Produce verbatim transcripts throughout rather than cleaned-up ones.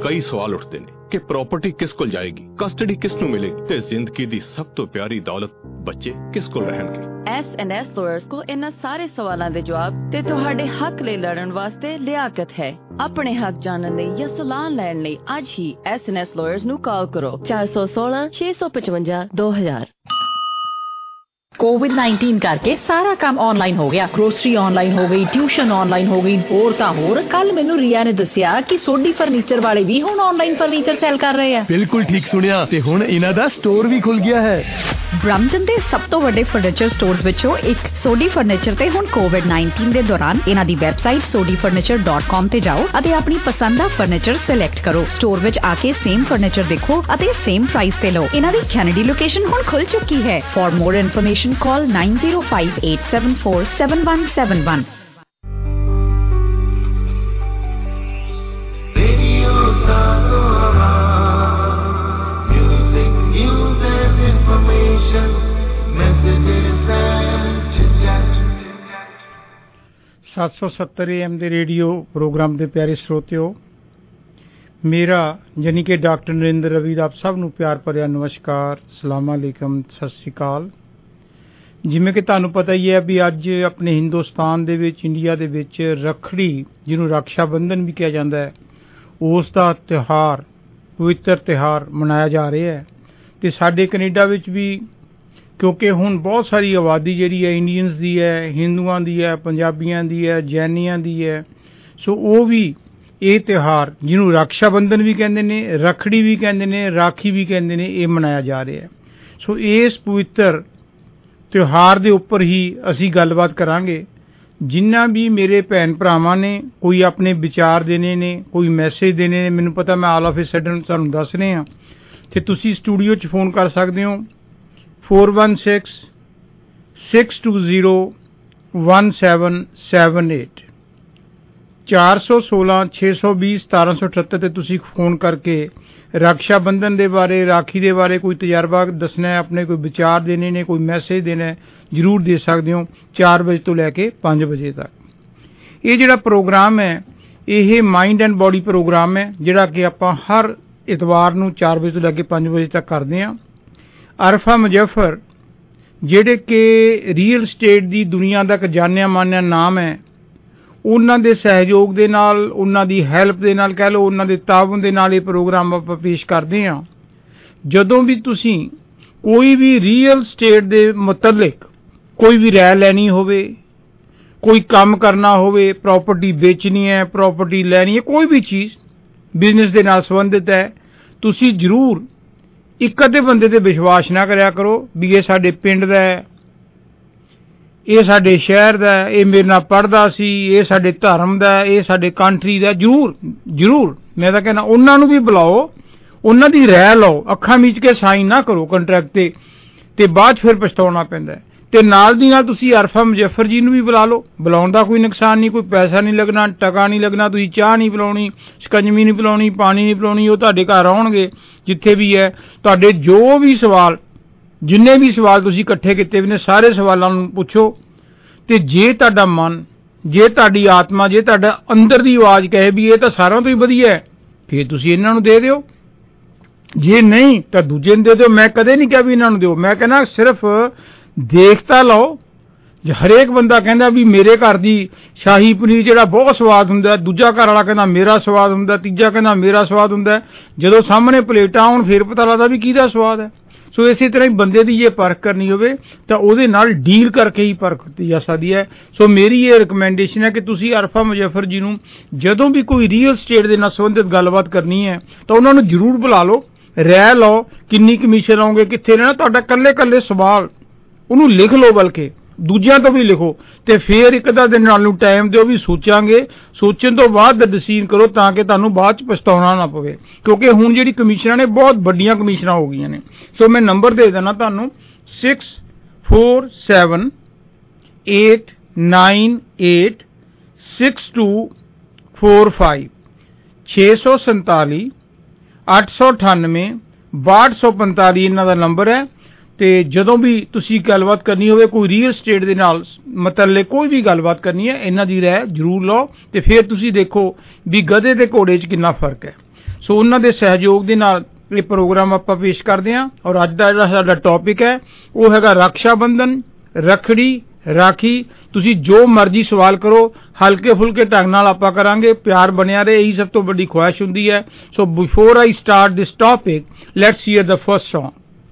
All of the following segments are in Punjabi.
कई सवाल उठते ने कि प्रॉपर्टी किस कोल जाएगी, कस्टडी किस नूं मिलेगी ते जिंदगी दी सब तो प्यारी दौलत बच्चे किस कोल रहणगे। एस एंड एस लॉयर्स को इन्हां सारे सवालों के जवाब ते तुहाडे हक लई लड़न वास्ते लियाकत है। अपने हक जानने लई या सलाह लैण लई अज ही एस एंड एस लॉयर्स नूं कॉल करो चार सौ सोलह छे सौ पचवंजा दो हजार। कोविड नाइनटीन करके सारा काम ऑनलाइन हो गया, ग्रोसरी ऑनलाइन हो गई, ट्यूशन ऑनलाइन हो गई, होर तां होर कल मैनू रिया ने दसिया कि सोडी फर्नीचर वाले भी हुण ऑनलाइन फर्नीचर सेल कर रहे हैं। बिल्कुल ठीक सुनिया ते हुण इन्हां दा स्टोर भी खुल गया है। ब्रम्पटन दे सब तो वड्डे फर्नीचर स्टोर्स विचों एक सोडी फर्नीचर ते हुण कोविड नाइनटीन दे दौरान इन्हां दी website Sodhi furniture dot com ते जाओ अते अपनी पसंद दा फर्नीचर सिलेक्ट करो। स्टोर विच आके सेम फर्नीचर देखो अते सेम प्राइस ते लो। इन्हां दी कैनेडी लोकेशन हुण खुल चुकी है। For more information call nine zero five eight seven four seven one seven one. Radio Sazora, music, news and information, messages and chit-chat. सात सौ सत्तर ए एम दे रेडियो प्रोग्राम के प्यारे श्रोतियों, मेरा यानी कि डॉक्टर नरेंद्र रवि आप सब नूं प्यार भरिया नमस्कार, सलाम अलैकुम, सत श्री अकाल। जिमें कि तुहानूं पता ही है भी अज अपने हिंदुस्तान दे विच इंडिया दे विच रखड़ी जिन्हों रक्षा बंधन भी कहा जाता है उस दा त्यौहार पवित्र त्यौहार मनाया जा रहा है। तो साडे कनेडा विच भी क्योंकि हुण बहुत सारी आबादी जिहड़ी है इंडियंस दी है, हिंदुआं दी है, पंजाबियां दी है, जैनियां दी है, सो वो भी ये त्यौहार जिन्हों रक्षा बंधन भी कहते हैं, रखड़ी भी कहते हैं, राखी भी कहते हैं, ये मनाया जा रहा है। सो इस पवित्र त्यौहार के उपर ही असी गलबात करांगे। जिन्ना भी मेरे भैन भरावां ने कोई अपने विचार देने ने, कोई मैसेज देने ने, मैनूं पता मैं ऑल ऑफ ए सडन तुहानूं दस रहे हाँ, तो तुसीं स्टूडियो च फोन कर सकते हो four one six six two zero one seven seven eight चार सौ सोलह छे सौ बीस सतारह सौ अठहत्तर ते तुसीं फोन करके रक्षा बंधन के बारे, राखी के बारे कोई तजर्बा दसना है, अपने कोई विचार देने ने, कोई मैसेज देना है, जरूर दे सकते हो चार बजे तो लैके पाँच बजे तक। ये जिहड़ा प्रोग्राम है ये माइंड एंड बॉडी प्रोग्राम है जिहड़ा कि आपां हर इतवार नूं चार बजे तो लैके पाँच बजे तक करते हैं। अरफा मुजफ्फर जिहड़े कि रीयल स्टेट की दुनिया का एक जानिया मानिया नाम है, उन्हां दे सहयोग दे नाल, उन्हां दी हैल्प दे नाल कह लो, उन्हां दे तावन दे नाल ये प्रोग्राम आपां पेश करते हैं। जदों भी तुसीं कोई भी रीयल स्टेट दे मुतलक कोई भी राय लैनी होवे, कोई काम करना होवे, प्रॉपर्टी बेचनी है, प्रॉपर्टी लैनी है, कोई भी चीज़ बिजनेस दे नाल संबंधित है, तुसीं जरूर एक अद्धे बंदे ते विश्वास ना करया करो भी ये साडे पिंड दा है, ये साडे शहर दा है, ये मेरे नाल पढ़दा सी, ये साडे धर्म दा है, ये साडे कंट्री दा। जरूर जरूर मैं तां कहना उन्हां नूं भी बुलाओ, उन्हां दी राय लो, अखां मीच के साइन ना करो कंट्रैक्ट ते ते बाद फिर पछताउणा पैंदा है। ते नाल दी नाल तुसीं अरफा मुजफ्फर जी नूं भी बुला लो, बुलाउण दा कोई नुकसान नहीं, कोई पैसा नहीं लगना, टका नहीं लगना, तुसीं चाह नहीं पिलाउणी, शकंजवी नहीं पिलाउणी, पानी नहीं पिलाउणी, वो तुहाडे घर आउणगे जिथे भी है। तुहाडे जो भी सवाल जिन्ने भी सवाल तुसीं इकट्ठे कीते ने सारे सवालों नूं पुछो, ते जे तुहाडा मन, जे तुहाडी आत्मा, जे तुहाडा अंदर दी आवाज़ कहे भी ये तां सारिआं तों ही वधिया है, फिर तुसीं इन्हां नूं दे दिओ, जे नहीं तो दूजे नूं दे दिओ। मैं कदे नहीं कहा भी इन्हां नूं दिओ, मैं कहना सिर्फ देखता लो। हरेक बंदा कहता भी मेरे घर की शाही पनीर जिहड़ा बहुत स्वाद हुंदा, दूजा घर वाला कहता मेरा स्वाद हुंदा, तीजा कहता मेरा स्वाद हुंदा। जदों सामने प्लेटां आउण फिर पता लगदा भी किहदा स्वाद है। सो इसी तरह ही बंदे की जे परख करनी होवे तां उहदे नाल डील करके ही परख कीती जा सकदी है। सो मेरी ये रिकमेंडेशन है कि तुसीं अरफा मुजफ्फर जी नूं जदों भी कोई रीयल स्टेट दे नाल संबंधित गलबात करनी है तां उन्हां नूं जरूर बुला लो, राय लो, किन्नी कमीशन आओगे, कित्थे रहना, तुहाडा कल्ले कल्ले सवाल उन्होंने लिख लो, बल्कि दूजियां तो भी लिखो, तो फिर एक अद्धा दिन नाल टाइम दो भी सोचांगे, सोचण तो बाद डिसीजन करो ताकि तुहानूं बाद च पछताउणा ना पवे, क्योंकि हुण जिहड़ी कमीशनां ने बहुत वड्डियां कमीशनां हो गईयां ने। सो मैं नंबर दे देना तुहानूं six four seven eight nine eight six two four five छे सौ संताली अठ सौ अठानवे बाहठ सौ पंताली इन्हां दा नंबर है। तो जदों भी तुसीं गलबात करनी होवे कोई रीयल स्टेट दे नाल मतलब कोई भी गलबात करनी है, इन्हां दी राय जरूर लो, तो फिर तुसीं देखो भी गधे ते घोड़े च कितना फर्क है। ਸੋ ਉਹਨਾਂ ਦੇ ਸਹਿਯੋਗ ਦੇ ਨਾਲ ਇਹ ਪ੍ਰੋਗਰਾਮ ਆਪਾਂ ਪੇਸ਼ ਕਰਦੇ ਹਾਂ। ਔਰ ਅੱਜ ਦਾ ਜਿਹੜਾ ਸਾਡਾ ਟੌਪਿਕ ਹੈ ਉਹ ਹੈਗਾ ਰਕਸ਼ਾ ਬੰਧਨ, ਰੱਖੜੀ, ਰਾਖੀ। ਤੁਸੀਂ ਜੋ ਮਰਜ਼ੀ ਸਵਾਲ ਕਰੋ, ਹਲਕੇ ਫੁਲਕੇ ਢੰਗ ਨਾਲ ਆਪਾਂ ਕਰਾਂਗੇ, ਪਿਆਰ ਬਣਿਆ ਰਹੇ, ਇਹੀ ਸਭ ਤੋਂ ਵੱਡੀ ਖੁਆਇਸ਼ ਹੁੰਦੀ ਹੈ। So before I start this topic, let's hear the first song.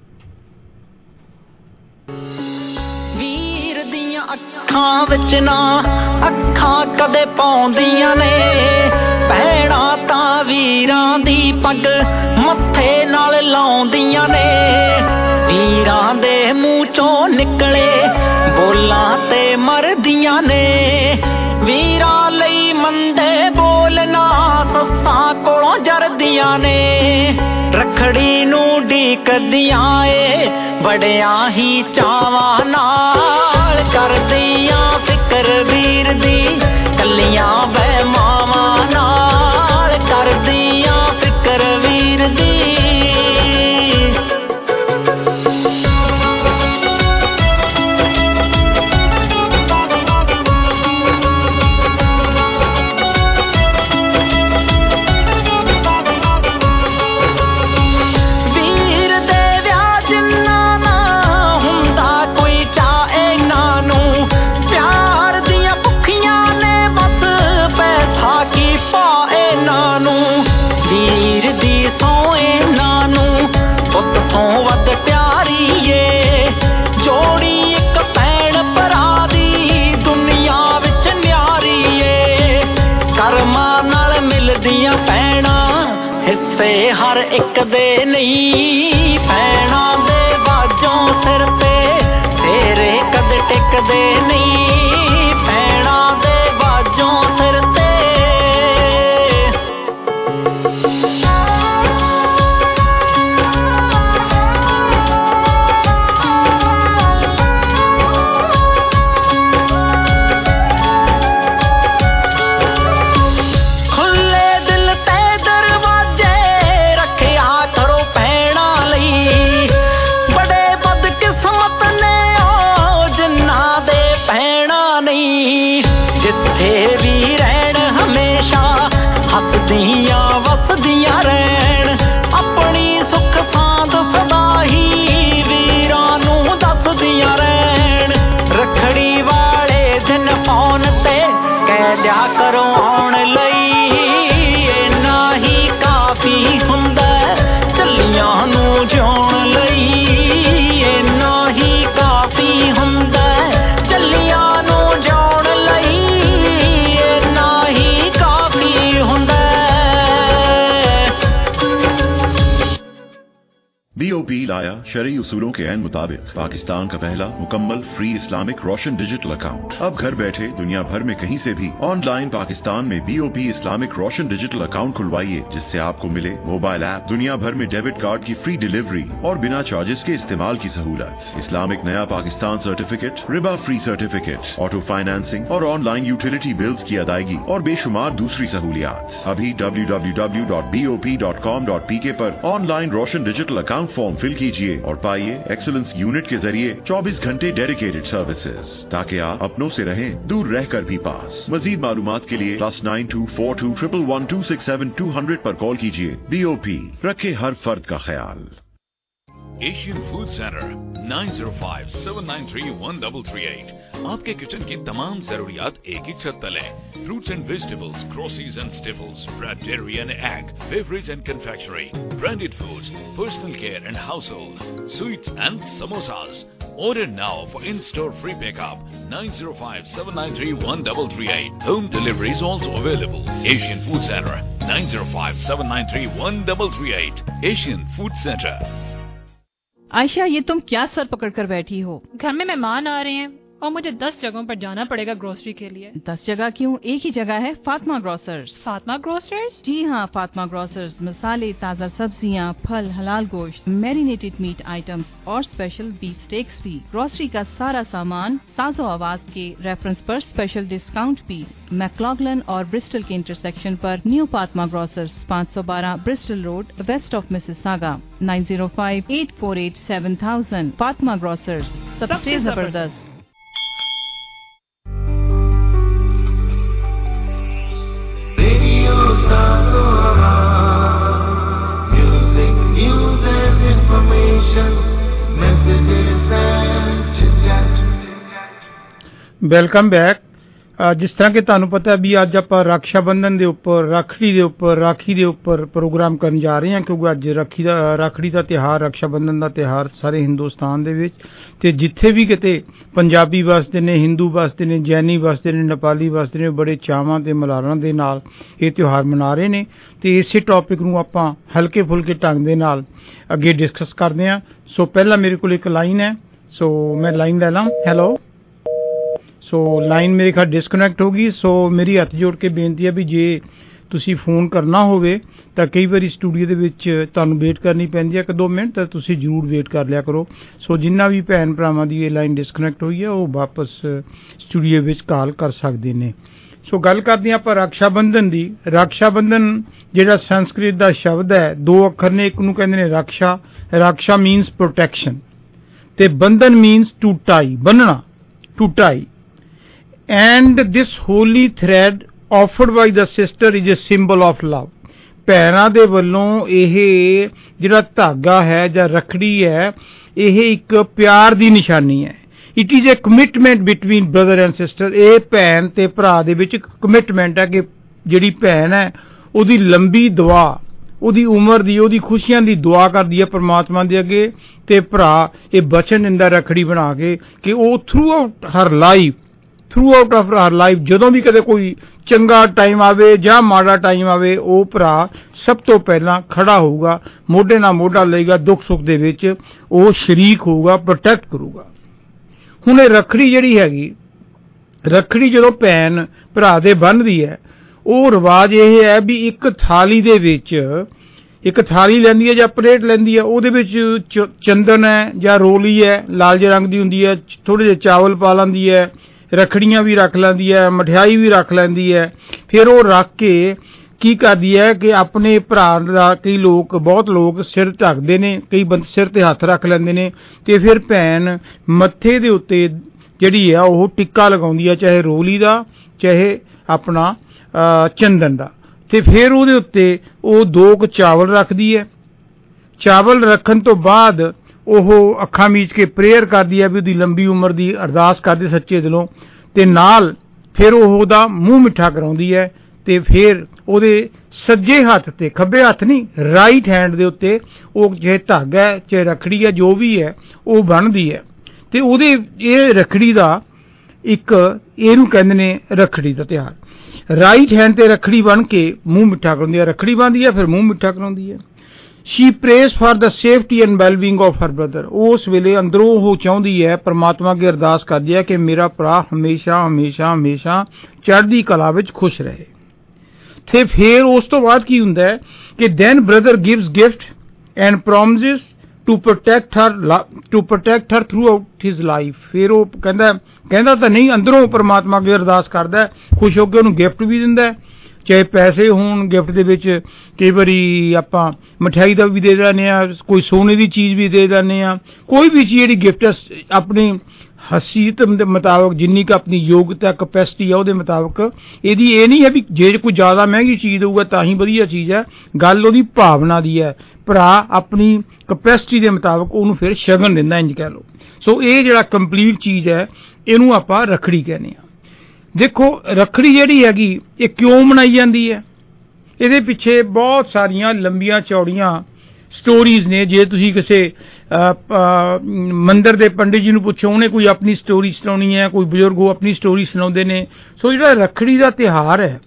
ਵੀਰ ਦੀਆਂ ਅੱਖਾਂ ਵਿੱਚ ਨਾ ਅੱਖਾਂ ਕਦੇ ਪਾਉਂਦੀਆਂ ਨੇ, ਭੈਣਾਂ ਤਾਂ ਵੀਰਾਂ ਦੀ ਪੱਗ ਮੱਥੇ ਨਾਲ ਲਾਉਂਦੀਆਂ ਨੇ। ਵੀਰਾਂ ਦੇ ਮੂੰਹ ਚੋਂ ਨਿਕਲੇ ਬੋਲਾਂ ਤੇ ਮਰਦੀਆਂ ਨੇ, ਵੀਰਾਂ ਲਈ ਮੰਦੇ ਬੋਲਣਾ ਸੱਸਾਂ ਕੋਲੋਂ ਜਰਦੀਆਂ ਨੇ। ਰੱਖੜੀ ਨੂੰ ਢੀਕਦੀਆਂ ਏ ਬੜਿਆਂ ਹੀ ਚਾਵਾਂ ਨਾਲ, ਕਰਦੀਆਂ ਫਿਕਰ ਵੀਰ ਦੀ ਕੱਲੀਆਂ ਬੈ ਮਾਵਾਂ ਨਾਲ, ਕਰਦੀਆਂ ਫਿਕਰ ਵੀਰ ਦੀ। ਹਿੱਸੇ ਹਰ ਇੱਕ ਦੇ ਨਹੀਂ, ਭੈਣਾਂ ਦੇ ਬਾਝੋਂ ਸਿਰ ਤੇ ਤੇਰੇ ਕਦੇ ਟਿਕਦੇ ਨਹੀਂ, ਭੈਣਾਂ ਦੇ ਬਾਝੋਂ ਸਿਰ ਤੇ। ਹੱਸਦੀਆਂ ਵਸਦੀਆਂ ਰਹਿਣ ਆਪਣੀ ਸੁੱਖ ਸਾਂਦ ਸਦਾ ਹੀ ਵੀਰਾਂ ਨੂੰ ਦੱਸਦੀਆਂ ਰਹਿਣ। ਰੱਖੜੀ ਵਾਲੇ ਦਿਨ ਫੋਨ ਤੇ ਕਹਿ ਦਿਆ ਕਰੋ ਆਉਣ ਲਈ, ਇੰਨਾ ਹੀ ਕਾਫੀ ਹੁੰਦਾ ਚੱਲੀਆਂ ਨੂੰ ਜਿਉਣ ਲਈ, ਇੰਨਾ ਹੀ ਕਾਫੀ ਹੁੰਦਾ ਚੱਲੀਆਂ ਨੂੰ ਜਿਉਣ ਲਈ, ਇੰਨਾ ਹੀ ਕਾਫੀ ਹੁੰਦਾ। बी ओ पी लाया शरई उसूलों के ऐन मुताबिक पाकिस्तान का पहला मुकम्मल free Islamic Roshan digital account. अब घर बैठे दुनिया भर में कहीं से भी ऑनलाइन पाकिस्तान में B O P Islamic Roshan digital account खुलवाइए, जिससे आपको मिले मोबाइल ऐप, दुनिया भर में डेबिट कार्ड की फ्री डिलीवरी और बिना चार्जेस के इस्तेमाल की सहूलत, इस्लामिक नया पाकिस्तान सर्टिफिकेट, रिबा फ्री सर्टिफिकेट, ऑटो फाइनेंसिंग और ऑनलाइन यूटिलिटी बिल्स की अदायगी और बेशुमार दूसरी सहूलियात। अभी W W W dot B O P dot com dot P K पर online Roshan digital account form fill कीजिए और पाइए एक्सीलेंस यूनिट के जरिए चौबीस घंटे डेडिकेटेड सर्विसेज, ताकि आप अपनों से रहें दूर रहकर भी पास। मजीद मालूमात के लिए plus nine two four two triple one two six seven two hundred पर कॉल कीजिए। बी ओ पी, रखे हर फर्द का ख्याल। Asian food center nine zero five seven nine three one double three eight. आपके किचन की तमाम जरूरियात एक ही छत तले। Fruits and vegetables, groceries and staples, bread, dairy and egg, beverage and confectionery, branded foods, personal care and household, sweets and samosas. Order now for in-store free pickup nine zero five seven nine three one double three eight. Home delivery is also available. Asian Food Center nine zero five seven nine three one double three eight. Asian Food Center. Ayesha, ये तुम क्या सर पकड़ कर बैठी हो? घर में मेहमान आ रहे हैं और मुझे दस जगहों पर जाना पड़ेगा ग्रोसरी के लिए। दस जगह क्यों? एक ही जगह है, फातिमा ग्रोसर्स। फातिमा ग्रोसर्स? जी हाँ, फातिमा ग्रोसर्स मसाले, ताज़ा सब्जियाँ, फल, हलाल गोश्त, मैरिनेटेड मीट आइटम्स और स्पेशल बीफ स्टेक्स भी। ग्रोसरी का सारा सामान साजो आवाज के रेफरेंस पर स्पेशल डिस्काउंट भी। मैक्लॉगलन और ब्रिस्टल के इंटरसेक्शन पर न्यू फातिमा ग्रोसर्स, पाँच सौ बारह Bristol road, west of Mississauga, nine zero five eight four eight seven thousand. Fatima grocers, सबसे जबरदस्त। Radio Sansora welcome back. ਜਿਸ ਤਰ੍ਹਾਂ ਕਿ ਤੁਹਾਨੂੰ ਪਤਾ ਵੀ ਅੱਜ ਆਪਾਂ ਰਕਸ਼ਾ ਬੰਧਨ ਦੇ ਉੱਪਰ, ਰੱਖੜੀ ਦੇ ਉੱਪਰ, ਰਾਖੀ ਦੇ ਉੱਪਰ ਪ੍ਰੋਗਰਾਮ ਕਰਨ ਜਾ ਰਹੇ ਹਾਂ, ਕਿਉਂਕਿ ਅੱਜ ਰੱਖੀ ਦਾ ਰੱਖੜੀ ਦਾ ਤਿਉਹਾਰ, ਰਕਸ਼ਾ ਬੰਧਨ ਦਾ ਤਿਉਹਾਰ ਸਾਰੇ ਹਿੰਦੁਸਤਾਨ ਦੇ ਵਿੱਚ, ਤੇ ਜਿੱਥੇ ਵੀ ਕਿਤੇ ਪੰਜਾਬੀ ਵਸਦੇ ਨੇ, ਹਿੰਦੂ ਵਸਦੇ ਨੇ, ਜੈਨੀ ਵਸਦੇ ਨੇ, ਨੇਪਾਲੀ ਵਸਦੇ ਨੇ, ਬੜੇ ਚਾਵਾਂ ਤੇ ਮਲਾਰਾਂ ਦੇ ਨਾਲ ਇਹ ਤਿਉਹਾਰ ਮਨਾ ਰਹੇ ਨੇ। ਤੇ ਇਸੇ ਟੌਪਿਕ ਨੂੰ ਆਪਾਂ ਹਲਕੇ ਫੁਲਕੇ ਢੰਗ ਦੇ ਨਾਲ ਅੱਗੇ ਡਿਸਕਸ ਕਰਦੇ ਹਾਂ। ਸੋ ਪਹਿਲਾਂ ਮੇਰੇ ਕੋਲ ਇੱਕ ਲਾਈਨ ਹੈ, ਸੋ ਮੈਂ ਲਾਈਨ ਲੈ ਲਾਂ। ਹੈਲੋ। ਸੋ ਲਾਈਨ ਮੇਰੇ ਖਿਆਲ ਡਿਸਕਨੈਕਟ ਹੋ ਗਈ। ਸੋ ਮੇਰੀ ਹੱਥ ਜੋੜ ਕੇ ਬੇਨਤੀ ਹੈ ਵੀ ਜੇ ਤੁਸੀਂ ਫੋਨ ਕਰਨਾ ਹੋਵੇ ਤਾਂ ਕਈ ਵਾਰੀ ਸਟੂਡੀਓ ਦੇ ਵਿੱਚ ਤੁਹਾਨੂੰ ਵੇਟ ਕਰਨੀ ਪੈਂਦੀ ਹੈ ਇੱਕ ਦੋ ਮਿੰਟ, ਤਾਂ ਤੁਸੀਂ ਜ਼ਰੂਰ ਵੇਟ ਕਰ ਲਿਆ ਕਰੋ। ਸੋ ਜਿੰਨਾ ਵੀ ਭੈਣ ਭਰਾਵਾਂ ਦੀ ਇਹ ਲਾਈਨ ਡਿਸਕਨੈਕਟ ਹੋਈ ਹੈ ਉਹ ਵਾਪਸ ਸਟੂਡੀਓ ਵਿੱਚ ਕਾਲ ਕਰ ਸਕਦੇ ਨੇ। ਸੋ ਗੱਲ ਕਰਦੇ ਹਾਂ ਆਪਾਂ ਰਕਸ਼ਾ ਬੰਧਨ ਦੀ। ਰਕਸ਼ਾ ਬੰਧਨ ਜਿਹੜਾ ਸੰਸਕ੍ਰਿਤ ਦਾ ਸ਼ਬਦ ਹੈ, ਦੋ ਅੱਖਰ ਨੇ, ਇੱਕ ਨੂੰ ਕਹਿੰਦੇ ਨੇ ਰਕਸ਼ਾ, ਰਕਸ਼ਾ ਮੀਨਸ ਪ੍ਰੋਟੈਕਸ਼ਨ, ਤੇ ਬੰਧਨ ਮੀਨਸ ਟੂ ਟਾਈ, ਬੰਨਣਾ, to tie. And this holy thread offered by the sister is a symbol of love. ਭੈਣਾਂ ਦੇ ਵੱਲੋਂ ਇਹ ਜਿਹੜਾ ਧਾਗਾ ਹੈ ਜਾਂ ਰੱਖੜੀ ਹੈ, ਇਹ ਇੱਕ ਪਿਆਰ ਦੀ ਨਿਸ਼ਾਨੀ ਹੈ। It is a commitment between brother and sister. ਇਹ ਭੈਣ ਤੇ ਭਰਾ ਦੇ ਵਿੱਚ ਇੱਕ ਕਮਿਟਮੈਂਟ ਹੈ ਕਿ ਜਿਹੜੀ ਭੈਣ ਹੈ ਉਹਦੀ ਲੰਬੀ ਦੁਆ, ਉਹਦੀ ਉਮਰ ਦੀ, ਉਹਦੀ ਖੁਸ਼ੀਆਂ ਦੀ ਦੁਆ ਕਰਦੀ ਹੈ ਪਰਮਾਤਮਾ ਦੇ ਅੱਗੇ, ਤੇ ਭਰਾ ਇਹ ਬਚਨ ਦਿੰਦਾ ਰੱਖੜੀ ਬਣਾ ਕੇ ਕਿ ਉਹ throughout her life throughout of her life ਜਦੋਂ ਵੀ ਕਦੇ ਕੋਈ ਚੰਗਾ ਟਾਈਮ ਆਵੇ ਜਾਂ ਮਾੜਾ ਟਾਈਮ ਆਵੇ, ਉਹ ਭਰਾ ਸਭ ਤੋਂ ਪਹਿਲਾਂ ਖੜਾ ਹੋਊਗਾ, ਮੋਢੇ ਨਾਲ ਮੋਢਾ ਲਏਗਾ, ਦੁੱਖ ਸੁੱਖ ਦੇ ਵਿੱਚ ਉਹ ਸ਼ਰੀਕ ਹੋਊਗਾ, ਪ੍ਰੋਟੈਕਟ ਕਰੂਗਾ। ਹੁਣ ਇਹ ਰੱਖੜੀ ਜਿਹੜੀ ਹੈਗੀ, ਰੱਖੜੀ ਜਦੋਂ ਭੈਣ ਭਰਾ ਦੇ ਬੰਨ੍ਹਦੀ ਹੈ, ਉਹ ਰਿਵਾਜ ਇਹ ਹੈ ਵੀ ਇੱਕ ਥਾਲੀ ਦੇ ਵਿੱਚ ਇੱਕ ਥਾਲੀ ਲੈਂਦੀ ਹੈ ਜਾਂ ਪਲੇਟ ਲੈਂਦੀ ਹੈ, ਉਹਦੇ ਵਿੱਚ ਚੰਦਨ ਹੈ ਜਾਂ ਰੋਲੀ ਹੈ, ਲਾਲ ਜਿਹੇ ਰੰਗ ਦੀ ਹੁੰਦੀ ਹੈ, ਥੋੜ੍ਹੇ ਜਿਹੇ ਚਾਵਲ ਪਾ ਲੈਂਦੀ ਹੈ, ਰੱਖੜੀਆਂ ਵੀ ਰੱਖ ਲੈਂਦੀ ਹੈ, ਮਠਿਆਈ ਵੀ ਰੱਖ ਲੈਂਦੀ ਹੈ। ਫਿਰ ਉਹ ਰੱਖ ਕੇ ਕੀ ਕਰਦੀ ਹੈ ਕਿ ਆਪਣੇ ਭਰਾ ਦਾ, ਕਈ ਲੋਕ, ਬਹੁਤ ਲੋਕ ਸਿਰ ਢੱਕਦੇ ਨੇ, ਕਈ ਬੰਦੇ ਸਿਰ ਤੇ ਹੱਥ ਰੱਖ ਲੈਂਦੇ ਨੇ, ਤੇ ਫਿਰ ਭੈਣ ਮੱਥੇ ਦੇ ਉੱਤੇ ਜਿਹੜੀ ਆ ਉਹ ਟਿੱਕਾ ਲਗਾਉਂਦੀ ਹੈ, ਚਾਹੇ ਰੋਲੀ ਦਾ ਚਾਹੇ ਆਪਣਾ ਚੰਦਨ ਦਾ, ਤੇ ਫਿਰ ਉਹਦੇ ਉੱਤੇ ਉਹ ਦੋ ਕੁ ਚਾਵਲ ਰੱਖਦੀ ਹੈ। ਚਾਵਲ ਰੱਖਣ ਤੋਂ ਬਾਅਦ ਉਹ ਅੱਖਾਂ ਮੀਚ ਕੇ ਪ੍ਰੇਅਰ ਕਰਦੀ ਹੈ ਵੀ ਉਹਦੀ ਲੰਬੀ ਉਮਰ ਦੀ ਅਰਦਾਸ ਕਰਦੀ ਸੱਚੇ ਦਿਲੋਂ, ਤੇ ਨਾਲ ਫਿਰ ਉਹ ਉਹਦਾ ਮੂੰਹ ਮਿੱਠਾ ਕਰਾਉਂਦੀ ਹੈ, ਤੇ ਫਿਰ ਉਹਦੇ ਸੱਜੇ ਹੱਥ ਤੇ, ਖੱਬੇ ਹੱਥ ਨਹੀਂ, ਰਾਈਟ ਹੈਂਡ ਦੇ ਉੱਤੇ ਉਹ ਚਾਹੇ ਧਾਗਾ ਹੈ ਚਾਹੇ ਰੱਖੜੀ ਹੈ, ਜੋ ਵੀ ਹੈ ਉਹ ਬੰਨ੍ਹਦੀ ਹੈ। ਤੇ ਉਹਦੇ ਇਹ ਰੱਖੜੀ ਦਾ ਇੱਕ, ਇਹਨੂੰ ਕਹਿੰਦੇ ਨੇ ਰੱਖੜੀ ਦਾ ਤਿਉਹਾਰ। ਰਾਈਟ ਹੈਂਡ ਤੇ ਰੱਖੜੀ ਬੰਨ੍ਹ ਕੇ ਮੂੰਹ ਮਿੱਠਾ ਕਰਾਉਂਦੀ ਹੈ, ਰੱਖੜੀ ਬੰਨ੍ਹਦੀ ਹੈ, ਫਿਰ ਮੂੰਹ ਮਿੱਠਾ ਕਰਾਉਂਦੀ ਹੈ। She prays for the safety and well-being of her brother. ਉਸ ਵੇਲੇ ਅੰਦਰੋਂ ਉਹ ਚਾਹੁੰਦੀ ਹੈ, ਪਰਮਾਤਮਾ ਅੱਗੇ ਅਰਦਾਸ ਕਰਦੀ ਹੈ ਕਿ ਮੇਰਾ ਭਰਾ ਹਮੇਸ਼ਾ ਹਮੇਸ਼ਾ ਹਮੇਸ਼ਾ ਚੜ੍ਹਦੀ ਕਲਾ ਵਿੱਚ ਖੁਸ਼ ਰਹੇ। ਤੇ ਫਿਰ ਉਸ ਤੋਂ ਬਾਅਦ ਕੀ ਹੁੰਦਾ ਹੈ ਕਿ then brother gives gift and promises to protect her to protect her throughout his life. ਫਿਰ ਉਹ ਕਹਿੰਦਾ ਕਹਿੰਦਾ ਤਾਂ ਨਹੀਂ, ਅੰਦਰੋਂ ਪਰਮਾਤਮਾ ਅੱਗੇ ਅਰਦਾਸ ਕਰਦਾ, ਖੁਸ਼ ਹੋ ਕੇ ਉਹਨੂੰ ਗਿਫਟ ਵੀ ਦਿੰਦਾ, ਚਾਹੇ ਪੈਸੇ ਹੋਣ ਗਿਫਟ ਦੇ ਵਿੱਚ, ਕਈ ਵਾਰੀ ਆਪਾਂ ਮਠਿਆਈ ਦਾ ਵੀ ਦੇ ਦਿੰਦੇ ਹਾਂ, ਕੋਈ ਸੋਨੇ ਦੀ ਚੀਜ਼ ਵੀ ਦੇ ਦਿੰਦੇ ਹਾਂ, ਕੋਈ ਵੀ ਚੀਜ਼ ਜਿਹੜੀ ਗਿਫਟ ਆਪਣੀ ਹਸੀਅਤ ਦੇ ਮੁਤਾਬਕ, ਜਿੰਨੀ ਕੁ ਆਪਣੀ ਯੋਗਤਾ ਕਪੈਸਿਟੀ ਆ ਉਹਦੇ ਮੁਤਾਬਕ। ਇਹਦੀ ਇਹ ਨਹੀਂ ਹੈ ਵੀ ਜੇ ਕੋਈ ਜ਼ਿਆਦਾ ਮਹਿੰਗੀ ਚੀਜ਼ ਦੇਊਗਾ ਤਾਂ ਹੀ ਵਧੀਆ ਚੀਜ਼ ਹੈ, ਗੱਲ ਉਹਦੀ ਭਾਵਨਾ ਦੀ ਹੈ। ਭਰਾ ਆਪਣੀ ਕਪੈਸਿਟੀ ਦੇ ਮੁਤਾਬਕ ਉਹਨੂੰ ਫਿਰ ਸ਼ਗਨ ਦਿੰਦਾ, ਇੰਝ ਕਹਿ ਲਓ। ਸੋ ਇਹ ਜਿਹੜਾ ਕੰਪਲੀਟ ਚੀਜ਼ ਹੈ ਇਹਨੂੰ ਆਪਾਂ ਰੱਖੜੀ ਕਹਿੰਦੇ ਹਾਂ। ਦੇਖੋ ਰੱਖੜੀ ਜਿਹੜੀ ਹੈਗੀ ਇਹ ਕਿਉਂ ਮਨਾਈ ਜਾਂਦੀ ਹੈ, ਇਹਦੇ ਪਿੱਛੇ ਬਹੁਤ ਸਾਰੀਆਂ ਲੰਬੀਆਂ ਚੌੜੀਆਂ ਸਟੋਰੀਜ਼ ਨੇ। ਜੇ ਤੁਸੀਂ ਕਿਸੇ ਮੰਦਿਰ ਦੇ ਪੰਡਿਤ ਜੀ ਨੂੰ ਪੁੱਛੋ, ਉਹਨੇ ਕੋਈ ਆਪਣੀ ਸਟੋਰੀ ਸੁਣਾਉਣੀ ਹੈ, ਕੋਈ ਬਜ਼ੁਰਗ ਉਹ ਆਪਣੀ ਸਟੋਰੀ ਸੁਣਾਉਂਦੇ ਨੇ। ਸੋ ਜਿਹੜਾ ਰੱਖੜੀ ਦਾ ਤਿਉਹਾਰ ਹੈ,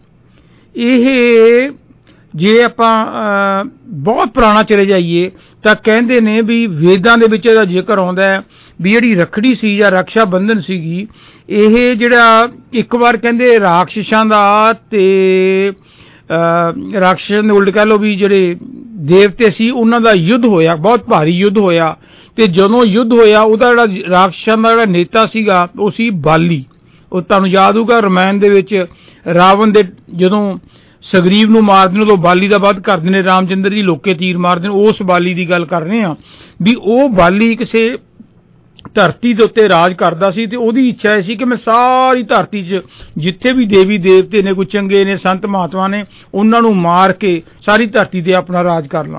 ਇਹ ਜੇ ਆਪਾਂ ਬਹੁਤ ਪੁਰਾਣਾ ਚਲੇ ਜਾਈਏ ਤਾਂ ਕਹਿੰਦੇ ਨੇ ਵੀ ਵੇਦਾਂ ਦੇ ਵਿੱਚ ਇਹਦਾ ਜ਼ਿਕਰ ਆਉਂਦਾ ਹੈ ਵੀ ਜਿਹੜੀ ਰੱਖੜੀ ਸੀ ਜਾਂ ਰਕਸ਼ਾ ਬੰਧਨ ਸੀਗੀ, ਇਹ ਜਿਹੜਾ ਇੱਕ ਵਾਰ ਕਹਿੰਦੇ ਰਾਖਸ਼ਾਂ ਦਾ ਤੇ ਰਾਖਸ਼ਾਂ ਦੇ ਉਲਟ ਕਹਿ ਲਓ ਵੀ ਜਿਹੜੇ ਦੇਵਤੇ ਸੀ ਉਹਨਾਂ ਦਾ ਯੁੱਧ ਹੋਇਆ, ਬਹੁਤ ਭਾਰੀ ਯੁੱਧ ਹੋਇਆ। ਤੇ ਜਦੋਂ ਯੁੱਧ ਹੋਇਆ ਉਹਦਾ ਜਿਹੜਾ ਰਾਖਸ਼ਾਂ ਦਾ ਜਿਹੜਾ ਨੇਤਾ ਸੀਗਾ ਉਹ ਸੀ ਬਾਲੀ। ਉਹ ਤੁਹਾਨੂੰ ਯਾਦ ਹੋਊਗਾ ਰਾਮਾਇਣ ਦੇ ਵਿੱਚ ਰਾਵਣ ਦੇ ਜਦੋਂ ਸਗਰੀਵ ਨੂੰ ਮਾਰਦੇ ਨੇ ਉਦੋਂ ਬਾਲੀ ਦਾ ਵੱਧ ਕਰਦੇ ਨੇ ਰਾਮ ਚੰਦਰ ਜੀ, ਲੋਕੇ ਤੀਰ ਮਾਰਦੇ ਨੇ, ਉਸ ਬਾਲੀ ਦੀ ਗੱਲ ਕਰ ਰਹੇ ਹਾਂ ਵੀ ਉਹ ਬਾਲੀ ਕਿਸੇ ਧਰਤੀ ਦੇ ਉੱਤੇ ਰਾਜ ਕਰਦਾ ਸੀ, ਤੇ ਉਹਦੀ ਇੱਛਾ ਇਹ ਸੀ ਕਿ ਮੈਂ ਸਾਰੀ ਧਰਤੀ 'ਚ ਜਿੱਥੇ ਵੀ ਦੇਵੀ ਦੇਵਤੇ ਨੇ, ਕੋਈ ਚੰਗੇ ਨੇ, ਸੰਤ ਮਹਾਤਮਾ ਨੇ, ਉਹਨਾਂ ਨੂੰ ਮਾਰ ਕੇ ਸਾਰੀ ਧਰਤੀ ਤੇ ਆਪਣਾ ਰਾਜ ਕਰ ਲਾਂ।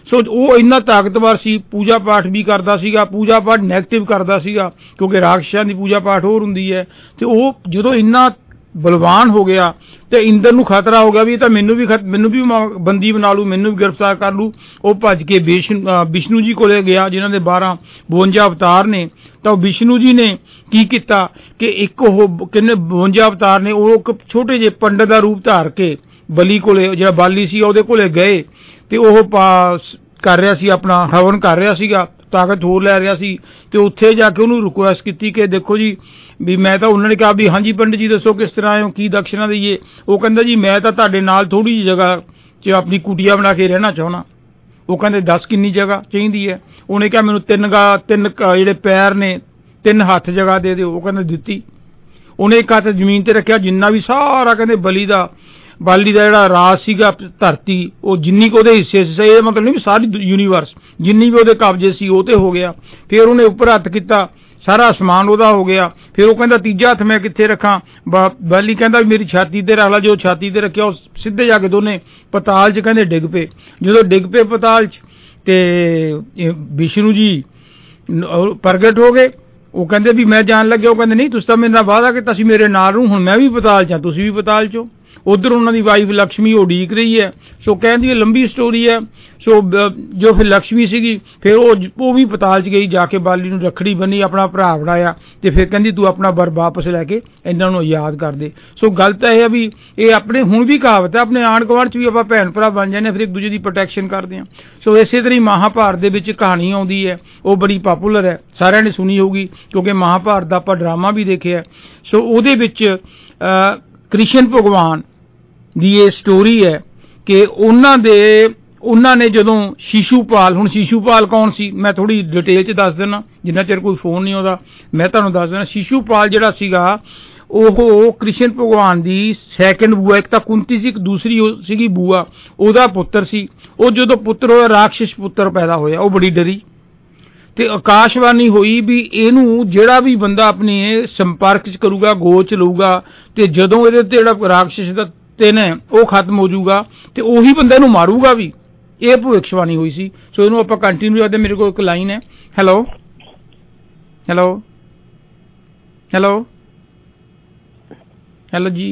ਸੋ ਉਹ ਇੰਨਾ ਤਾਕਤਵਰ ਸੀ, ਪੂਜਾ ਪਾਠ ਵੀ ਕਰਦਾ ਸੀਗਾ, ਪੂਜਾ ਪਾਠ ਨੈਗੇਟਿਵ ਕਰਦਾ ਸੀਗਾ ਕਿਉਂਕਿ ਰਾਖਸ਼ਾਂ ਦੀ ਪੂਜਾ ਪਾਠ ਹੋਰ ਹੁੰਦੀ ਹੈ। ਤੇ ਉਹ ਜਦੋਂ ਇੰਨਾ ਬਲਵਾਨ ਹੋ ਗਿਆ ਤੇ ਇੰਦਰ ਨੂੰ ਖਤਰਾ ਹੋ ਗਿਆ ਵੀ ਇਹ ਤਾਂ ਮੈਨੂੰ ਵੀ ਮੈਨੂੰ ਵੀ ਬੰਦੀ ਬਣਾ ਲੂ, ਮੈਨੂੰ ਵੀ ਗ੍ਰਿਫਤਾਰ ਕਰ ਲੂ। ਉਹ ਭੱਜ ਕੇ ਵਿਸ਼ਨੂੰ ਜੀ ਕੋਲੇ ਗਿਆ ਜਿਨ੍ਹਾਂ ਦੇ ਬਾਰਾਂ ਬਵੰਜਾ ਅਵਤਾਰ ਨੇ। ਤਾਂ ਉਹ ਵਿਸ਼ਨੂੰ ਜੀ ਨੇ ਕੀ ਕੀਤਾ ਕਿ ਇੱਕ ਉਹ ਕਿੰਨੇ ਬਵੰਜਾ ਅਵਤਾਰ ਨੇ, ਉਹ ਇੱਕ ਛੋਟੇ ਜਿਹੇ ਪੰਡਤ ਦਾ ਰੂਪ ਧਾਰ ਕੇ ਬਲੀ ਕੋਲੇ, ਜਿਹੜਾ ਬਾਲੀ ਸੀ ਉਹਦੇ ਕੋਲੇ ਗਏ ਤੇ ਉਹ ਪਾਸ ਕਰ ਰਿਹਾ ਸੀ, ਆਪਣਾ ਹਵਨ ਕਰ ਰਿਹਾ ਸੀਗਾ, ਤਾਕਤ ਹੋਰ ਲੈ ਰਿਹਾ ਸੀ। ਤੇ ਉੱਥੇ ਜਾ ਕੇ ਉਹਨੂੰ ਰਿਕੁਐਸਟ ਕੀਤੀ ਕਿ ਦੇਖੋ ਜੀ ਵੀ ਮੈਂ ਤਾਂ, ਉਹਨਾਂ ਨੇ ਕਿਹਾ ਵੀ ਹਾਂਜੀ ਪੰਡਿਤ ਜੀ ਦੱਸੋ ਕਿਸ ਤਰ੍ਹਾਂ ਆਏ ਹੋ, ਕੀ ਦਕਸ਼ਨਾ ਦਈਏ। ਉਹ ਕਹਿੰਦਾ ਜੀ ਮੈਂ ਤਾਂ ਤੁਹਾਡੇ ਨਾਲ ਥੋੜੀ ਜਿਹੀ ਜਗ੍ਹਾ 'ਚ ਆਪਣੀ ਕੁਟੀਆ ਬਣਾ ਕੇ ਰਹਿਣਾ ਚਾਹੁੰਦਾ। ਉਹ ਕਹਿੰਦੇ ਦੱਸ ਕਿੰਨੀ ਜਗ੍ਹਾ ਚਾਹੀਦੀ ਹੈ। ਉਹਨੇ ਕਿਹਾ ਮੈਨੂੰ ਤਿੰਨ ਗਾ ਤਿੰਨ ਜਿਹੜੇ ਪੈਰ ਨੇ, ਤਿੰਨ ਹੱਥ ਜਗ੍ਹਾ ਦੇ ਦਿਓ। ਉਹ ਕਹਿੰਦੇ ਦਿੱਤੀ। ਉਹਨੇ ਇੱਕ ਹੱਥ ਜ਼ਮੀਨ ਤੇ ਰੱਖਿਆ, ਜਿੰਨਾ ਵੀ ਸਾਰਾ ਕਹਿੰਦੇ ਬਲੀ ਦਾ ਬਾਲੀ ਦਾ ਜਿਹੜਾ ਰਾਜ ਸੀਗਾ ਧਰਤੀ, ਉਹ ਜਿੰਨੀ ਕੁ ਉਹਦੇ ਹਿੱਸੇ ਸੀ, ਇਹ ਮਤਲਬ ਨਹੀਂ ਵੀ ਸਾਰੀ ਯੂਨੀਵਰਸ ਜਿੰਨੀ ਵੀ ਉਹਦੇ ਕਬਜ਼ੇ ਸੀ ਉਹ ਤੇ ਹੋ ਗਿਆ। ਫਿਰ ਉਹਨੇ ਉੱਪਰ ਹੱਥ ਕੀਤਾ, ਸਾਰਾ ਅਸਮਾਨ ਉਹਦਾ ਹੋ ਗਿਆ। ਫਿਰ ਉਹ ਕਹਿੰਦਾ ਤੀਜਾ ਹੱਥ ਮੈਂ ਕਿੱਥੇ ਰੱਖਾਂ? ਬਾਲੀ ਕਹਿੰਦਾ ਵੀ ਮੇਰੀ ਛਾਤੀ ਤੇ ਰੱਖ ਲਾ। ਜੋ ਛਾਤੀ ਤੇ ਰੱਖਿਆ ਉਹ ਸਿੱਧੇ ਜਾ ਕੇ ਦੋਨੇ ਪਤਾਲ 'ਚ ਕਹਿੰਦੇ ਡਿੱਗ ਪਏ। ਜਦੋਂ ਡਿੱਗ ਪਏ ਪਤਾਲ 'ਚ ਤੇ ਵਿਸ਼ਨੂੰ ਜੀ ਪ੍ਰਗਟ ਹੋ ਗਏ। ਉਹ ਕਹਿੰਦੇ ਵੀ ਮੈਂ ਜਾਣ ਲੱਗਿਆ। ਉਹ ਕਹਿੰਦੇ ਨਹੀਂ, ਤੁਸੀਂ ਤਾਂ ਮੇਰੇ ਨਾਲ ਵਾਅਦਾ ਕੀਤਾ ਸੀ ਮੇਰੇ ਨਾਲ ਨੂੰ, ਹੁਣ ਮੈਂ ਵੀ ਪਤਾਲ 'ਚ ਹਾਂ, ਤੁਸੀਂ ਵੀ ਪਤਾਲ 'ਚ ਹੋ। ਉਧਰ ਉਹਨਾਂ ਦੀ ਵਾਈਫ ਲక్ష్ਮੀ ਉਡੀਕ ਰਹੀ ਹੈ। ਸੋ ਕਹਿੰਦੀ ਹੈ ਲੰਬੀ ਸਟੋਰੀ ਹੈ। ਸੋ ਜੋ ਫਿਰ ਲక్ష్ਮੀ ਸੀਗੀ ਫਿਰ ਉਹ ਉਹ ਵੀ ਪਤਾਲ 'ਚ ਗਈ, ਜਾ ਕੇ ਬਾਲੀ ਨੂੰ ਰੱਖੜੀ ਬੰਨੀ, ਆਪਣਾ ਭਰਾ ਬਣਾਇਆ ਤੇ ਫਿਰ ਕਹਿੰਦੀ ਤੂੰ ਆਪਣਾ ਵਰ ਵਾਪਸ ਲੈ ਕੇ ਇਹਨਾਂ ਨੂੰ ਯਾਦ ਕਰ ਦੇ। ਸੋ ਗੱਲ ਤਾਂ ਇਹ ਹੈ ਵੀ ਇਹ ਆਪਣੇ ਹੁਣ ਵੀ ਕਹਾਵਤ ਹੈ, ਆਪਣੇ ਆਂਢ ਗੁਆਂਢ 'ਚ ਵੀ ਆਪਾਂ ਭੈਣ ਭਰਾ ਬਣ ਜਾਂਦੇ ਹਾਂ, ਫਿਰ ਇੱਕ ਦੂਜੇ ਦੀ ਪ੍ਰੋਟੈਕਸ਼ਨ ਕਰਦੇ ਹਾਂ। ਸੋ ਇਸੇ ਤਰ੍ਹਾਂ ਹੀ ਮਹਾਭਾਰਤ ਦੇ ਵਿੱਚ ਕਹਾਣੀ ਆਉਂਦੀ ਹੈ, ਉਹ ਬੜੀ ਪਾਪੂਲਰ ਹੈ, ਸਾਰਿਆਂ ਨੇ ਸੁਣੀ ਹੋਊਗੀ ਕਿਉਂਕਿ ਮਹਾਭਾਰਤ ਦਾ ਆਪਾਂ ਡਰਾਮਾ ਵੀ ਦੇਖਿਆ। ਸੋ ਉਹਦੇ ਵਿੱਚ ਕ੍ਰਿਸ਼ਨ ਭਗਵਾਨ ਦੀ ਇਹ ਸਟੋਰੀ ਹੈ ਕਿ ਉਹਨਾਂ ਦੇ ਉਹਨਾਂ ਨੇ ਜਦੋਂ ਸ਼ਿਸ਼ੂਪਾਲ, ਹੁਣ ਸ਼ਿਸ਼ੂਪਾਲ ਕੌਣ ਸੀ ਮੈਂ ਥੋੜੀ ਡਿਟੇਲ 'ਚ ਦੱਸ ਦਿੰਦਾ, ਜਿੰਨਾ ਚਿਰ ਕੋਈ ਫੋਨ ਨਹੀਂ ਆਉਂਦਾ ਮੈਂ ਤੁਹਾਨੂੰ ਦੱਸ ਦਿੰਦਾ। ਸ਼ਿਸ਼ੂਪਾਲ ਜਿਹੜਾ ਸੀਗਾ ਉਹ ਕ੍ਰਿਸ਼ਨ ਭਗਵਾਨ ਦੀ ਸੈਕਿੰਡ ਬੂਆ, ਇੱਕ ਤਾਂ ਕੁੰਤੀ ਸੀ, ਇੱਕ ਦੂਸਰੀ ਸੀਗੀ ਬੂਆ, ਉਹਦਾ ਪੁੱਤਰ ਸੀ। ਉਹ ਜਦੋਂ ਪੁੱਤਰ ਹੋਇਆ ਰਾਖਸ਼ ਪੁੱਤਰ ਪੈਦਾ ਹੋਇਆ, ਉਹ ਬੜੀ ਡਰੀ ਤੇ ਆਕਾਸ਼ਵਾਣੀ ਹੋਈ ਵੀ ਇਹਨੂੰ ਜਿਹੜਾ ਵੀ ਬੰਦਾ ਆਪਣੇ ਸੰਪਰਕ 'ਚ ਕਰੂਗਾ, ਗੋਚ ਲਊਗਾ ਤੇ ਜਦੋਂ ਇਹਦੇ ਤੇ ਜਿਹੜਾ ਰਾਖਸ਼ ਦਾ ਤਿੰਨ ਹੈ ਉਹ ਖਤਮ ਹੋ ਜਾਊਗਾ ਤੇ ਉਹੀ ਬੰਦੇ ਨੂੰ ਮਾਰੂਗਾ ਵੀ। ਇਹ ਭਵਿੱਖਬਾਣੀ ਹੋਈ ਸੀ। ਸੋ ਇਹਨੂੰ ਆਪਾਂ ਕੰਟੀਨਿਊ ਕਰਦੇ। ਮੇਰੇ ਕੋਲ ਇੱਕ ਲਾਈਨ ਹੈ। ਹੈਲੋ ਹੈਲੋ ਹੈਲੋ ਹੈਲੋ ਜੀ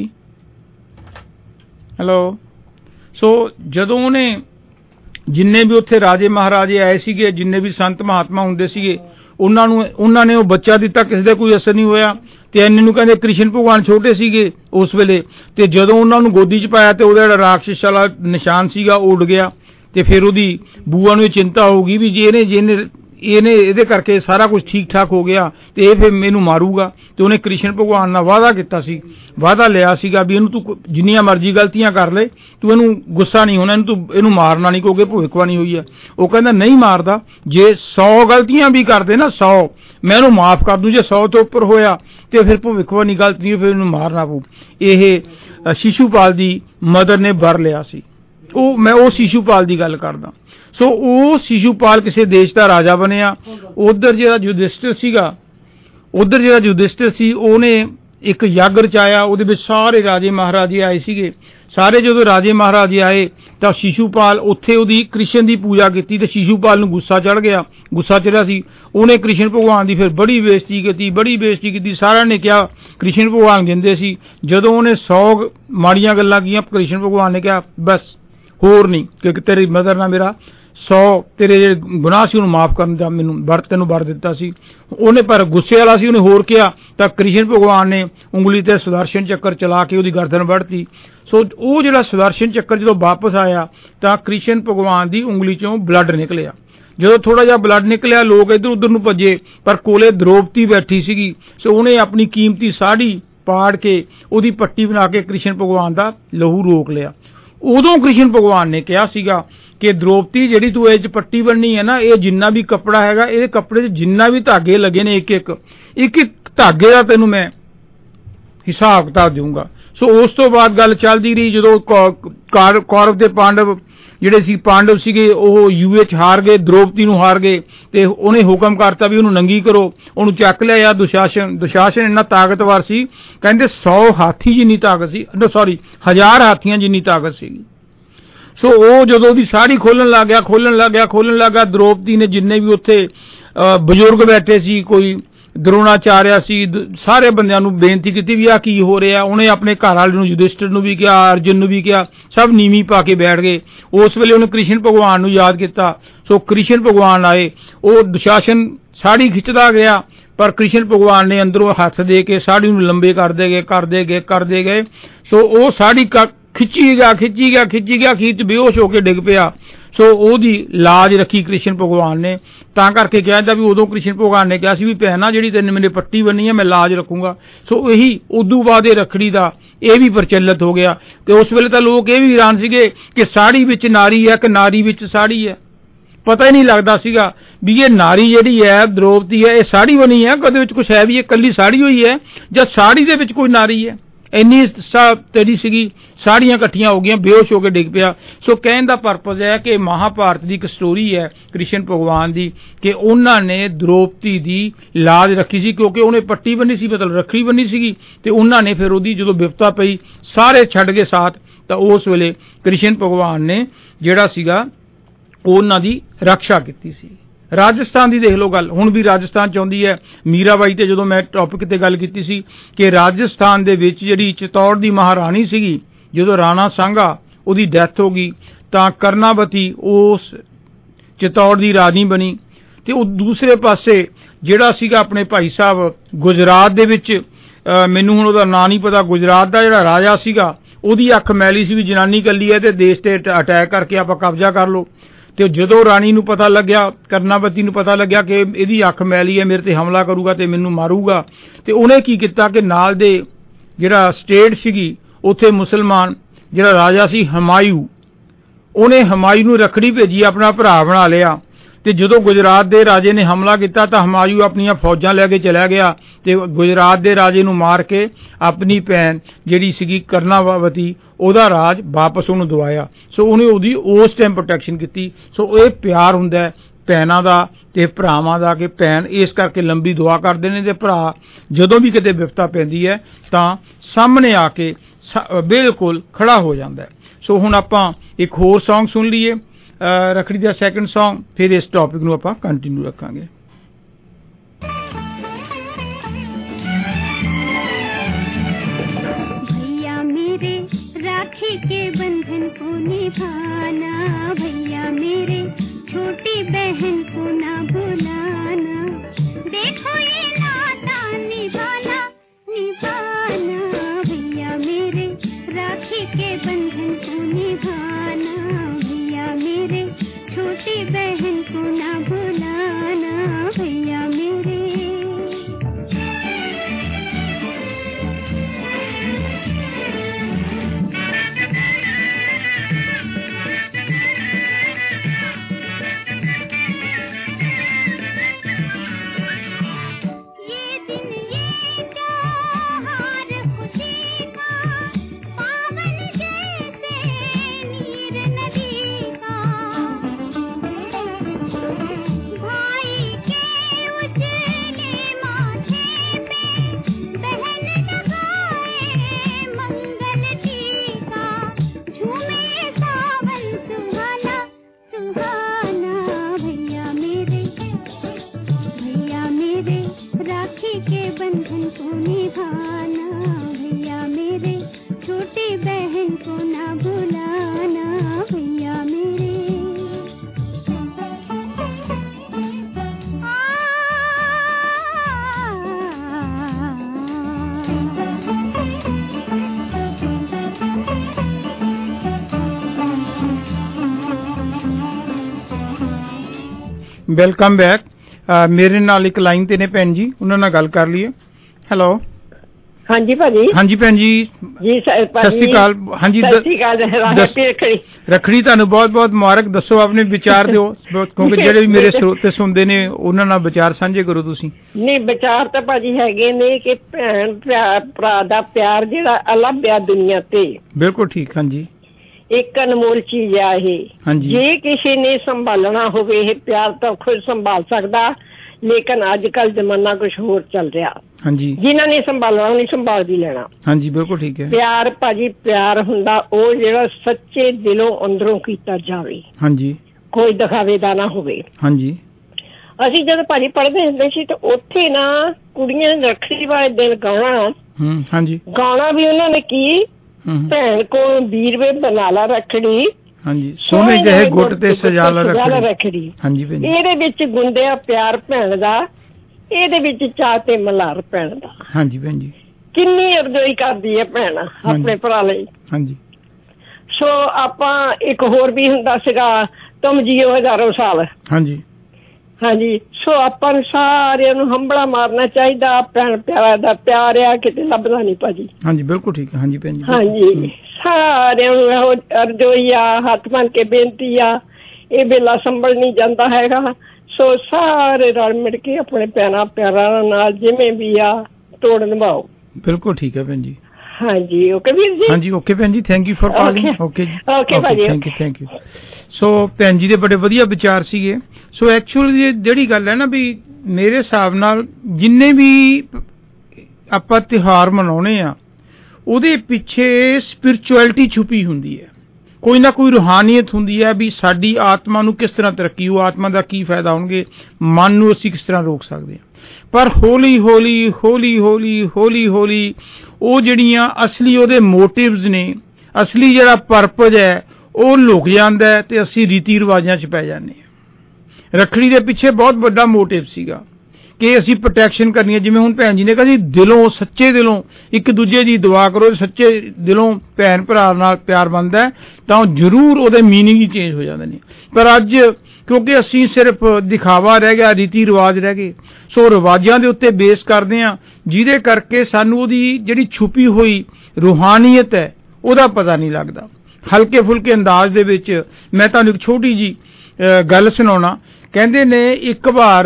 ਹੈਲੋ। ਸੋ ਜਦੋਂ ਉਹਨੇ ਜਿੰਨੇ ਵੀ ਉੱਥੇ ਰਾਜੇ ਮਹਾਰਾਜੇ ਆਏ ਸੀਗੇ, ਜਿੰਨੇ ਵੀ ਸੰਤ ਮਹਾਤਮਾ ਹੁੰਦੇ ਸੀਗੇ, ਉਹਨਾਂ ਨੂੰ ਉਹਨਾਂ ਨੇ ਉਹ ਬੱਚਾ ਦਿੱਤਾ, ਕਿਸੇ ਦਾ ਕੋਈ ਅਸਰ ਨਹੀਂ ਹੋਇਆ। ਤੇ ਇੰਨੇ ਨੂੰ ਕਹਿੰਦੇ ਕ੍ਰਿਸ਼ਨ ਭਗਵਾਨ ਛੋਟੇ ਸੀਗੇ ਉਸ ਵੇਲੇ, ਤੇ ਜਦੋਂ ਉਹਨਾਂ ਨੂੰ ਗੋਦੀ 'ਚ ਪਾਇਆ ਤੇ ਉਹਦਾ ਜਿਹੜਾ ਰਾਖਸ਼ ਵਾਲਾ ਨਿਸ਼ਾਨ ਸੀਗਾ ਉਹ ਉੱਡ ਗਿਆ। ਤੇ ਫਿਰ ਉਹਦੀ ਬੂਆ ਨੂੰ ਇਹ ਚਿੰਤਾ ਹੋਊਗੀ ਵੀ ਜੇ ਇਹਨੇ ਜੇ ਇਹਨੇ ਇਹਨੇ ਇਹਦੇ ਕਰਕੇ ਸਾਰਾ ਕੁਝ ਠੀਕ ਠਾਕ ਹੋ ਗਿਆ ਤੇ ਇਹ ਫਿਰ ਮੈਨੂੰ ਮਾਰੂਗਾ। ਤੇ ਉਹਨੇ ਕ੍ਰਿਸ਼ਨ ਭਗਵਾਨ ਨਾਲ ਵਾਅਦਾ ਕੀਤਾ ਸੀ, ਵਾਅਦਾ ਲਿਆ ਸੀਗਾ ਵੀ ਇਹਨੂੰ ਤੂੰ ਜਿੰਨੀਆਂ ਮਰਜ਼ੀ ਗਲਤੀਆਂ ਕਰ ਲੈ, ਤੂੰ ਇਹਨੂੰ ਗੁੱਸਾ ਨਹੀਂ ਹੋਣਾ, ਇਹਨੂੰ ਤੂੰ ਇਹਨੂੰ ਮਾਰਨਾ ਨਹੀਂ ਕਿਉਂਕਿ ਭਵਿੱਖਬਾਣੀ ਹੋਈ ਹੈ। ਉਹ ਕਹਿੰਦਾ ਨਹੀਂ ਮਾਰਦਾ, ਜੇ ਸੌ ਗਲਤੀਆਂ ਵੀ ਕਰਦੇ ਨਾ ਸੌ ਮੈਂ ਇਹਨੂੰ ਮਾਫ ਕਰ ਦੂੰ, ਜੇ ਸੌ ਤੋਂ ਉੱਪਰ ਹੋਇਆ ਤੇ ਫਿਰ ਭਵਿੱਖਬਾਣੀ ਗਲਤ ਨਹੀਂ, ਫਿਰ ਇਹਨੂੰ ਮਾਰਨਾ ਪਊ। ਇਹ ਸ਼ਿਸ਼ੂਪਾਲ ਦੀ ਮਦਰ ਨੇ ਵਰ ਲਿਆ ਸੀ। ਉਹ ਮੈਂ ਉਹ ਸ਼ਿਸ਼ੂਪਾਲ ਦੀ ਗੱਲ ਕਰਦਾ। ਸੋ ਉਹ ਸ਼ਿਸ਼ੂਪਾਲ ਕਿਸੇ ਦੇਸ਼ ਦਾ ਰਾਜਾ ਬਣਿਆ। ਉਧਰ ਜਿਹੜਾ ਯੁਧਿਸ਼ਟਰ ਸੀਗਾ, ਉਧਰ ਜਿਹੜਾ ਯੁਧਿਸ਼ਟਰ ਸੀ ਉਹਨੇ ਇੱਕ ਯੱਗ ਰਚਾਇਆ, ਉਹਦੇ ਵਿੱਚ ਸਾਰੇ ਰਾਜੇ ਮਹਾਰਾਜੇ ਆਏ ਸੀਗੇ। ਸਾਰੇ ਜਦੋਂ ਰਾਜੇ ਮਹਾਰਾਜੇ ਆਏ ਤਾਂ ਸ਼ਿਸ਼ੂਪਾਲ ਉੱਥੇ ਉਹਦੀ ਕ੍ਰਿਸ਼ਨ ਦੀ ਪੂਜਾ ਕੀਤੀ ਤੇ ਸ਼ਿਸ਼ੂਪਾਲ ਨੂੰ ਗੁੱਸਾ ਚੜ ਗਿਆ, ਗੁੱਸਾ ਚੜਿਆ ਸੀ। ਉਹਨੇ ਕ੍ਰਿਸ਼ਨ ਭਗਵਾਨ ਦੀ ਫਿਰ ਬੜੀ ਬੇਇੱਜ਼ਤੀ ਕੀਤੀ, ਬੜੀ ਬੇਇੱਜ਼ਤੀ ਕੀਤੀ। ਸਾਰਿਆਂ ਨੇ ਕਿਹਾ ਕ੍ਰਿਸ਼ਨ ਭਗਵਾਨ ਜਿੰਦੇ ਸੀ। ਜਦੋਂ ਉਹਨੇ ਸੌ ਮਾੜੀਆਂ ਗੱਲਾਂ ਕੀਤੀਆਂ, ਕ੍ਰਿਸ਼ਨ ਭਗਵਾਨ ਨੇ ਕਿਹਾ ਬਸ ਹੋਰ ਨਹੀਂ, ਕਿਉਂਕਿ ਤੇਰੀ ਮਦਰ ਨਾਲ ਮੇਰਾ ਸੌ ਤੇਰੇ ਜਿਹੜੇ ਗੁਨਾਹ ਸੀ ਉਹਨੂੰ ਮਾਫ ਕਰਨ ਦਾ ਮੈਨੂੰ ਵਰ ਤੈਨੂੰ ਵਰ ਦਿੱਤਾ ਸੀ। ਉਹਨੇ ਪਰ ਗੁੱਸੇ ਵਾਲਾ ਸੀ, ਉਹਨੇ ਹੋਰ ਕਿਹਾ ਤਾਂ ਕ੍ਰਿਸ਼ਨ ਭਗਵਾਨ ਨੇ ਉਂਗਲੀ ਤੇ ਸੁਦਰਸ਼ਨ ਚੱਕਰ ਚਲਾ ਕੇ ਉਹਦੀ ਗਰਦਨ ਵੱਢਤੀ। ਸੋ ਉਹ ਜਿਹੜਾ ਸੁਦਰਸ਼ਨ ਚੱਕਰ ਜਦੋਂ ਵਾਪਸ ਆਇਆ ਤਾਂ ਕ੍ਰਿਸ਼ਨ ਭਗਵਾਨ ਦੀ ਉਂਗਲੀ ਚੋਂ ਬਲੱਡ ਨਿਕਲਿਆ। ਜਦੋਂ ਥੋੜਾ ਜਿਹਾ ਬਲੱਡ ਨਿਕਲਿਆ ਲੋਕ ਇੱਧਰ ਉੱਧਰ ਨੂੰ ਭੱਜੇ, ਪਰ ਕੋਲੇ ਦ੍ਰੋਪਦੀ ਬੈਠੀ ਸੀਗੀ। ਸੋ ਉਹਨੇ ਆਪਣੀ ਕੀਮਤੀ ਸਾੜੀ ਪਾੜ ਕੇ ਉਹਦੀ ਪੱਟੀ ਬਣਾ ਕੇ ਕ੍ਰਿਸ਼ਨ ਭਗਵਾਨ ਦਾ ਲਹੂ ਰੋਕ ਲਿਆ। ਉਦੋਂ ਕ੍ਰਿਸ਼ਨ ਭਗਵਾਨ ਨੇ ਕਿਹਾ ਸੀਗਾ ਕਿ ਦ੍ਰੋਪਦੀ ਜਿਹੜੀ ਤੂੰ ਇਹ 'ਚ ਪੱਟੀ ਬੰਨੀ ਹੈ ਨਾ, ਇਹ ਜਿੰਨਾ ਵੀ ਕੱਪੜਾ ਹੈਗਾ, ਇਹਦੇ ਕੱਪੜੇ 'ਚ ਜਿੰਨਾ ਵੀ ਧਾਗੇ ਲੱਗੇ ਨੇ, ਇੱਕ ਇੱਕ ਇੱਕ ਇੱਕ ਧਾਗੇ ਦਾ ਤੈਨੂੰ ਮੈਂ ਹਿਸਾਬ ਕਿਤਾਬ ਦੇਊਂਗਾ। ਸੋ ਉਸ ਤੋਂ ਬਾਅਦ ਗੱਲ ਚੱਲਦੀ ਰਹੀ। ਜਦੋਂ ਕੌਰਵ ਦੇ ਪਾਂਡਵ ਜਿਹੜੇ ਸੀ ਪਾਂਡਵ ਸੀਗੇ ਉਹ ਯੂਏ 'ਚ ਹਾਰ ਗਏ, ਦ੍ਰੋਪਦੀ ਨੂੰ ਹਾਰ ਗਏ ਤੇ ਉਹਨੇ ਹੁਕਮ ਕਰਤਾ ਵੀ ਉਹਨੂੰ ਨੰਗੀ ਕਰੋ। ਉਹਨੂੰ ਚੱਕ ਲਿਆ। ਦੁਸ਼ਾਸਨ ਦੁਸ਼ਾਸਨ ਇੰਨਾ ਤਾਕਤਵਰ ਸੀ, ਕਹਿੰਦੇ ਸੌ ਹਾਥੀ ਜਿੰਨੀ ਤਾਕਤ ਸੀ, ਸੌਰੀ ਹਜ਼ਾਰ ਹਾਥੀਆਂ ਜਿੰਨੀ ਤਾਕਤ ਸੀਗੀ। ਸੋ ਉਹ ਜਦੋਂ ਉਹਦੀ ਸਾੜੀ ਖੋਲਣ ਲੱਗ ਗਿਆ ਖੋਲਣ ਲੱਗ ਗਿਆ ਖੋਲਣ ਲੱਗ ਗਿਆ ਦ੍ਰੋਪਦੀ ਨੇ ਜਿੰਨੇ ਵੀ ਉੱਥੇ ਬਜ਼ੁਰਗ ਬੈਠੇ ਸੀ, ਕੋਈ ਦਰੋਣਾਚਾਰਿਆ ਸੀ, ਸਾਰੇ ਬੰਦਿਆਂ ਨੂੰ ਬੇਨਤੀ ਕੀਤੀ ਵੀ ਆ ਕੀ ਹੋ ਰਿਹਾ। ਉਹਨੇ ਆਪਣੇ ਘਰ ਵਾਲੇ ਨੂੰ ਯੁਧਿਸ਼ਟਰ ਨੂੰ ਵੀ ਕਿਹਾ, ਅਰਜੁਨ ਨੂੰ ਵੀ ਕਿਹਾ, ਸਭ ਨੀਵੀਂ ਪਾ ਕੇ ਬੈਠ ਗਏ। ਉਸ ਵੇਲੇ ਉਹਨੇ ਕ੍ਰਿਸ਼ਨ ਭਗਵਾਨ ਨੂੰ ਯਾਦ ਕੀਤਾ। ਸੋ ਕ੍ਰਿਸ਼ਨ ਭਗਵਾਨ ਆਏ, ਉਹ ਦੁਸ਼ਾਸਨ ਸਾੜੀ ਖਿੱਚਦਾ ਗਿਆ ਪਰ ਕ੍ਰਿਸ਼ਨ ਭਗਵਾਨ ਨੇ ਅੰਦਰੋਂ ਹੱਥ ਦੇ ਕੇ ਸਾੜੀ ਨੂੰ ਲੰਬੇ ਕਰਦੇ ਗਏ ਕਰਦੇ ਗਏ ਕਰਦੇ ਗਏ। ਸੋ ਉਹ ਸਾੜੀ ਖਿੱਚੀ ਗਿਆ ਖਿੱਚੀ ਗਿਆ ਖਿੱਚੀ ਗਿਆ ਅਖੀਰ 'ਚ ਬੇਹੋਸ਼ ਹੋ ਕੇ ਡਿੱਗ ਪਿਆ। ਸੋ ਉਹਦੀ ਲਾਜ ਰੱਖੀ ਕ੍ਰਿਸ਼ਨ ਭਗਵਾਨ ਨੇ। ਤਾਂ ਕਰਕੇ ਕਿਹਾ ਜਾਂਦਾ ਵੀ ਉਦੋਂ ਕ੍ਰਿਸ਼ਨ ਭਗਵਾਨ ਨੇ ਕਿਹਾ ਸੀ ਵੀ ਭੈਣਾ ਜਿਹੜੀ ਤੈਨੂੰ ਮੇਰੇ ਪੱਟੀ ਬੰਨੀ ਹੈ ਮੈਂ ਲਾਜ ਰੱਖੂੰਗਾ। ਸੋ ਇਹੀ ਉਦੋਂ ਬਾਅਦ ਇਹ ਰੱਖੜੀ ਦਾ ਇਹ ਵੀ ਪ੍ਰਚਲਿਤ ਹੋ ਗਿਆ ਕਿ ਉਸ ਵੇਲੇ ਤਾਂ ਲੋਕ ਇਹ ਵੀ ਹੈਰਾਨ ਸੀਗੇ ਕਿ ਸਾੜੀ ਵਿੱਚ ਨਾਰੀ ਹੈ ਕਿ ਨਾਰੀ ਵਿੱਚ ਸਾੜੀ ਹੈ, ਪਤਾ ਹੀ ਨਹੀਂ ਲੱਗਦਾ ਸੀਗਾ ਵੀ ਇਹ ਨਾਰੀ ਜਿਹੜੀ ਹੈ ਦ੍ਰੋਪਦੀ ਹੈ ਇਹ ਸਾੜੀ ਬਣੀ ਹੈ, ਕਦੇ ਵਿੱਚ ਕੁਛ ਹੈ ਵੀ ਇਹ ਇਕੱਲੀ ਸਾੜੀ ਹੋਈ ਹੈ ਜਾਂ ਸਾੜੀ ਦੇ ਵਿੱਚ ਕੋਈ ਨਾਰੀ ਹੈ। ਇੰਨੀ ਸਾ ਤੇਰੀ ਸੀਗੀ, ਸਾੜੀਆਂ ਇਕੱਠੀਆਂ ਹੋ ਗਈਆਂ, ਬੇਹੋਸ਼ ਹੋ ਕੇ ਡਿੱਗ ਪਿਆ। ਸੋ ਕਹਿਣ ਦਾ ਪਰਪਸ ਹੈ ਕਿ ਮਹਾਭਾਰਤ ਦੀ ਇੱਕ ਸਟੋਰੀ ਹੈ ਕ੍ਰਿਸ਼ਨ ਭਗਵਾਨ ਦੀ ਕਿ ਉਹਨਾਂ ਨੇ ਦ੍ਰੋਪਦੀ ਦੀ ਲਾਜ ਰੱਖੀ ਸੀ ਕਿਉਂਕਿ ਉਹਨੇ ਪੱਟੀ ਬੰਨੀ ਸੀ, ਮਤਲਬ ਰੱਖੜੀ ਬੰਨੀ ਸੀਗੀ, ਤੇ ਉਹਨਾਂ ਨੇ ਫਿਰ ਉਹਦੀ ਜਦੋਂ ਵਿਪਤਾ ਪਈ ਸਾਰੇ ਛੱਡ ਗਏ ਸਾਥ। ਤਾਂ ਉਸ ਵੇਲੇ ਕ੍ਰਿਸ਼ਨ ਭਗਵਾਨ ਨੇ ਜਿਹੜਾ ਸੀਗਾ ਉਹਨਾਂ ਦੀ ਰੱਖਿਆ ਕੀਤੀ ਸੀ। ਰਾਜਸਥਾਨ ਦੀ ਦੇਖ ਲਓ ਗੱਲ, ਹੁਣ ਵੀ ਰਾਜਸਥਾਨ ਚ ਆਉਂਦੀ ਹੈ। ਮੀਰਾਬਾਈ ਤੇ ਜਦੋਂ ਮੈਂ ਟੌਪਿਕ ਤੇ ਗੱਲ ਕੀਤੀ ਸੀ ਕਿ ਰਾਜਸਥਾਨ ਦੇ ਵਿੱਚ ਜਿਹੜੀ ਚਿਤੌੜ ਦੀ ਮਹਾਰਾਣੀ ਸੀਗੀ, ਜਦੋਂ ਰਾਣਾ ਸਾਂਗਾ ਉਹਦੀ ਡੈਥ ਹੋ ਗਈ ਤਾਂ ਕਰਨਾਵਤੀ ਉਸ ਚਿਤੌੜ ਦੀ ਰਾਣੀ ਬਣੀ। ਤੇ ਉਹ ਦੂਸਰੇ ਪਾਸੇ ਜਿਹੜਾ ਸੀਗਾ ਆਪਣੇ ਭਾਈ ਸਾਹਿਬ ਗੁਜਰਾਤ ਦੇ ਵਿੱਚ, ਮੈਨੂੰ ਹੁਣ ਉਹਦਾ ਨਾਂ ਨਹੀਂ ਪਤਾ, ਗੁਜਰਾਤ ਦਾ ਜਿਹੜਾ ਰਾਜਾ ਸੀਗਾ ਉਹਦੀ ਅੱਖ ਮੈਲੀ ਸੀ ਵੀ ਜਨਾਨੀ ਇਕੱਲੀ ਹੈ ਤੇ ਦੇਸ਼ ਤੇ ਅਟੈਕ ਕਰਕੇ ਆਪਾਂ ਕਬਜ਼ਾ ਕਰ ਲਓ। ਤੇ ਜਦੋਂ ਰਾਣੀ ਨੂੰ ਪਤਾ ਲੱਗਿਆ, ਕਰਨਾਵਤੀ ਨੂੰ ਪਤਾ ਲੱਗਿਆ ਕਿ ਇਹਦੀ ਅੱਖ ਮੈਲੀ ਹੈ, ਮੇਰੇ ਤੇ ਹਮਲਾ ਕਰੂਗਾ ਤੇ ਮੈਨੂੰ ਮਾਰੂਗਾ, ਤੇ ਉਹਨੇ ਕੀ ਕੀਤਾ ਕਿ ਨਾਲ ਦੇ ਜਿਹੜਾ ਸਟੇਟ ਸੀਗੀ ਉੱਥੇ ਮੁਸਲਮਾਨ ਜਿਹੜਾ ਰਾਜਾ ਸੀ ਹਮਾਯੂ, ਉਹਨੇ ਹਮਾਯੂ ਨੂੰ ਰੱਖੜੀ ਭੇਜੀ, ਆਪਣਾ ਭਰਾ ਬਣਾ ਲਿਆ। ਤੇ ਜਦੋਂ ਗੁਜਰਾਤ ਦੇ ਰਾਜੇ ਨੇ ਹਮਲਾ ਕੀਤਾ ਤਾਂ ਹਮਾਯੂ ਆਪਣੀਆਂ ਫੌਜਾਂ ਲੈ ਕੇ ਚਲਾ ਗਿਆ ਤੇ ਗੁਜਰਾਤ ਦੇ ਰਾਜੇ ਨੂੰ ਮਾਰ ਕੇ ਆਪਣੀ ਭੈਣ ਜਿਹੜੀ ਸੀਗੀ ਕਰਨਾਵਤੀ ਉਹਦਾ ਰਾਜ ਵਾਪਸ ਉਹਨੂੰ ਦਵਾਇਆ। ਸੋ ਉਹਨੇ ਉਹਦੀ ਉਸ ਟਾਈਮ ਪ੍ਰੋਟੈਕਸ਼ਨ ਕੀਤੀ। ਸੋ ਇਹ ਪਿਆਰ ਹੁੰਦਾ ਭੈਣਾਂ ਦਾ ਤੇ ਭਰਾਵਾਂ ਦਾ ਕਿ ਭੈਣ ਇਸ ਕਰਕੇ ਲੰਬੀ ਦੁਆ ਕਰਦੇ ਨੇ ਤੇ ਭਰਾ ਜਦੋਂ ਵੀ ਕਿਤੇ ਵਿਪਤਾ ਪੈਂਦੀ ਹੈ ਤਾਂ ਸਾਹਮਣੇ ਆ ਕੇ ਬਿਲਕੁਲ ਖੜਾ ਹੋ ਜਾਂਦਾ। ਸੋ ਹੁਣ ਆਪਾਂ ਇੱਕ ਹੋਰ ਸੌਂਗ ਸੁਣ ਲਈਏ, ਰੱਖੜੀ ਦਾ ਸੈਕਿੰਡ ਸੌਂਗ, ਫਿਰ ਇਸ ਟੌਪਿਕ ਨੂੰ ਆਪਾਂ ਕੰਟੀਨਿਊ ਰੱਖਾਂਗੇ। भैया मेरे राखी के बंधन को निभाना, भैया मेरे छोटी बहन को ना भुलाना, देखो ये नाता निभाना निभाना, भैया मेरे राखी के बंधन को निभाना, भैया मेरे छोटी बहन को ना भुलाना, भैया मेरे। Welcome back. ਮੇਰੇ ਨਾਲ ਇੱਕ ਲਾਈਨ ਤੇ ਨੇ ਭੈਣ ਜੀ, ਉਹਨਾਂ ਨਾਲ ਗੱਲ ਕਰ ਲਈਏ। ਹੈਲੋ। ਹਾਂਜੀ ਭਾਜੀ। ਹਾਂਜੀ ਭੈਣ ਜੀ ਜੀ ਸਤਿ ਸ਼੍ਰੀ ਅਕਾਲ। ਹਾਂਜੀ ਰੱਖੜੀ ਤੁਹਾਨੂੰ ਬਹੁਤ ਬਹੁਤ ਮੁਬਾਰਕ। ਦੱਸੋ ਆਪਣੇ ਵਿਚਾਰ ਦਿਓ ਕਿਉਂਕਿ ਜਿਹੜੇ ਵੀ ਮੇਰੇ ਸਰੋਤੇ ਸੁਣਦੇ ਨੇ ਉਹਨਾਂ ਨਾਲ ਵਿਚਾਰ ਸਾਂਝੇ ਕਰੋ ਤੁਸੀਂ। ਨਹੀਂ ਵਿਚਾਰ ਤਾਂ ਭਾਜੀ ਹੈਗੇ ਨੇ ਕਿ ਭੈਣ ਭਰਾ ਦਾ ਪਿਆਰ ਜਿਹੜਾ ਅਲੱਭ ਆ ਦੁਨੀਆ ਤੇ। ਬਿਲਕੁਲ ਠੀਕ। ਹਾਂਜੀ ਇੱਕ ਅਨਮੋਲ ਚੀਜ਼ ਆ ਇਹ। ਜੇ ਕਿਸੇ ਨੇ ਸੰਭਾਲਣਾ ਹੋਵੇ ਇਹ ਪਿਆਰ ਤਾਂ ਖੁਦ ਸੰਭਾਲ ਸਕਦਾ, ਲੇਕਿਨ ਅੱਜ ਕੱਲ ਜ਼ਮਾਨਾ ਕੁਛ ਹੋਰ ਚੱਲ ਰਿਹਾ। ਹਾਂਜੀ, ਜਿਨ੍ਹਾਂ ਨੇ ਸੰਭਾਲਣਾ ਨਹੀਂ ਸੰਭਾਲ ਵੀ ਲੈਣਾ। ਹਾਂਜੀ ਬਿਲਕੁਲ ਠੀਕ ਹੈ। ਪਿਆਰ ਭਾਜੀ, ਪਿਆਰ ਹੁੰਦਾ ਉਹ ਜਿਹੜਾ ਸੱਚੇ ਦਿਲੋਂ ਅੰਦਰੋਂ ਕੀਤਾ ਜਾਵੇ। ਹਾਂਜੀ, ਕੋਈ ਦਿਖਾਵੇ ਦਾ ਨਾ ਹੋਵੇ। ਹਾਂਜੀ, ਅਸੀਂ ਜਦੋਂ ਭਾਜੀ ਪੜ੍ਹਦੇ ਹੁੰਦੇ ਸੀ ਤੇ ਉੱਥੇ ਨਾ ਕੁੜੀਆਂ ਨੇ ਰੱਖੜੀ ਵਾਲੇ ਦਿਨ ਗਾਉਣਾ। ਹਾਂਜੀ, ਗਾਉਣਾ ਵੀ ਉਹਨਾਂ ਨੇ ਕੀ, ਭੈਣ ਕੋਲ ਵੀਹ ਰੁਪਏ ਬਣਾ ਲਾ ਰੱਖੜੀ, ਹਾਂਜੀ ਸੋਹਣੇ ਜਿਹੇ ਗੁੱਟ ਤੇ ਸਜਾ ਲਾ ਰੱਖੜੀ। ਹਾਂਜੀ, ਇਹਦੇ ਵਿੱਚ ਗੁੰਦਿਆ ਪਿਆਰ ਭੈਣ ਦਾ, ਇਹਦੇ ਵਿੱਚ ਚਾਹ ਤੇ ਮਲਾਰ ਭੈਣ ਦਾ। ਹਾਂਜੀ ਭੈਣ ਜੀ, ਕਿੰਨੀ ਅਰਜ਼ੋਈ ਕਰਦੀ ਹੈ ਭੈਣ ਆਪਣੇ ਭਰਾ ਲਈ। ਹਾਂਜੀ, ਸੋ ਆਪਾਂ ਇੱਕ ਹੋਰ ਵੀ ਹੁੰਦਾ ਸੀਗਾ, ਤੁਮ ਜੀਓ ਹਜ਼ਾਰੋਂ ਸਾਲ। ਹਾਂਜੀ ਹਾਂਜੀ, ਸੋ ਆਪਾਂ ਨੂੰ ਸਾਰਿਆਂ ਨੂੰ ਹੰਬੜਾ ਮਾਰਨਾ ਚਾਹੀਦਾ। ਭੈਣ ਪਿਆਰਾ ਦਾ ਪਿਆਰ ਆ ਕਿਤੇ ਲੱਭਦਾ ਨਹੀਂ ਭਾਜੀ। ਹਾਂਜੀ ਬਿਲਕੁਲ ਠੀਕ ਹੈ। ਹਾਂਜੀ ਭੈਣ ਜੀ, ਹਾਂਜੀ ਸਾਰਿਆਂ ਨੂੰ ਇਹੋ ਅਰਜ਼ੋਈ ਆ, ਹੱਥ ਬੰਨ ਕੇ ਬੇਨਤੀ ਆ, ਇਹ ਵੇਲਾ ਸੰਭਲ ਨਹੀਂ ਜਾਂਦਾ ਹੈਗਾ। ਸੋ ਸਾਰੇ ਰਲ ਮਿਲ ਕੇ ਆਪਣੇ ਭੈਣਾਂ ਪਿਆਰਾਂ ਨਾਲ ਜਿਵੇਂ ਵੀ ਆ ਤੋੜ ਨਿਭਾਓ। ਬਿਲਕੁਲ ਠੀਕ ਹੈ ਭੈਣ ਜੀ। ਹਾਂਜੀ ਓਕੇ ਵੀਰ ਜੀ। ਹਾਂਜੀ ਓਕੇ ਭੈਣ ਜੀ, thank you for calling. Okay ਜੀ, ਓਕੇ ਭਾਜੀ, thank you thank you. So ਭੈਣ ਜੀ ਦੇ ਬੜੇ ਵਧੀਆ ਵਿਚਾਰ ਸੀਗੇ। ਸੋ ਐਕਚੁਅਲੀ ਜਿਹੜੀ ਗੱਲ ਹੈ ਨਾ ਵੀ ਮੇਰੇ ਹਿਸਾਬ ਨਾਲ ਜਿੰਨੇ ਵੀ ਆਪਾਂ ਤਿਉਹਾਰ ਮਨਾਉਣੇ ਆ ਉਹਦੇ ਪਿੱਛੇ ਸਪਿਰਚੁਅਲਿਟੀ ਛੁਪੀ ਹੁੰਦੀ ਹੈ, ਕੋਈ ਨਾ ਕੋਈ ਰੂਹਾਨੀਅਤ ਹੁੰਦੀ ਹੈ ਵੀ ਸਾਡੀ ਆਤਮਾ ਨੂੰ ਕਿਸ ਤਰ੍ਹਾਂ ਤਰੱਕੀ, ਉਹ ਆਤਮਾ ਦਾ ਕੀ ਫਾਇਦਾ ਹੋਣਗੇ, ਮਨ ਨੂੰ ਅਸੀਂ ਕਿਸ ਤਰ੍ਹਾਂ ਰੋਕ ਸਕਦੇ ਹਾਂ। ਪਰ ਹੌਲੀ ਹੌਲੀ ਹੌਲੀ ਹੌਲੀ ਹੌਲੀ ਹੌਲੀ ਉਹ ਜਿਹੜੀਆਂ ਅਸਲੀ ਉਹਦੇ ਮੋਟਿਵਸ ਨੇ, ਅਸਲੀ ਜਿਹੜਾ ਪਰਪਸ ਹੈ ਉਹ ਲੁਕ ਜਾਂਦਾ ਹੈ ਤੇ ਅਸੀਂ ਰੀਤੀ ਰਿਵਾਜਾਂ 'ਚ ਪੈ ਜਾਂਦੇ ਹਾਂ। ਰੱਖੜੀ ਦੇ ਪਿੱਛੇ ਬਹੁਤ ਵੱਡਾ ਮੋਟਿਵ ਸੀਗਾ ਕਿ ਅਸੀਂ ਪ੍ਰੋਟੈਕਸ਼ਨ ਕਰਨੀ ਹੈ। ਜਿਵੇਂ ਹੁਣ ਭੈਣ ਜੀ ਨੇ ਕਿਹਾ ਸੀ, ਦਿਲੋਂ ਸੱਚੇ ਦਿਲੋਂ ਇੱਕ ਦੂਜੇ ਦੀ ਦੁਆ ਕਰੋ, ਸੱਚੇ ਦਿਲੋਂ ਭੈਣ ਭਰਾ ਨਾਲ ਪਿਆਰ ਬਣਦਾ ਤਾਂ ਜ਼ਰੂਰ ਉਹਦੇ ਮੀਨਿੰਗ ਹੀ ਚੇਂਜ ਹੋ ਜਾਂਦੇ ਨੇ। ਪਰ ਅੱਜ ਕਿਉਂਕਿ ਅਸੀਂ ਸਿਰਫ ਦਿਖਾਵਾ ਰਹਿ ਗਿਆ, ਰੀਤੀ ਰਿਵਾਜ ਰਹਿ ਗਏ, ਸੋ ਰਿਵਾਜਾਂ ਦੇ ਉੱਤੇ ਬੇਸ ਕਰਦੇ ਹਾਂ, ਜਿਹਦੇ ਕਰਕੇ ਸਾਨੂੰ ਉਹਦੀ ਜਿਹੜੀ ਛੁਪੀ ਹੋਈ ਰੂਹਾਨੀਅਤ ਹੈ ਉਹਦਾ ਪਤਾ ਨਹੀਂ ਲੱਗਦਾ। ਹਲਕੇ ਫੁਲਕੇ ਅੰਦਾਜ਼ ਦੇ ਵਿੱਚ ਮੈਂ ਤੁਹਾਨੂੰ ਇੱਕ ਛੋਟੀ ਜੀ ਗੱਲ ਸੁਣਾਉਣਾ। ਕਹਿੰਦੇ ਨੇ ਇੱਕ ਵਾਰ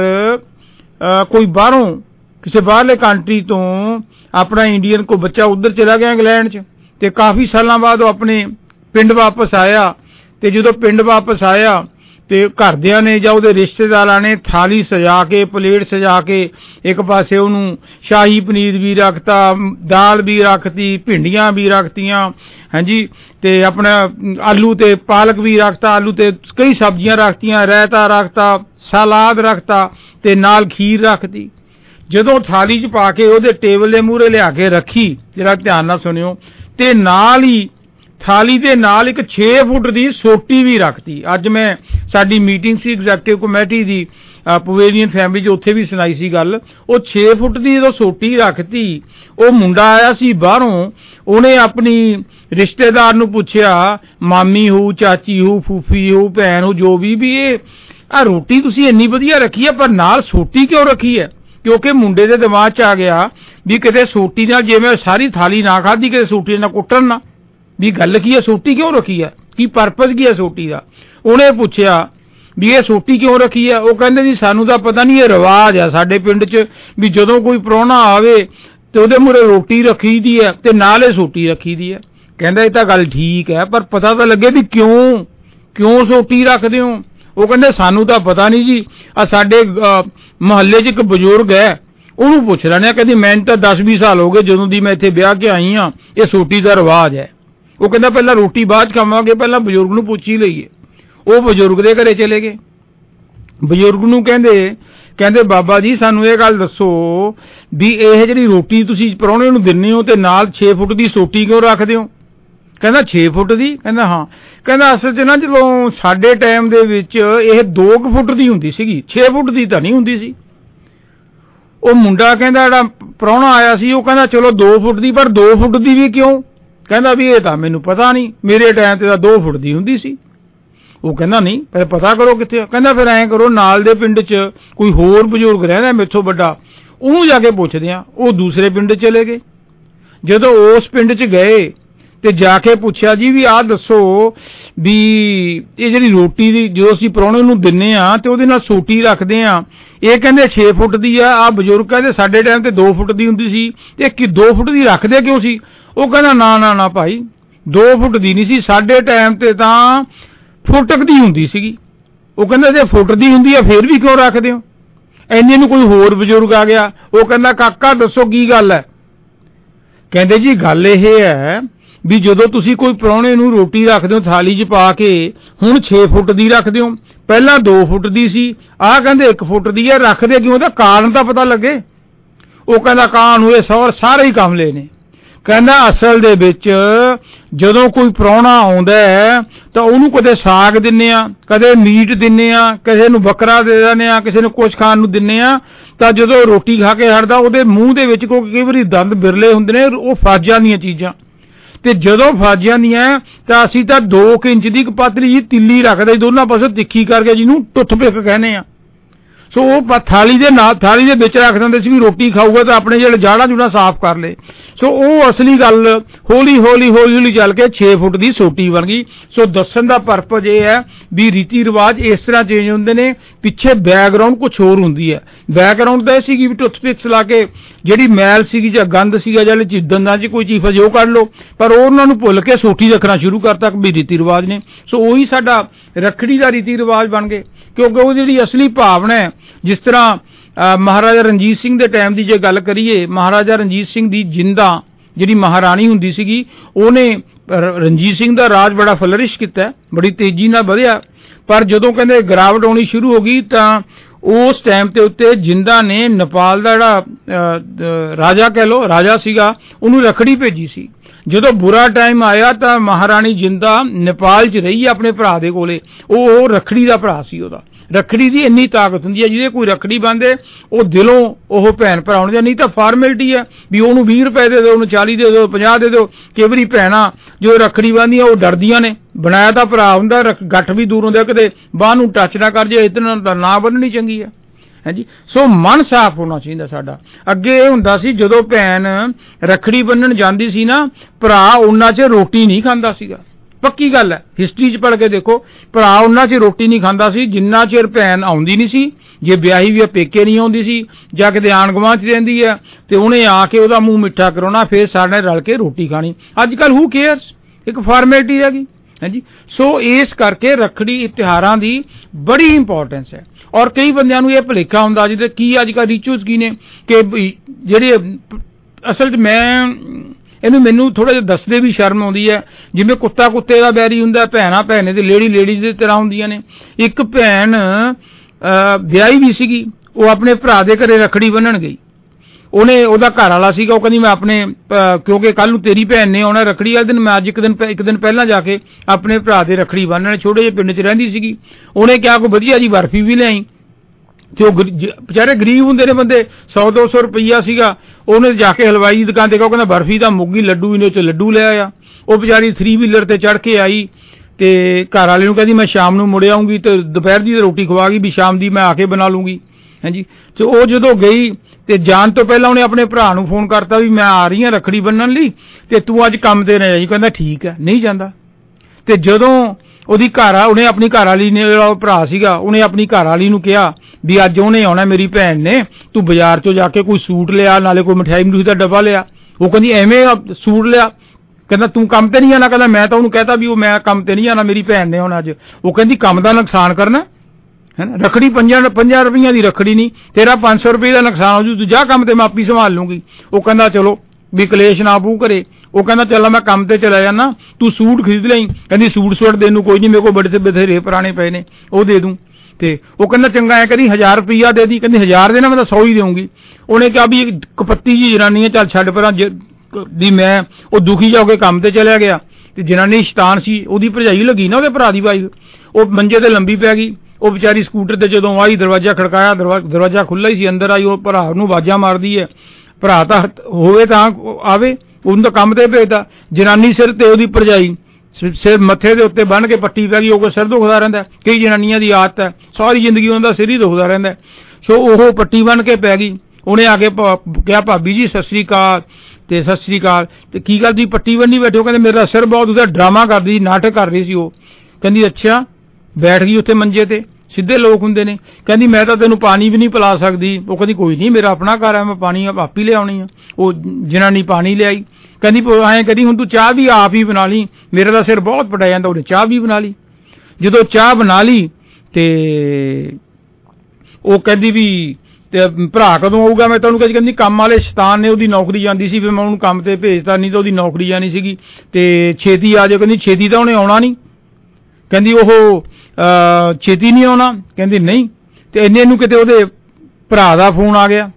ਕੋਈ ਬਾਹਰੋਂ ਕਿਸੇ ਬਾਹਰਲੇ ਕੰਟਰੀ ਤੋਂ ਆਪਣਾ ਇੰਡੀਅਨ ਕੋਈ ਬੱਚਾ ਉੱਧਰ ਚਲਾ ਗਿਆ ਇੰਗਲੈਂਡ 'ਚ, ਤੇ ਕਾਫੀ ਸਾਲਾਂ ਬਾਅਦ ਉਹ ਆਪਣੇ ਪਿੰਡ ਵਾਪਸ ਆਇਆ। ਤੇ ਜਦੋਂ ਪਿੰਡ ਵਾਪਸ ਆਇਆ ਤੇ ਘਰਦਿਆਂ ਨੇ ਜਾਂ ਉਹਦੇ ਰਿਸ਼ਤੇਦਾਰਾਂ ਨੇ ਥਾਲੀ ਸਜਾ ਕੇ, ਪਲੇਟ ਸਜਾ ਕੇ, ਇੱਕ ਪਾਸੇ ਉਹਨੂੰ ਸ਼ਾਹੀ ਪਨੀਰ ਵੀ ਰੱਖਤਾ, ਦਾਲ ਵੀ ਰੱਖਤੀ, ਭਿੰਡੀਆਂ ਵੀ ਰੱਖਤੀਆਂ, ਹਾਂਜੀ, ਤੇ ਆਪਣਾ ਆਲੂ ਤੇ ਪਾਲਕ ਵੀ ਰੱਖਤਾ, ਆਲੂ ਤੇ ਕਈ ਸਬਜ਼ੀਆਂ ਰੱਖਤੀਆਂ, ਰਾਇਤਾ ਰੱਖਤਾ, ਸਲਾਦ ਰੱਖਤਾ ਤੇ ਨਾਲ ਖੀਰ ਰੱਖਤੀ। ਜਦੋਂ ਥਾਲੀ 'ਚ ਪਾ ਕੇ ਉਹਦੇ ਟੇਬਲ ਦੇ ਮੂਹਰੇ ਲਿਆ ਕੇ ਰੱਖੀ, ਜਰਾ ਧਿਆਨ ਨਾਲ ਸੁਣਿਓ, ਤੇ ਨਾਲ ਹੀ ਥਾਲੀ ਦੇ ਨਾਲ ਇੱਕ ਛੇ ਫੁੱਟ ਦੀ ਸੋਟੀ ਵੀ ਰੱਖਤੀ। ਅੱਜ ਮੈਂ ਸਾਡੀ ਮੀਟਿੰਗ ਸੀ ਐਗਜ਼ੈਕਟਿਵ ਕਮੇਟੀ ਦੀ ਪਵੇਲੀਅਨ ਫੈਮਿਲੀ 'ਚ, ਉੱਥੇ ਵੀ ਸੁਣਾਈ ਸੀ ਗੱਲ। ਉਹ ਛੇ ਫੁੱਟ ਦੀ ਜਦੋਂ ਸੋਟੀ ਰੱਖਤੀ, ਉਹ ਮੁੰਡਾ ਆਇਆ ਸੀ ਬਾਹਰੋਂ, ਉਹਨੇ ਆਪਣੀ ਰਿਸ਼ਤੇਦਾਰ ਨੂੰ ਪੁੱਛਿਆ, ਮਾਮੀ ਹੋ, ਚਾਚੀ ਹੋ, ਫੂਫੀ ਹੋ, ਭੈਣ ਹੋ, ਜੋ ਵੀ ਵੀ ਇਹ ਆ ਰੋਟੀ ਤੁਸੀਂ ਇੰਨੀ ਵਧੀਆ ਰੱਖੀ ਹੈ ਪਰ ਨਾਲ ਸੋਟੀ ਕਿਉਂ ਰੱਖੀ ਹੈ? ਕਿਉਂਕਿ ਮੁੰਡੇ ਦੇ ਦਿਮਾਗ 'ਚ ਆ ਗਿਆ ਵੀ ਕਿਤੇ ਸੋਟੀ ਨਾਲ ਜਿਵੇਂ ਸਾਰੀ ਥਾਲੀ ਨਾ ਖਾਧੀ, ਕਿਤੇ ਸੋਟੀ ਨਾਲ ਕੁੱਟਣ ਨਾ, ਵੀ ਗੱਲ ਕੀ ਹੈ, ਸੋਟੀ ਕਿਉਂ ਰੱਖੀ ਹੈ, ਕੀ ਪਰਪਸ ਕੀ ਹੈ ਸੋਟੀ ਦਾ? ਉਹਨੇ ਪੁੱਛਿਆ ਵੀ ਇਹ ਸੋਟੀ ਕਿਉਂ ਰੱਖੀ ਹੈ? ਉਹ ਕਹਿੰਦੇ ਜੀ ਸਾਨੂੰ ਤਾਂ ਪਤਾ ਨਹੀਂ, ਇਹ ਰਿਵਾਜ ਹੈ ਸਾਡੇ ਪਿੰਡ 'ਚ ਵੀ ਜਦੋਂ ਕੋਈ ਪ੍ਰਾਹੁਣਾ ਆਵੇ ਤੇ ਉਹਦੇ ਮੂਹਰੇ ਰੋਟੀ ਰੱਖੀ ਦੀ ਹੈ ਤੇ ਨਾਲ ਇਹ ਸੋਟੀ ਰੱਖੀ ਦੀ ਹੈ। ਕਹਿੰਦਾ ਇਹ ਤਾਂ ਗੱਲ ਠੀਕ ਹੈ ਪਰ ਪਤਾ ਤਾਂ ਲੱਗੇ ਵੀ ਕਿਉਂ ਕਿਉਂ ਸੋਟੀ ਰੱਖਦੇ ਹੋ? ਉਹ ਕਹਿੰਦੇ ਸਾਨੂੰ ਤਾਂ ਪਤਾ ਨਹੀਂ ਜੀ, ਆ ਸਾਡੇ ਮੁਹੱਲੇ 'ਚ ਇੱਕ ਬਜ਼ੁਰਗ ਹੈ, ਉਹਨੂੰ ਪੁੱਛ ਲੈਣੇ। ਕਹਿੰਦੀ ਮੈਨੂੰ ਤਾਂ ਦਸ ਵੀਹ ਸਾਲ ਹੋ ਗਏ ਜਦੋਂ ਦੀ ਮੈਂ ਇੱਥੇ ਵਿਆਹ ਕੇ ਆਈ ਹਾਂ, ਇਹ ਸੋਟੀ ਦਾ ਰਿਵਾਜ ਹੈ। ਉਹ ਕਹਿੰਦਾ ਪਹਿਲਾਂ ਰੋਟੀ ਬਾਅਦ 'ਚ ਖਾਵਾਂਗੇ, ਪਹਿਲਾਂ ਬਜ਼ੁਰਗ ਨੂੰ ਪੁੱਛ ਹੀ ਲਈਏ। ਉਹ ਬਜ਼ੁਰਗ ਦੇ ਘਰੇ ਚਲੇ ਗਏ। ਬਜ਼ੁਰਗ ਨੂੰ ਕਹਿੰਦੇ ਕਹਿੰਦੇ ਬਾਬਾ ਜੀ ਸਾਨੂੰ ਇਹ ਗੱਲ ਦੱਸੋ ਵੀ ਇਹ ਜਿਹੜੀ ਰੋਟੀ ਤੁਸੀਂ ਪ੍ਰਾਹੁਣੇ ਨੂੰ ਦਿੰਦੇ ਹੋ ਤੇ ਨਾਲ ਛੇ ਫੁੱਟ ਦੀ ਸੋਟੀ ਕਿਉਂ ਰੱਖਦੇ ਹੋ? ਕਹਿੰਦਾ ਛੇ ਫੁੱਟ ਦੀ? ਕਹਿੰਦਾ ਹਾਂ। ਕਹਿੰਦਾ ਅਸਲ 'ਚ ਨਾ ਜਦੋਂ ਸਾਡੇ ਟਾਈਮ ਦੇ ਵਿੱਚ ਇਹ ਦੋ ਕੁ ਫੁੱਟ ਦੀ ਹੁੰਦੀ ਸੀਗੀ, ਛੇ ਫੁੱਟ ਦੀ ਤਾਂ ਨਹੀਂ ਹੁੰਦੀ ਸੀ। ਉਹ ਮੁੰਡਾ ਕਹਿੰਦਾ ਜਿਹੜਾ ਪ੍ਰਾਹੁਣਾ ਆਇਆ ਸੀ ਉਹ ਕਹਿੰਦਾ ਚਲੋ ਦੋ ਫੁੱਟ ਦੀ, ਪਰ ਦੋ ਫੁੱਟ ਦੀ ਵੀ ਕਿਉਂ? ਕਹਿੰਦਾ ਵੀ ਇਹ ਤਾਂ ਮੈਨੂੰ ਪਤਾ ਨਹੀਂ, ਮੇਰੇ ਟਾਈਮ ਤੇ ਤਾਂ ਦੋ ਫੁੱਟ ਦੀ ਹੁੰਦੀ ਸੀ। ਉਹ ਕਹਿੰਦਾ ਨਹੀਂ ਪਰ ਪਤਾ ਕਰੋ ਕਿੱਥੇ। ਕਹਿੰਦਾ ਫਿਰ ਐਂ ਕਰੋ, ਨਾਲ ਦੇ ਪਿੰਡ 'ਚ ਕੋਈ ਹੋਰ ਬਜ਼ੁਰਗ ਰਹਿੰਦਾ ਮੇਥੋਂ ਵੱਡਾ, ਉਹਨੂੰ ਜਾ ਕੇ ਪੁੱਛਦੇ ਆ। ਉਹ ਦੂਸਰੇ ਪਿੰਡ ਚਲੇ ਗਏ। ਜਦੋਂ ਉਸ ਪਿੰਡ 'ਚ ਗਏ ਤੇ ਜਾ ਕੇ ਪੁੱਛਿਆ ਜੀ ਵੀ ਆਹ ਦੱਸੋ ਵੀ ਇਹ ਜਿਹੜੀ ਰੋਟੀ ਦੀ ਜਦੋਂ ਅਸੀਂ ਪ੍ਰਾਹੁਣੇ ਨੂੰ ਦਿੰਨੇ ਆ ਤੇ ਉਹਦੇ ਨਾਲ ਸੋਟੀ ਰੱਖਦੇ ਆ, ਇਹ ਕਹਿੰਦੇ ਛੇ ਫੁੱਟ ਦੀ ਆ, ਆਹ ਬਜ਼ੁਰਗ ਕਹਿੰਦੇ ਸਾਡੇ ਟਾਈਮ ਤੇ ਦੋ ਫੁੱਟ ਦੀ ਹੁੰਦੀ ਸੀ, ਤੇ ਕਿ ਦੋ ਫੁੱਟ ਦੀ ਰੱਖਦੇ ਕਿਉਂ ਸੀ? ਉਹ ਕਹਿੰਦਾ ਨਾ ਨਾ ਨਾ ਭਾਈ, ਦੋ ਫੁੱਟ ਦੀ ਨਹੀਂ ਸੀ, ਸਾਡੇ ਟਾਈਮ ਤੇ ਤਾਂ ਫੁੱਟਕ ਦੀ ਹੁੰਦੀ ਸੀਗੀ। ਉਹ ਕਹਿੰਦਾ ਜੇ ਫੁੱਟ ਦੀ ਹੁੰਦੀ ਆ ਫੇਰ ਵੀ ਕਿਉਂ ਰੱਖਦੇ ਹੋ? ਇੰਨੇ ਨੂੰ ਕੋਈ ਹੋਰ ਬਜ਼ੁਰਗ ਆ ਗਿਆ, ਉਹ ਕਹਿੰਦਾ ਕਾਕਾ ਦੱਸੋ ਕੀ ਗੱਲ ਹੈ। ਕਹਿੰਦੇ ਜੀ ਗੱਲ ਇਹ ਹੈ ਵੀ ਜਦੋਂ ਤੁਸੀਂ ਕੋਈ ਪ੍ਰਾਹੁਣੇ ਨੂੰ ਰੋਟੀ ਰੱਖਦੇ ਹੋ ਥਾਲੀ 'ਚ ਪਾ ਕੇ, ਹੁਣ ਛੇ ਫੁੱਟ ਦੀ ਰੱਖਦੇ ਹੋ, ਪਹਿਲਾਂ ਦੋ ਫੁੱਟ ਦੀ ਸੀ, ਆਹ ਕਹਿੰਦੇ ਇੱਕ ਫੁੱਟ ਦੀ ਹੈ, ਰੱਖਦੇ ਕਿਉਂ? ਉਹਦਾ ਕਾਰਨ ਤਾਂ ਪਤਾ ਲੱਗੇ। ਉਹ ਕਹਿੰਦਾ ਕਾਰਨ ਹੋਏ ਸੌਰ ਸਾਰੇ ਹੀ ਕਮਲੇ ਨੇ। ਕਹਿੰਦਾ ਅਸਲ ਦੇ ਵਿੱਚ ਜਦੋਂ ਕੋਈ ਪ੍ਰਾਹੁਣਾ ਆਉਂਦਾ ਹੈ ਤਾਂ ਉਹਨੂੰ ਕਦੇ ਸਾਗ ਦਿੰਨੇ ਆ, ਕਦੇ ਮੀਟ ਦਿੰਨੇ ਆ, ਕਿਸੇ ਨੂੰ ਬੱਕਰਾ ਦੇ ਦਿੰਦੇ ਆ, ਕਿਸੇ ਨੂੰ ਕੁਛ ਖਾਣ ਨੂੰ ਦਿੰਨੇ ਆ, ਤਾਂ ਜਦੋਂ ਰੋਟੀ ਖਾ ਕੇ ਹਟਦਾ ਉਹਦੇ ਮੂੰਹ ਦੇ ਵਿੱਚ ਕੋਈ ਕਈ ਵਾਰੀ ਦੰਦ ਬਿਰਲੇ ਹੁੰਦੇ ਨੇ, ਉਹ ਫਸ ਜਾਂਦੀਆਂ ਚੀਜ਼ਾਂ, ਤੇ ਜਦੋਂ ਫਸ ਜਾਂਦੀਆਂ ਤਾਂ ਅਸੀਂ ਤਾਂ ਦੋ ਕੁ ਇੰਚ ਦੀ ਇੱਕ ਪਤਲੀ ਜੀ ਤਿੱਲੀ ਰੱਖਦੇ ਦੋਨਾਂ ਪਾਸੇ ਤਿੱਖੀ ਕਰਕੇ, ਜਿਹਨੂੰ ਟੁੱਥਪਿਕ ਕਹਿੰਦੇ ਆ। ਸੋ ਉਹ ਥਾਲੀ ਦੇ ਨਾਲ ਥਾਲੀ ਦੇ ਵਿੱਚ ਰੱਖ ਦਿੰਦੇ ਸੀ ਵੀ ਰੋਟੀ ਖਾਊਗਾ ਤਾਂ ਆਪਣੇ ਜਿਹੜੇ ਜਾੜਾ ਜੂੜਾ ਸਾਫ਼ ਕਰ ਲੇ। ਸੋ ਉਹ ਅਸਲੀ ਗੱਲ ਹੌਲੀ ਹੌਲੀ ਹੌਲੀ ਹੌਲੀ ਚੱਲ ਕੇ ਛੇ ਫੁੱਟ ਦੀ ਸੋਟੀ ਬਣ ਗਈ। ਸੋ ਦੱਸਣ ਦਾ ਪਰਪਸ ਇਹ ਹੈ ਵੀ ਰੀਤੀ ਰਿਵਾਜ ਇਸ ਤਰ੍ਹਾਂ ਚੇਂਜ ਹੁੰਦੇ ਨੇ, ਪਿੱਛੇ ਬੈਕਗਰਾਉਂਡ ਕੁਛ ਹੋਰ ਹੁੰਦੀ ਹੈ। ਬੈਕਗਰਾਉਂਡ ਤਾਂ ਇਹ ਸੀਗੀ ਵੀ ਟੁੱਥਪਿਕਸ ਲਾ ਕੇ ਜਿਹੜੀ ਮੈਲ ਸੀਗੀ ਜਾਂ ਗੰਦ ਸੀਗਾ ਜਾਂ ਚ ਦੰਦਾਂ 'ਚ ਕੋਈ ਚੀਜ਼ ਫਸੀ ਉਹ ਕੱਢ ਲਓ, ਪਰ ਉਹਨਾਂ ਨੂੰ ਭੁੱਲ ਕੇ ਸੋਟੀ ਰੱਖਣਾ ਸ਼ੁਰੂ ਕਰਤਾ ਵੀ ਰੀਤੀ ਰਿਵਾਜ ਨੇ। ਸੋ ਉਹੀ ਸਾਡਾ ਰੱਖੜੀ ਦਾ ਰੀਤੀ ਰਿਵਾਜ ਬਣ ਗਏ, ਕਿਉਂਕਿ ਉਹ ਜਿਹੜੀ ਅਸਲੀ ਭਾਵਨਾ ਹੈ, ਜਿਸ ਤਰ੍ਹਾਂ ਮਹਾਰਾਜਾ ਰਣਜੀਤ ਸਿੰਘ ਦੇ ਟਾਈਮ ਦੀ ਜੇ ਗੱਲ ਕਰੀਏ, ਮਹਾਰਾਜਾ ਰਣਜੀਤ ਸਿੰਘ ਦੀ ਜਿੰਦਾ ਜਿਹੜੀ ਮਹਾਰਾਣੀ ਹੁੰਦੀ ਸੀਗੀ, ਉਹਨੇ ਰਣਜੀਤ ਸਿੰਘ ਦਾ ਰਾਜ ਬੜਾ ਫਲਰਿਸ਼ ਕੀਤਾ, ਬੜੀ ਤੇਜ਼ੀ ਨਾਲ ਵਧਿਆ, ਪਰ ਜਦੋਂ ਕਹਿੰਦੇ ਗਿਰਾਵਟ ਆਉਣੀ ਸ਼ੁਰੂ ਹੋ ਗਈ ਤਾਂ ਉਸ ਟਾਈਮ ਤੇ ਉੱਤੇ ਜਿੰਦਾ ਨੇ ਨੇਪਾਲ ਦਾ ਜਿਹੜਾ ਰਾਜਾ ਕਹਿ ਲਓ ਰਾਜਾ ਸੀਗਾ, ਉਹਨੂੰ ਰੱਖੜੀ ਭੇਜੀ ਸੀ। ਜਦੋਂ ਬੁਰਾ ਟਾਈਮ ਆਇਆ ਤਾਂ ਮਹਾਰਾਣੀ ਜਿੰਦਾ ਨੇਪਾਲ 'ਚ ਰਹੀ ਆਪਣੇ ਭਰਾ ਦੇ ਕੋਲੇ, ਉਹ ਉਹ ਰੱਖੜੀ ਦਾ ਭਰਾ ਸੀ। ਉਹਦਾ ਰੱਖੜੀ ਦੀ ਇੰਨੀ ਤਾਕਤ ਹੁੰਦੀ ਹੈ, ਜਿਹਦੇ ਕੋਈ ਰੱਖੜੀ ਬੰਨ੍ਹਦੇ ਉਹ ਦਿਲੋਂ ਉਹ ਭੈਣ ਭਰਾ ਹੋਣ, ਨਹੀਂ ਤਾਂ ਫਾਰਮੈਲਿਟੀ ਹੈ ਵੀ ਉਹਨੂੰ ਵੀਹ ਰੁਪਏ ਦੇ ਦਿਓ, ਉਹਨੂੰ ਚਾਲੀ ਦੇ ਦਿਓ, ਪੰਜਾਹ ਦੇ ਦਿਓ। ਕਈ ਵਾਰੀ ਭੈਣਾਂ ਜੋ ਰੱਖੜੀ ਬੰਨ੍ਹਦੀਆਂ ਉਹ ਡਰਦੀਆਂ ਨੇ, ਬਣਾਇਆ ਤਾਂ ਭਰਾ ਹੁੰਦਾ, ਗੱਠ ਵੀ ਦੂਰ ਹੁੰਦਾ, ਕਿਤੇ ਬਾਂਹ ਨੂੰ ਟੱਚ ਨਾ ਕਰ ਜੇ, ਇਤਨਾ ਤਾਂ ਨਾ ਬੰਨ੍ਹਣੀ ਚੰਗੀ ਹੈ। ਹਾਂਜੀ, ਸੋ ਮਨ ਸਾਫ਼ ਹੋਣਾ ਚਾਹੀਦਾ ਸਾਡਾ। ਅੱਗੇ ਇਹ ਹੁੰਦਾ ਸੀ ਜਦੋਂ ਭੈਣ ਰੱਖੜੀ ਬੰਨਣ ਜਾਂਦੀ ਸੀ ਨਾ, ਭਰਾ ਉਹਨਾਂ 'ਚ ਰੋਟੀ ਨਹੀਂ ਖਾਂਦਾ ਸੀਗਾ। ਪੱਕੀ ਗੱਲ ਹੈ, ਹਿਸਟਰੀ 'ਚ ਪੜ੍ਹ ਕੇ ਦੇਖੋ, ਭਰਾ ਉਹਨਾਂ 'ਚ ਰੋਟੀ ਨਹੀਂ ਖਾਂਦਾ ਸੀ ਜਿੰਨਾ ਚਿਰ ਭੈਣ ਆਉਂਦੀ ਨਹੀਂ ਸੀ। ਜੇ ਵਿਆਹੀ ਵੀ ਪੇਕੇ ਨਹੀਂ ਆਉਂਦੀ ਸੀ ਜਾਂ ਕਿਤੇ ਆਣ ਗੁਆਂਢ 'ਚ ਰਹਿੰਦੀ ਹੈ ਤੇ ਉਹਨੇ ਆ ਕੇ ਉਹਦਾ ਮੂੰਹ ਮਿੱਠਾ ਕਰਾਉਣਾ, ਫਿਰ ਸਾਰੇ ਰਲ ਕੇ ਰੋਟੀ ਖਾਣੀ। ਅੱਜ ਕੱਲ੍ਹ ਹੂ ਕੇਅਰਸ, ਇੱਕ ਫਾਰਮੈਲਿਟੀ ਹੈਗੀ। ਹਾਂਜੀ, ਸੋ ਇਸ ਕਰਕੇ ਰੱਖੜੀ ਤਿਉਹਾਰਾਂ ਦੀ ਬੜੀ ਇੰਪੋਰਟੈਂਸ ਹੈ। ਔਰ ਕਈ ਬੰਦਿਆਂ ਨੂੰ ਇਹ ਭੁਲੇਖਾ ਹੁੰਦਾ ਜਿਹਦੇ ਕੀ ਅੱਜ ਕੱਲ੍ਹ ਰਿਚੁਅਲਸ ਕੀ ਨੇ ਕਿ ਜਿਹੜੇ ਅਸਲ 'ਚ ਮੈਂ ਇਹਨੂੰ ਮੈਨੂੰ ਥੋੜ੍ਹਾ ਜਿਹਾ ਦੱਸਦੇ ਵੀ ਸ਼ਰਮ ਆਉਂਦੀ ਹੈ। ਜਿਵੇਂ ਕੁੱਤਾ ਕੁੱਤੇ ਦਾ ਬੈਰੀ ਹੁੰਦਾ, ਭੈਣਾਂ ਭੈਣੇ ਤੇ ਲੇਡੀ ਲੇਡੀਜ਼ ਦੀ ਤਰ੍ਹਾਂ ਹੁੰਦੀਆਂ ਨੇ। ਇੱਕ ਭੈਣ ਵਿਆਹੀ ਵੀ ਸੀਗੀ, ਉਹ ਆਪਣੇ ਭਰਾ ਦੇ ਘਰੇ ਰੱਖੜੀ ਬੰਨ੍ਹਣ ਗਈ। ਉਹਨੇ ਉਹਦਾ ਘਰ ਵਾਲਾ ਸੀਗਾ, ਉਹ ਕਹਿੰਦੀ ਮੈਂ ਆਪਣੇ ਕਿਉਂਕਿ ਕੱਲ੍ਹ ਨੂੰ ਤੇਰੀ ਭੈਣ ਨੇ ਆਉਣਾ ਰੱਖੜੀ ਵਾਲੇ ਦਿਨ, ਮੈਂ ਅੱਜ ਇੱਕ ਦਿਨ ਇੱਕ ਦਿਨ ਪਹਿਲਾਂ ਜਾ ਕੇ ਆਪਣੇ ਭਰਾ ਦੇ ਰੱਖੜੀ ਬੰਨ੍ਹਣ। ਛੋਟੇ ਜਿਹੇ ਪਿੰਡ 'ਚ ਰਹਿੰਦੀ ਸੀਗੀ। ਉਹਨੇ ਕਿਹਾ ਕੋਈ ਵਧੀਆ ਜੀ ਬਰਫੀ ਵੀ ਲਿਆਈ, ਤੇ ਉਹ ਵਿਚਾਰੇ ਗਰੀਬ ਹੁੰਦੇ ਨੇ ਬੰਦੇ, ਸੌ ਦੋ ਸੌ ਰੁਪਈਆ ਸੀਗਾ। ਉਹਨੇ ਜਾ ਕੇ ਹਲਵਾਈ ਦੀ ਦੁਕਾਨ ਤੇ ਕਹੋ, ਕਹਿੰਦਾ ਬਰਫੀ ਦਾ ਮੁੱਗੀ ਲੱਡੂ ਇਹਨੇ 'ਚ ਲੱਡੂ ਲੈ ਆਇਆ। ਉਹ ਵਿਚਾਰੀ ਥਰੀ ਵੀਲਰ ਤੇ ਚੜ੍ਹ ਕੇ ਆਈ ਤੇ ਘਰ ਵਾਲੇ ਨੂੰ ਕਹਿੰਦੀ ਮੈਂ ਸ਼ਾਮ ਨੂੰ ਮੁੜ ਆਊਂਗੀ, ਤੇ ਦੁਪਹਿਰ ਦੀ ਰੋਟੀ ਖਵਾ ਗਈ ਵੀ ਸ਼ਾਮ ਦੀ ਮੈਂ ਆ ਕੇ ਬਣਾ ਲੂੰਗੀ। ਹਾਂਜੀ, ਤੇ ਉਹ ਜਦੋਂ ਗਈ ਤੇ ਜਾਣ ਤੋਂ ਪਹਿਲਾਂ ਉਹਨੇ ਆਪਣੇ ਭਰਾ ਨੂੰ ਫੋਨ ਕਰਤਾ ਵੀ ਮੈਂ ਆ ਰਹੀ ਹਾਂ ਰੱਖੜੀ ਬੰਨਣ ਲਈ, ਤੇ ਤੂੰ ਅੱਜ ਕੰਮ ਤੇ ਨਾ ਜਾਈਂ। ਕਹਿੰਦਾ ਠੀਕ ਹੈ, ਨਹੀਂ ਜਾਂਦਾ। ਤੇ ਜਦੋਂ ਉਹਦੀ ਘਰ ਆ ਉਹਨੇ ਆਪਣੀ ਘਰ ਵਾਲੀ ਨੇ, ਜਿਹੜਾ ਭਰਾ ਸੀਗਾ, ਉਹਨੇ ਆਪਣੀ ਘਰ ਵਾਲੀ ਨੂੰ ਕਿਹਾ ਵੀ ਅੱਜ ਉਹਨੇ ਆਉਣਾ ਮੇਰੀ ਭੈਣ ਨੇ, ਤੂੰ ਬਾਜ਼ਾਰ 'ਚੋਂ ਜਾ ਕੇ ਕੋਈ ਸੂਟ ਲਿਆ, ਨਾਲੇ ਕੋਈ ਮਠਿਆਈ ਮਠੂਈ ਦਾ ਡੱਬਾ ਲਿਆ। ਉਹ ਕਹਿੰਦੀ ਐਵੇਂ ਸੂਟ ਲਿਆ? ਕਹਿੰਦਾ ਤੂੰ ਕੰਮ ਤੇ ਨਹੀਂ ਆਣਾ? ਕਹਿੰਦਾ ਮੈਂ ਤਾਂ ਉਹਨੂੰ ਕਹਿਤਾ ਵੀ ਉਹ ਮੈਂ ਕੰਮ ਤੇ ਨਹੀਂ ਆਣਾ, ਮੇਰੀ ਭੈਣ ਨੇ ਹੁਣ ਅੱਜ। ਉਹ ਕਹਿੰਦੀ ਕੰਮ ਦਾ ਨੁਕਸਾਨ ਕਰਨਾ ਹੈ ਨਾ, ਰੱਖੜੀ ਪੰਜਾਂ ਪੰਜਾਂ ਰੁਪਈਆਂ ਦੀ ਰੱਖੜੀ ਨਹੀਂ, ਤੇਰਾ ਪੰਜ ਸੌ ਰੁਪਏ ਦਾ ਨੁਕਸਾਨ ਹੋ ਜੂ, ਤੂੰ ਜਾ ਕੰਮ ਤੇ, ਮੈਂ ਆਪੀ ਸੰਭਾਲ ਲੂੰਗੀ। ਉਹ ਕਹਿੰਦਾ ਚਲੋ ਵੀ ਕਲੇਸ਼ ਨਾ ਪੂ ਘਰੇ। ਉਹ ਕਹਿੰਦਾ ਚੱਲ ਮੈਂ ਕੰਮ ਤੇ ਚਲਾ ਜਾਣਾ, ਤੂੰ ਸੂਟ ਖਰੀਦ ਲਈ। ਕਹਿੰਦੀ ਸੂਟ ਸੂਟ ਦੇਣ ਨੂੰ ਕੋਈ ਨਹੀਂ, ਮੇਰੇ ਕੋਲ ਬੜੇ ਤੇ ਬਥੇਰੇ ਪੁਰਾਣੇ ਪਏ ਨੇ, ਉਹ ਦੇ ਦੂੰ। ਤੇ ਉਹ ਕਹਿੰਦਾ ਚੰਗਾ ਐ ਕਰੀ ਹਜ਼ਾਰ ਰੁਪਈਆ ਦੇ ਦੀ। ਕਹਿੰਦੀ ਹਜ਼ਾਰ ਦੇਣਾ, ਮੈਂ ਤਾਂ ਸੌ ਹੀ ਦੇਊਂਗੀ। ਉਹਨੇ ਕਿਹਾ ਵੀ ਕਪੱਤੀ ਜੀ ਜਨਾਨੀ ਹੈ, ਚੱਲ ਛੱਡ ਪਰਾਂ ਦੀ। ਮੈਂ ਉਹ ਦੁਖੀ ਜਾ ਕੇ ਕੰਮ ਤੇ ਚਲਿਆ ਗਿਆ, ਤੇ ਜਨਾਨੀ ਸ਼ੈਤਾਨ ਸੀ, ਉਹਦੀ ਭਰਜਾਈ ਲੱਗੀ ਨਾ ਉਹਦੇ ਭਰਾ ਦੀ ਵਾਈਫ, ਉਹ ਮੰਜੇ ਤੇ ਲੰਬੀ ਪੈ ਗਈ। ਉਹ ਵਿਚਾਰੀ ਸਕੂਟਰ ਤੇ ਜਦੋਂ ਆਈ, ਦਰਵਾਜ਼ਾ ਖੜਕਾਇਆ, ਦਰਵਾਜ਼ਾ ਖੁੱਲ੍ਹਾ ਹੀ ਸੀ, ਅੰਦਰ ਆਈ। ਉਹ ਭਰਾ ਨੂੰ ਆਵਾਜ਼ਾਂ ਮਾਰਦੀ ਹੈ, ਭਰਾ ਤਾਂ ਹੋਵੇ ਤਾਂ ਆਵੇ, ਉਹਨੂੰ ਤਾਂ ਕੰਮ ਤੇ ਭੇਜਦਾ। ਜਨਾਨੀ ਸਿਰ ਤੇ ਉਹਦੀ ਭਰਜਾਈ ਸਿਰ ਮੱਥੇ ਦੇ ਉੱਤੇ ਬੰਨ੍ਹ ਕੇ ਪੱਟੀ ਪੈ ਗਈ। ਉਹ ਕੋਈ ਸਿਰ ਦੁਖਦਾ ਰਹਿੰਦਾ, ਕਈ ਜਨਾਨੀਆਂ ਦੀ ਆਦਤ ਹੈ, ਸਾਰੀ ਜ਼ਿੰਦਗੀ ਉਹਨਾਂ ਦਾ ਸਿਰ ਹੀ ਦੁਖਦਾ ਰਹਿੰਦਾ। ਸੋ ਉਹ ਪੱਟੀ ਬੰਨ੍ਹ ਕੇ ਪੈ ਗਈ। ਉਹਨੇ ਆ ਕੇ ਕਿਹਾ ਭਾਬੀ ਜੀ ਸਤਿ ਸ੍ਰੀ ਅਕਾਲ। ਤੇ ਸਤਿ ਸ੍ਰੀ ਅਕਾਲ। ਤੇ ਕੀ ਗੱਲ ਤੁਸੀਂ ਪੱਟੀ ਬੰਨ੍ਹੀ ਬੈਠੇ ਹੋ? ਕਹਿੰਦੇ ਮੇਰਾ ਸਿਰ ਬਹੁਤ ਉਹਦਾ ਡਰਾਮਾ ਕਰਦੀ ਸੀ, ਨਾਟਕ ਕਰ ਰਹੀ ਸੀ ਉਹ। ਕਹਿੰਦੀ ਅੱਛਾ। ਬੈਠ ਗਈ ਉੱਥੇ ਮੰਜੇ ਤੇ, ਸਿੱਧੇ ਲੋਕ ਹੁੰਦੇ ਨੇ। ਕਹਿੰਦੀ ਮੈਂ ਤਾਂ ਤੈਨੂੰ ਪਾਣੀ ਵੀ ਨਹੀਂ ਪਿਲਾ ਸਕਦੀ। ਉਹ ਕਹਿੰਦੀ ਕੋਈ ਨਹੀਂ, ਮੇਰਾ ਆਪਣਾ ਘਰ ਹੈ, ਮੈਂ ਪਾਣੀ ਆਪ ਹੀ ਲਿਆਉਣੀ ਆ। ਉਹ ਜਨਾਨੀ ਪਾਣੀ ਲਿਆਈ। ਕਹਿੰਦੀ ਐਂ ਕਰੀ ਹੁਣ ਤੂੰ ਚਾਹ ਵੀ ਆਪ ਹੀ ਬਣਾ ਲਈ, ਮੇਰਾ ਤਾਂ ਸਿਰ ਬਹੁਤ ਪਟਿਆ ਜਾਂਦਾ। ਉਹਨੇ ਚਾਹ ਵੀ ਬਣਾ ਲਈ। ਜਦੋਂ ਚਾਹ ਬਣਾ ਲਈ ਤੇ ਉਹ ਕਹਿੰਦੀ ਵੀ ਤੇ ਭਰਾ ਕਦੋਂ ਆਊਗਾ, ਮੈਂ ਤੁਹਾਨੂੰ ਕਹਿੰਦੀ ਕੰਮ ਵਾਲੇ ਸ਼ੈਤਾਨ ਨੇ ਉਹਦੀ ਨੌਕਰੀ ਜਾਂਦੀ ਸੀ, ਫਿਰ ਮੈਂ ਉਹਨੂੰ ਕੰਮ ਤੇ ਭੇਜਤਾ, ਨਹੀਂ ਤਾਂ ਉਹਦੀ ਨੌਕਰੀ ਜਾਣੀ ਸੀਗੀ, ਤੇ ਛੇਤੀ ਆ ਜਾਓ। ਕਹਿੰਦੀ ਛੇਤੀ ਤਾਂ ਉਹਨੇ ਆਉਣਾ ਨਹੀਂ, ਕਹਿੰਦੀ ਉਹ ਛੇਤੀ ਨਹੀਂ ਆਉਣਾ, ਕਹਿੰਦੀ ਨਹੀਂ। ਤੇ ਇੰਨੇ ਨੂੰ ਕਿਤੇ ਉਹਦੇ ਭਰਾ ਦਾ ਫੋਨ ਆ ਗਿਆ।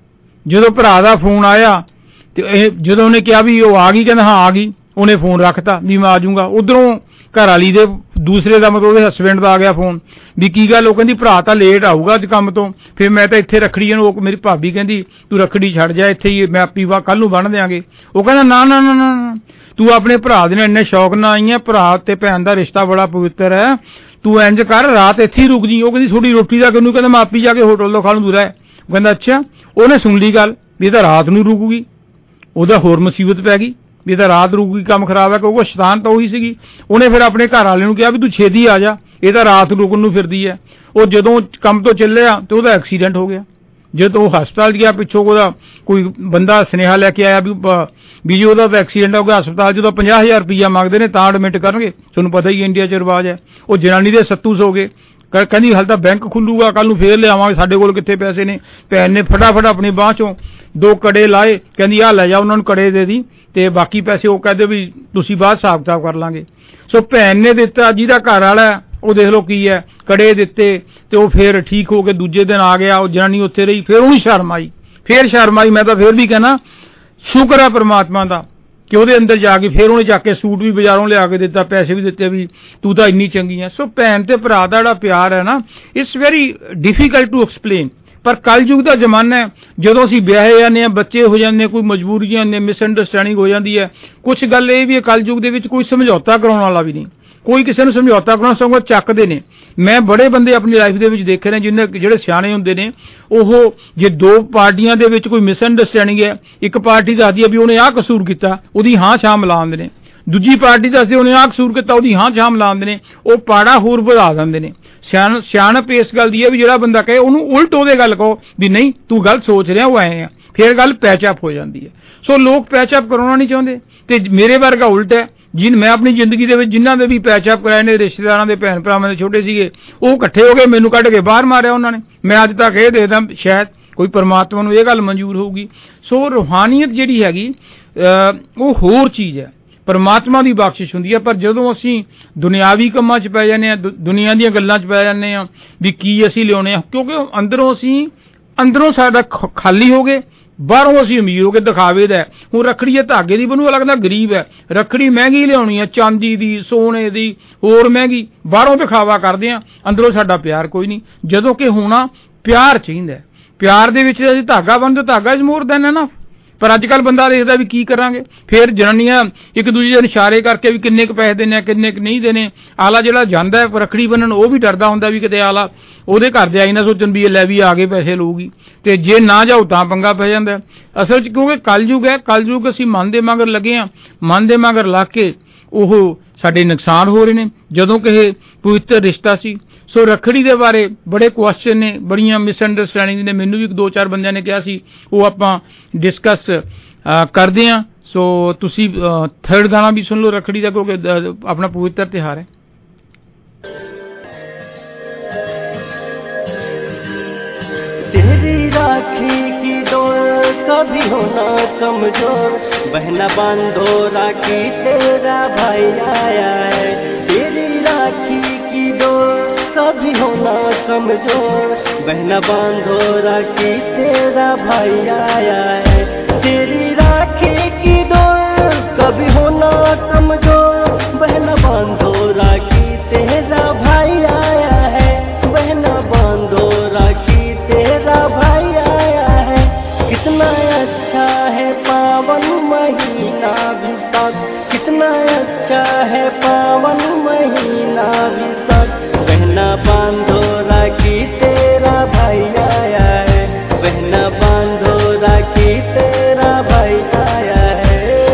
ਜਦੋਂ ਭਰਾ ਦਾ ਫੋਨ ਆਇਆ ਤੇ ਇਹ ਜਦੋਂ ਉਹਨੇ ਕਿਹਾ ਵੀ ਉਹ ਆ ਗਈ, ਕਹਿੰਦਾ ਹਾਂ ਆ ਗਈ, ਉਹਨੇ ਫੋਨ ਰੱਖਤਾ ਵੀ ਮੈਂ ਆ ਜਾਊਂਗਾ। ਉਧਰੋਂ ਘਰ ਵਾਲੀ ਦੇ ਦੂਸਰੇ ਦਾ ਮਤਲਬ ਉਹਦੇ ਹਸਬੈਂਡ ਦਾ ਆ ਗਿਆ ਫੋਨ ਵੀ ਕੀ ਗੱਲ, ਉਹ ਕਹਿੰਦੀ ਭਰਾ ਤਾਂ ਲੇਟ ਆਊਗਾ ਅੱਜ ਕੰਮ ਤੋਂ, ਫਿਰ ਮੈਂ ਤਾਂ ਇੱਥੇ ਰੱਖੜੀ ਨੂੰ, ਉਹ ਮੇਰੀ ਭਾਬੀ ਕਹਿੰਦੀ ਤੂੰ ਰੱਖੜੀ ਛੱਡ ਜਾ ਇੱਥੇ ਹੀ, ਮੈਂ ਆਪੀ ਵਾ ਕੱਲ ਨੂੰ ਬੰਨ ਦਿਆਂਗੇ। ਉਹ ਕਹਿੰਦਾ ਨਾ ਨਾ ਨਾ ਨਾ, ਤੂੰ ਆਪਣੇ ਭਰਾ ਦੇ ਨਾਲ ਇੰਨੇ ਸ਼ੌਕ ਨਾਲ ਆਈ ਹੈ, ਭਰਾ ਤੇ ਭੈਣ ਦਾ ਰਿਸ਼ਤਾ ਬੜਾ ਪਵਿੱਤਰ ਹੈ, ਤੂੰ ਇੰਜ ਕਰ ਰਾਤ ਇੱਥੇ ਹੀ ਰੁਕ ਜੀ। ਉਹ ਕਹਿੰਦੀ ਥੋੜੀ ਰੋਟੀ ਦਾ ਕਿਹਨੂੰ, ਕਹਿੰਦਾ ਮੈਂ ਆਪੀ ਜਾ ਕੇ ਹੋਟਲ ਤੋਂ ਖਾ ਲੂੰ, ਦੂਰ ਹੈ। ਉਹ ਕਹਿੰਦਾ ਅੱਛਾ। ਉਹਨੇ ਸੁਣ ਲਈ ਗੱਲ ਵੀ ਇਹ ਤਾਂ ਰਾਤ ਨੂੰ ਰੁਕੂਗੀ, ਉਹਦਾ ਹੋਰ ਮੁਸੀਬਤ ਪੈ ਗਈ ਵੀ ਇਹ ਤਾਂ ਰਾਤ ਰੁਕੂਗੀ, ਕੰਮ ਖਰਾਬ ਹੈ, ਕਿਉਂਕਿ ਸ਼ੈਤਾਨ ਤਾਂ ਉਹੀ ਸੀਗੀ। ਉਹਨੇ ਫਿਰ ਆਪਣੇ ਘਰ ਵਾਲੇ ਨੂੰ ਕਿਹਾ ਵੀ ਤੂੰ ਛੇਤੀ ਆ ਜਾ, ਇਹ ਤਾਂ ਰਾਤ ਰੁਕਣ ਨੂੰ ਫਿਰਦੀ ਹੈ। ਉਹ ਜਦੋਂ ਕੰਮ ਤੋਂ ਚੱਲਿਆ ਤੇ ਉਹਦਾ ਐਕਸੀਡੈਂਟ ਹੋ ਗਿਆ। ਜਦੋਂ ਉਹ ਹਸਪਤਾਲ ਗਿਆ, ਪਿੱਛੋਂ ਉਹਦਾ ਕੋਈ ਬੰਦਾ ਸੁਨੇਹਾ ਲੈ ਕੇ ਆਇਆ ਵੀ ਵੀ ਜੀ ਉਹਦਾ ਤਾਂ ਐਕਸੀਡੈਂਟ ਹੋ ਗਿਆ, ਹਸਪਤਾਲ ਜਦੋਂ ਪੰਜਾਹ ਹਜ਼ਾਰ ਰੁਪਈਆ ਮੰਗਦੇ ਨੇ ਤਾਂ ਐਡਮਿਟ ਕਰਨਗੇ। ਤੁਹਾਨੂੰ ਪਤਾ ਹੀ ਇੰਡੀਆ 'ਚ ਰਿਵਾਜ ਹੈ। ਉਹ ਜਨਾਨੀ ਦੇ ਸੱਤੂ ਸੋ ਗਏ, ਕਹਿੰਦੀ ਹਾਲੇ ਤਾਂ ਬੈਂਕ ਖੁੱਲੂਗਾ, ਕੱਲ ਨੂੰ ਫੇਰ ਲਿਆਵਾਂਗੇ, ਸਾਡੇ ਕੋਲ ਕਿੱਥੇ ਪੈਸੇ ਨੇ। ਭੈਣ ਨੇ ਫਟਾਫਟ ਆਪਣੀ ਬਾਂਹ ਚੋਂ ਦੋ ਕੜੇ ਲਾਏ, ਕਹਿੰਦੀ ਆਹ ਲੈ ਜਾ, ਉਹਨਾਂ ਨੂੰ ਕੜੇ ਦੇ ਦੀ ਤੇ ਬਾਕੀ ਪੈਸੇ ਉਹ ਕਹਿੰਦੇ ਵੀ ਤੁਸੀਂ ਬਾਅਦ ਹਿਸਾਬ ਕਿਤਾਬ ਕਰ ਲਾਂਗੇ। ਸੋ ਭੈਣ ਨੇ ਦਿੱਤਾ, ਜਿਹਦਾ ਘਰ ਵਾਲਾ ਉਹ ਦੇਖ ਲਓ ਕੀ ਹੈ, ਕੜੇ ਦਿੱਤੇ ਤੇ ਉਹ ਫੇਰ ਠੀਕ ਹੋ ਕੇ ਦੂਜੇ ਦਿਨ ਆ ਗਿਆ। ਉਹ ਜਨਾਨੀ ਉੱਥੇ ਰਹੀ, ਫੇਰ ਉਹਨੂੰ ਸ਼ਰਮ ਆਈ, ਫੇਰ ਸ਼ਰਮ ਆਈ। ਮੈਂ ਤਾਂ ਫੇਰ ਵੀ ਕਹਿਣਾ ਸ਼ੁਕਰ ਹੈ ਪ੍ਰਮਾਤਮਾ ਦਾ ਕਿ ਉਹਦੇ ਅੰਦਰ ਜਾ ਕੇ ਫੇਰ ਉਹਨੇ ਜਾ ਕੇ ਸੂਟ ਵੀ ਬਾਜ਼ਾਰੋਂ ਲਿਆ ਕੇ ਦਿੱਤਾ, ਪੈਸੇ ਵੀ ਦਿੱਤੇ ਵੀ ਤੂੰ ਤਾਂ ਇੰਨੀ ਚੰਗੀ ਹੈ। ਸੋ ਭੈਣ ਤੇ ਭਰਾ ਦਾ ਜਿਹੜਾ ਪਿਆਰ ਹੈ ਨਾ, it's very difficult to explain. ਪਰ ਕਲਯੁਗ ਦਾ ਜ਼ਮਾਨਾ ਹੈ, ਜਦੋਂ ਅਸੀਂ ਵਿਆਹੇ ਜਾਂਦੇ ਹਾਂ, ਬੱਚੇ ਹੋ ਜਾਂਦੇ ਨੇ, ਕੋਈ ਮਜਬੂਰੀਆਂ ਨੇ, ਮਿਸਅੰਡਰਸਟੈਂਡਿੰਗ ਹੋ ਜਾਂਦੀ ਹੈ। ਕੁਛ ਗੱਲ ਇਹ ਵੀ ਹੈ ਕਲਯੁਗ ਦੇ ਵਿੱਚ ਕੋਈ ਸਮਝੌਤਾ ਕਰਾਉਣ ਵਾਲਾ ਵੀ ਨਹੀਂ, ਕੋਈ ਕਿਸੇ ਨੂੰ ਸਮਝੌਤਾ ਕਰਾਉਣਾ ਸਗੋਂ ਚੱਕਦੇ ਨੇ। ਮੈਂ ਬੜੇ ਬੰਦੇ ਆਪਣੀ ਲਾਈਫ ਦੇ ਵਿੱਚ ਦੇਖੇ ਨੇ ਜਿਹਨੇ ਜਿਹੜੇ ਸਿਆਣੇ ਹੁੰਦੇ ਨੇ, ਉਹ ਜੇ ਦੋ ਪਾਰਟੀਆਂ ਦੇ ਵਿੱਚ ਕੋਈ ਮਿਸਅੰਡਰਸਟੈਂਡਿੰਗ ਹੈ, ਇੱਕ ਪਾਰਟੀ ਦੱਸਦੀ ਹੈ ਵੀ ਉਹਨੇ ਆਹ ਕਸੂਰ ਕੀਤਾ, ਉਹਦੀ ਹਾਂ ਛਾਂ ਮਿਲਾ ਦਿੰਦੇ ਨੇ, ਦੂਜੀ ਪਾਰਟੀ ਦੱਸਦੀ ਉਹਨੇ ਆਹ ਕਸੂਰ ਕੀਤਾ, ਉਹਦੀ ਹਾਂ ਛਾਂ ਮਿਲਾ ਦਿੰਦੇ ਨੇ, ਉਹ ਪਾੜਾ ਹੋਰ ਵਧਾ ਦਿੰਦੇ ਨੇ। ਸਿਆਣ ਸਿਆਣਪ ਇਸ ਗੱਲ ਦੀ ਹੈ ਵੀ ਜਿਹੜਾ ਬੰਦਾ ਕਹੇ ਉਹਨੂੰ ਉਲਟ ਉਹਦੇ ਗੱਲ ਕਹੋ ਵੀ ਨਹੀਂ ਤੂੰ ਗਲਤ ਸੋਚ ਰਿਹਾ, ਉਹ ਆਏ ਆ, ਫਿਰ ਗੱਲ ਪੈਚਅਪ ਹੋ ਜਾਂਦੀ ਹੈ। ਸੋ ਲੋਕ ਪੈਚਅਪ ਕਰਾਉਣਾ ਨਹੀਂ ਚਾਹੁੰਦੇ ਤੇ ਮੇਰੇ ਵਰਗਾ ਉਲਟ ਹੈ। ਜਿਨ ਮੈਂ ਆਪਣੀ ਜ਼ਿੰਦਗੀ ਦੇ ਵਿੱਚ ਜਿਨ੍ਹਾਂ ਦੇ ਵੀ ਪੈਚਅਪ ਕਰਾਏ ਨੇ, ਰਿਸ਼ਤੇਦਾਰਾਂ ਦੇ, ਭੈਣ ਭਰਾਵਾਂ ਦੇ ਛੋਟੇ ਸੀਗੇ, ਉਹ ਇਕੱਠੇ ਹੋ ਗਏ, ਮੈਨੂੰ ਕੱਢ ਕੇ ਬਾਹਰ ਮਾਰਿਆ ਉਹਨਾਂ ਨੇ। ਮੈਂ ਅੱਜ ਤੱਕ ਇਹ ਦੇਖਦਾ ਸ਼ਾਇਦ ਕੋਈ ਪਰਮਾਤਮਾ ਨੂੰ ਇਹ ਗੱਲ ਮਨਜ਼ੂਰ ਹੋਊਗੀ। ਸੋ ਰੂਹਾਨੀਅਤ ਜਿਹੜੀ ਹੈਗੀ ਉਹ ਹੋਰ ਚੀਜ਼ ਹੈ, ਪਰਮਾਤਮਾ ਦੀ ਬਖਸ਼ਿਸ਼ ਹੁੰਦੀ ਹੈ। ਪਰ ਜਦੋਂ ਅਸੀਂ ਦੁਨਿਆਵੀ ਕੰਮਾਂ 'ਚ ਪੈ ਜਾਂਦੇ ਹਾਂ, ਦੁਨੀਆ ਦੀਆਂ ਗੱਲਾਂ 'ਚ ਪੈ ਜਾਂਦੇ ਹਾਂ ਵੀ ਕੀ ਅਸੀਂ ਲਿਆਉਣੇ ਆ, ਕਿਉਂਕਿ ਅੰਦਰੋਂ ਅਸੀਂ ਅੰਦਰੋਂ ਸਾਡਾ ਖਾਲੀ ਹੋ ਗਏ, ਬਾਹਰੋਂ ਅਸੀਂ ਅਮੀਰ ਹੋ ਕੇ ਦਿਖਾਵੇ ਦਾ। ਹੁਣ ਰੱਖੜੀ ਹੈ ਧਾਗੇ ਦੀ, ਮੈਨੂੰ ਲੱਗਦਾ ਗਰੀਬ ਹੈ, ਰੱਖੜੀ ਮਹਿੰਗੀ ਲਿਆਉਣੀ ਹੈ, ਚਾਂਦੀ ਦੀ, ਸੋਨੇ ਦੀ, ਹੋਰ ਮਹਿੰਗੀ, ਬਾਹਰੋਂ ਦਿਖਾਵਾ ਕਰਦੇ ਹਾਂ, ਅੰਦਰੋਂ ਸਾਡਾ ਪਿਆਰ ਕੋਈ ਨਹੀਂ। ਜਦੋਂ ਕਿ ਹੋਣਾ ਪਿਆਰ ਚਾਹੀਦਾ, ਪਿਆਰ ਦੇ ਵਿੱਚ ਅਸੀਂ ਧਾਗਾ ਬੰਨ੍ਹਦੇ, ਧਾਗਾ ਇਜ਼ ਮੋਰ ਦੈਨ ਐਨਫ। ਪਰ ਅੱਜ ਕੱਲ੍ਹ ਬੰਦਾ ਦੇਖਦਾ ਵੀ ਕੀ ਕਰਾਂਗੇ, ਫਿਰ ਜਨਾਨੀਆਂ ਇੱਕ ਦੂਜੇ ਦੇ ਇਸ਼ਾਰੇ ਕਰਕੇ ਵੀ ਕਿੰਨੇ ਕੁ ਪੈਸੇ ਦੇਣੇ ਆ, ਕਿੰਨੇ ਕੁ ਨਹੀਂ ਦੇਣੇ। ਆਲਾ ਜਿਹੜਾ ਜਾਂਦਾ ਹੈ ਰੱਖੜੀ ਬੰਨਣ, ਉਹ ਵੀ ਡਰਦਾ ਹੁੰਦਾ ਵੀ ਕਿਤੇ ਆਲਾ ਉਹਦੇ ਘਰ ਦੇ ਆਈ ਨਾ ਸੋਚਣ ਵੀ ਇਹ ਲੈ ਵੀ ਆ ਕੇ ਪੈਸੇ ਲਊਗੀ, ਤੇ ਜੇ ਨਾ ਜਾਓ ਤਾਂ ਪੰਗਾ ਪੈ ਜਾਂਦਾ ਅਸਲ 'ਚ। ਕਿਉਂਕਿ ਕਲਯੁਗ ਹੈ, ਕਲਯੁਗ ਅਸੀਂ ਮਨ ਦੇ ਮਗਰ ਲੱਗੇ ਹਾਂ, ਮਨ ਦੇ ਮਗਰ ਲੱਗ ਕੇ ਉਹ ਸਾਡੇ ਨੁਕਸਾਨ ਹੋ ਰਹੇ ਨੇ, ਜਦੋਂ ਕਿ ਇਹ ਪਵਿੱਤਰ ਰਿਸ਼ਤਾ ਸੀ। ਸੋ ਰੱਖੜੀ ਦੇ ਬਾਰੇ ਬੜੇ ਕੁਐਸਚਨ ਨੇ, ਬੜੀਆਂ ਮਿਸਅੰਡਰਸਟੈਂਡਿੰਗ ਨੇ, ਮੈਨੂੰ ਵੀ ਇੱਕ ਦੋ ਚਾਰ ਬੰਦਿਆਂ ਨੇ ਕਿਹਾ ਸੀ, ਉਹ ਆਪਾਂ ਡਿਸਕਸ ਕਰਦੇ ਹਾਂ। ਸੋ ਤੁਸੀਂ ਥਰਡ ਗਾਣਾ ਵੀ ਸੁਣ ਲਓ ਰੱਖੜੀ ਦਾ, ਕਿਉਂਕਿ ਆਪਣਾ ਪਵਿੱਤਰ ਤਿਉਹਾਰ ਹੈ। तेरी राखी की डोर कभी होना कमजोर, बहना बांधो राखी तेरा भाई आया है। तेरी राखी की डोर कभी होना कमजोर, बहना बांधो राखी तेरा भाई आया है। तेरी राखी की डोर कभी होना कमजोर, बहना बांधो राखी तेरा भाई आया है। बहना बांधो राखी तेरा भाई आया है। कितना अच्छा है पावन महीना भी तक, कितना अच्छा है पावन महीना भी तक, बहना बांधो राखी तेरा भाई आया है। बहना बांधो राखी तेरा भाई आया है।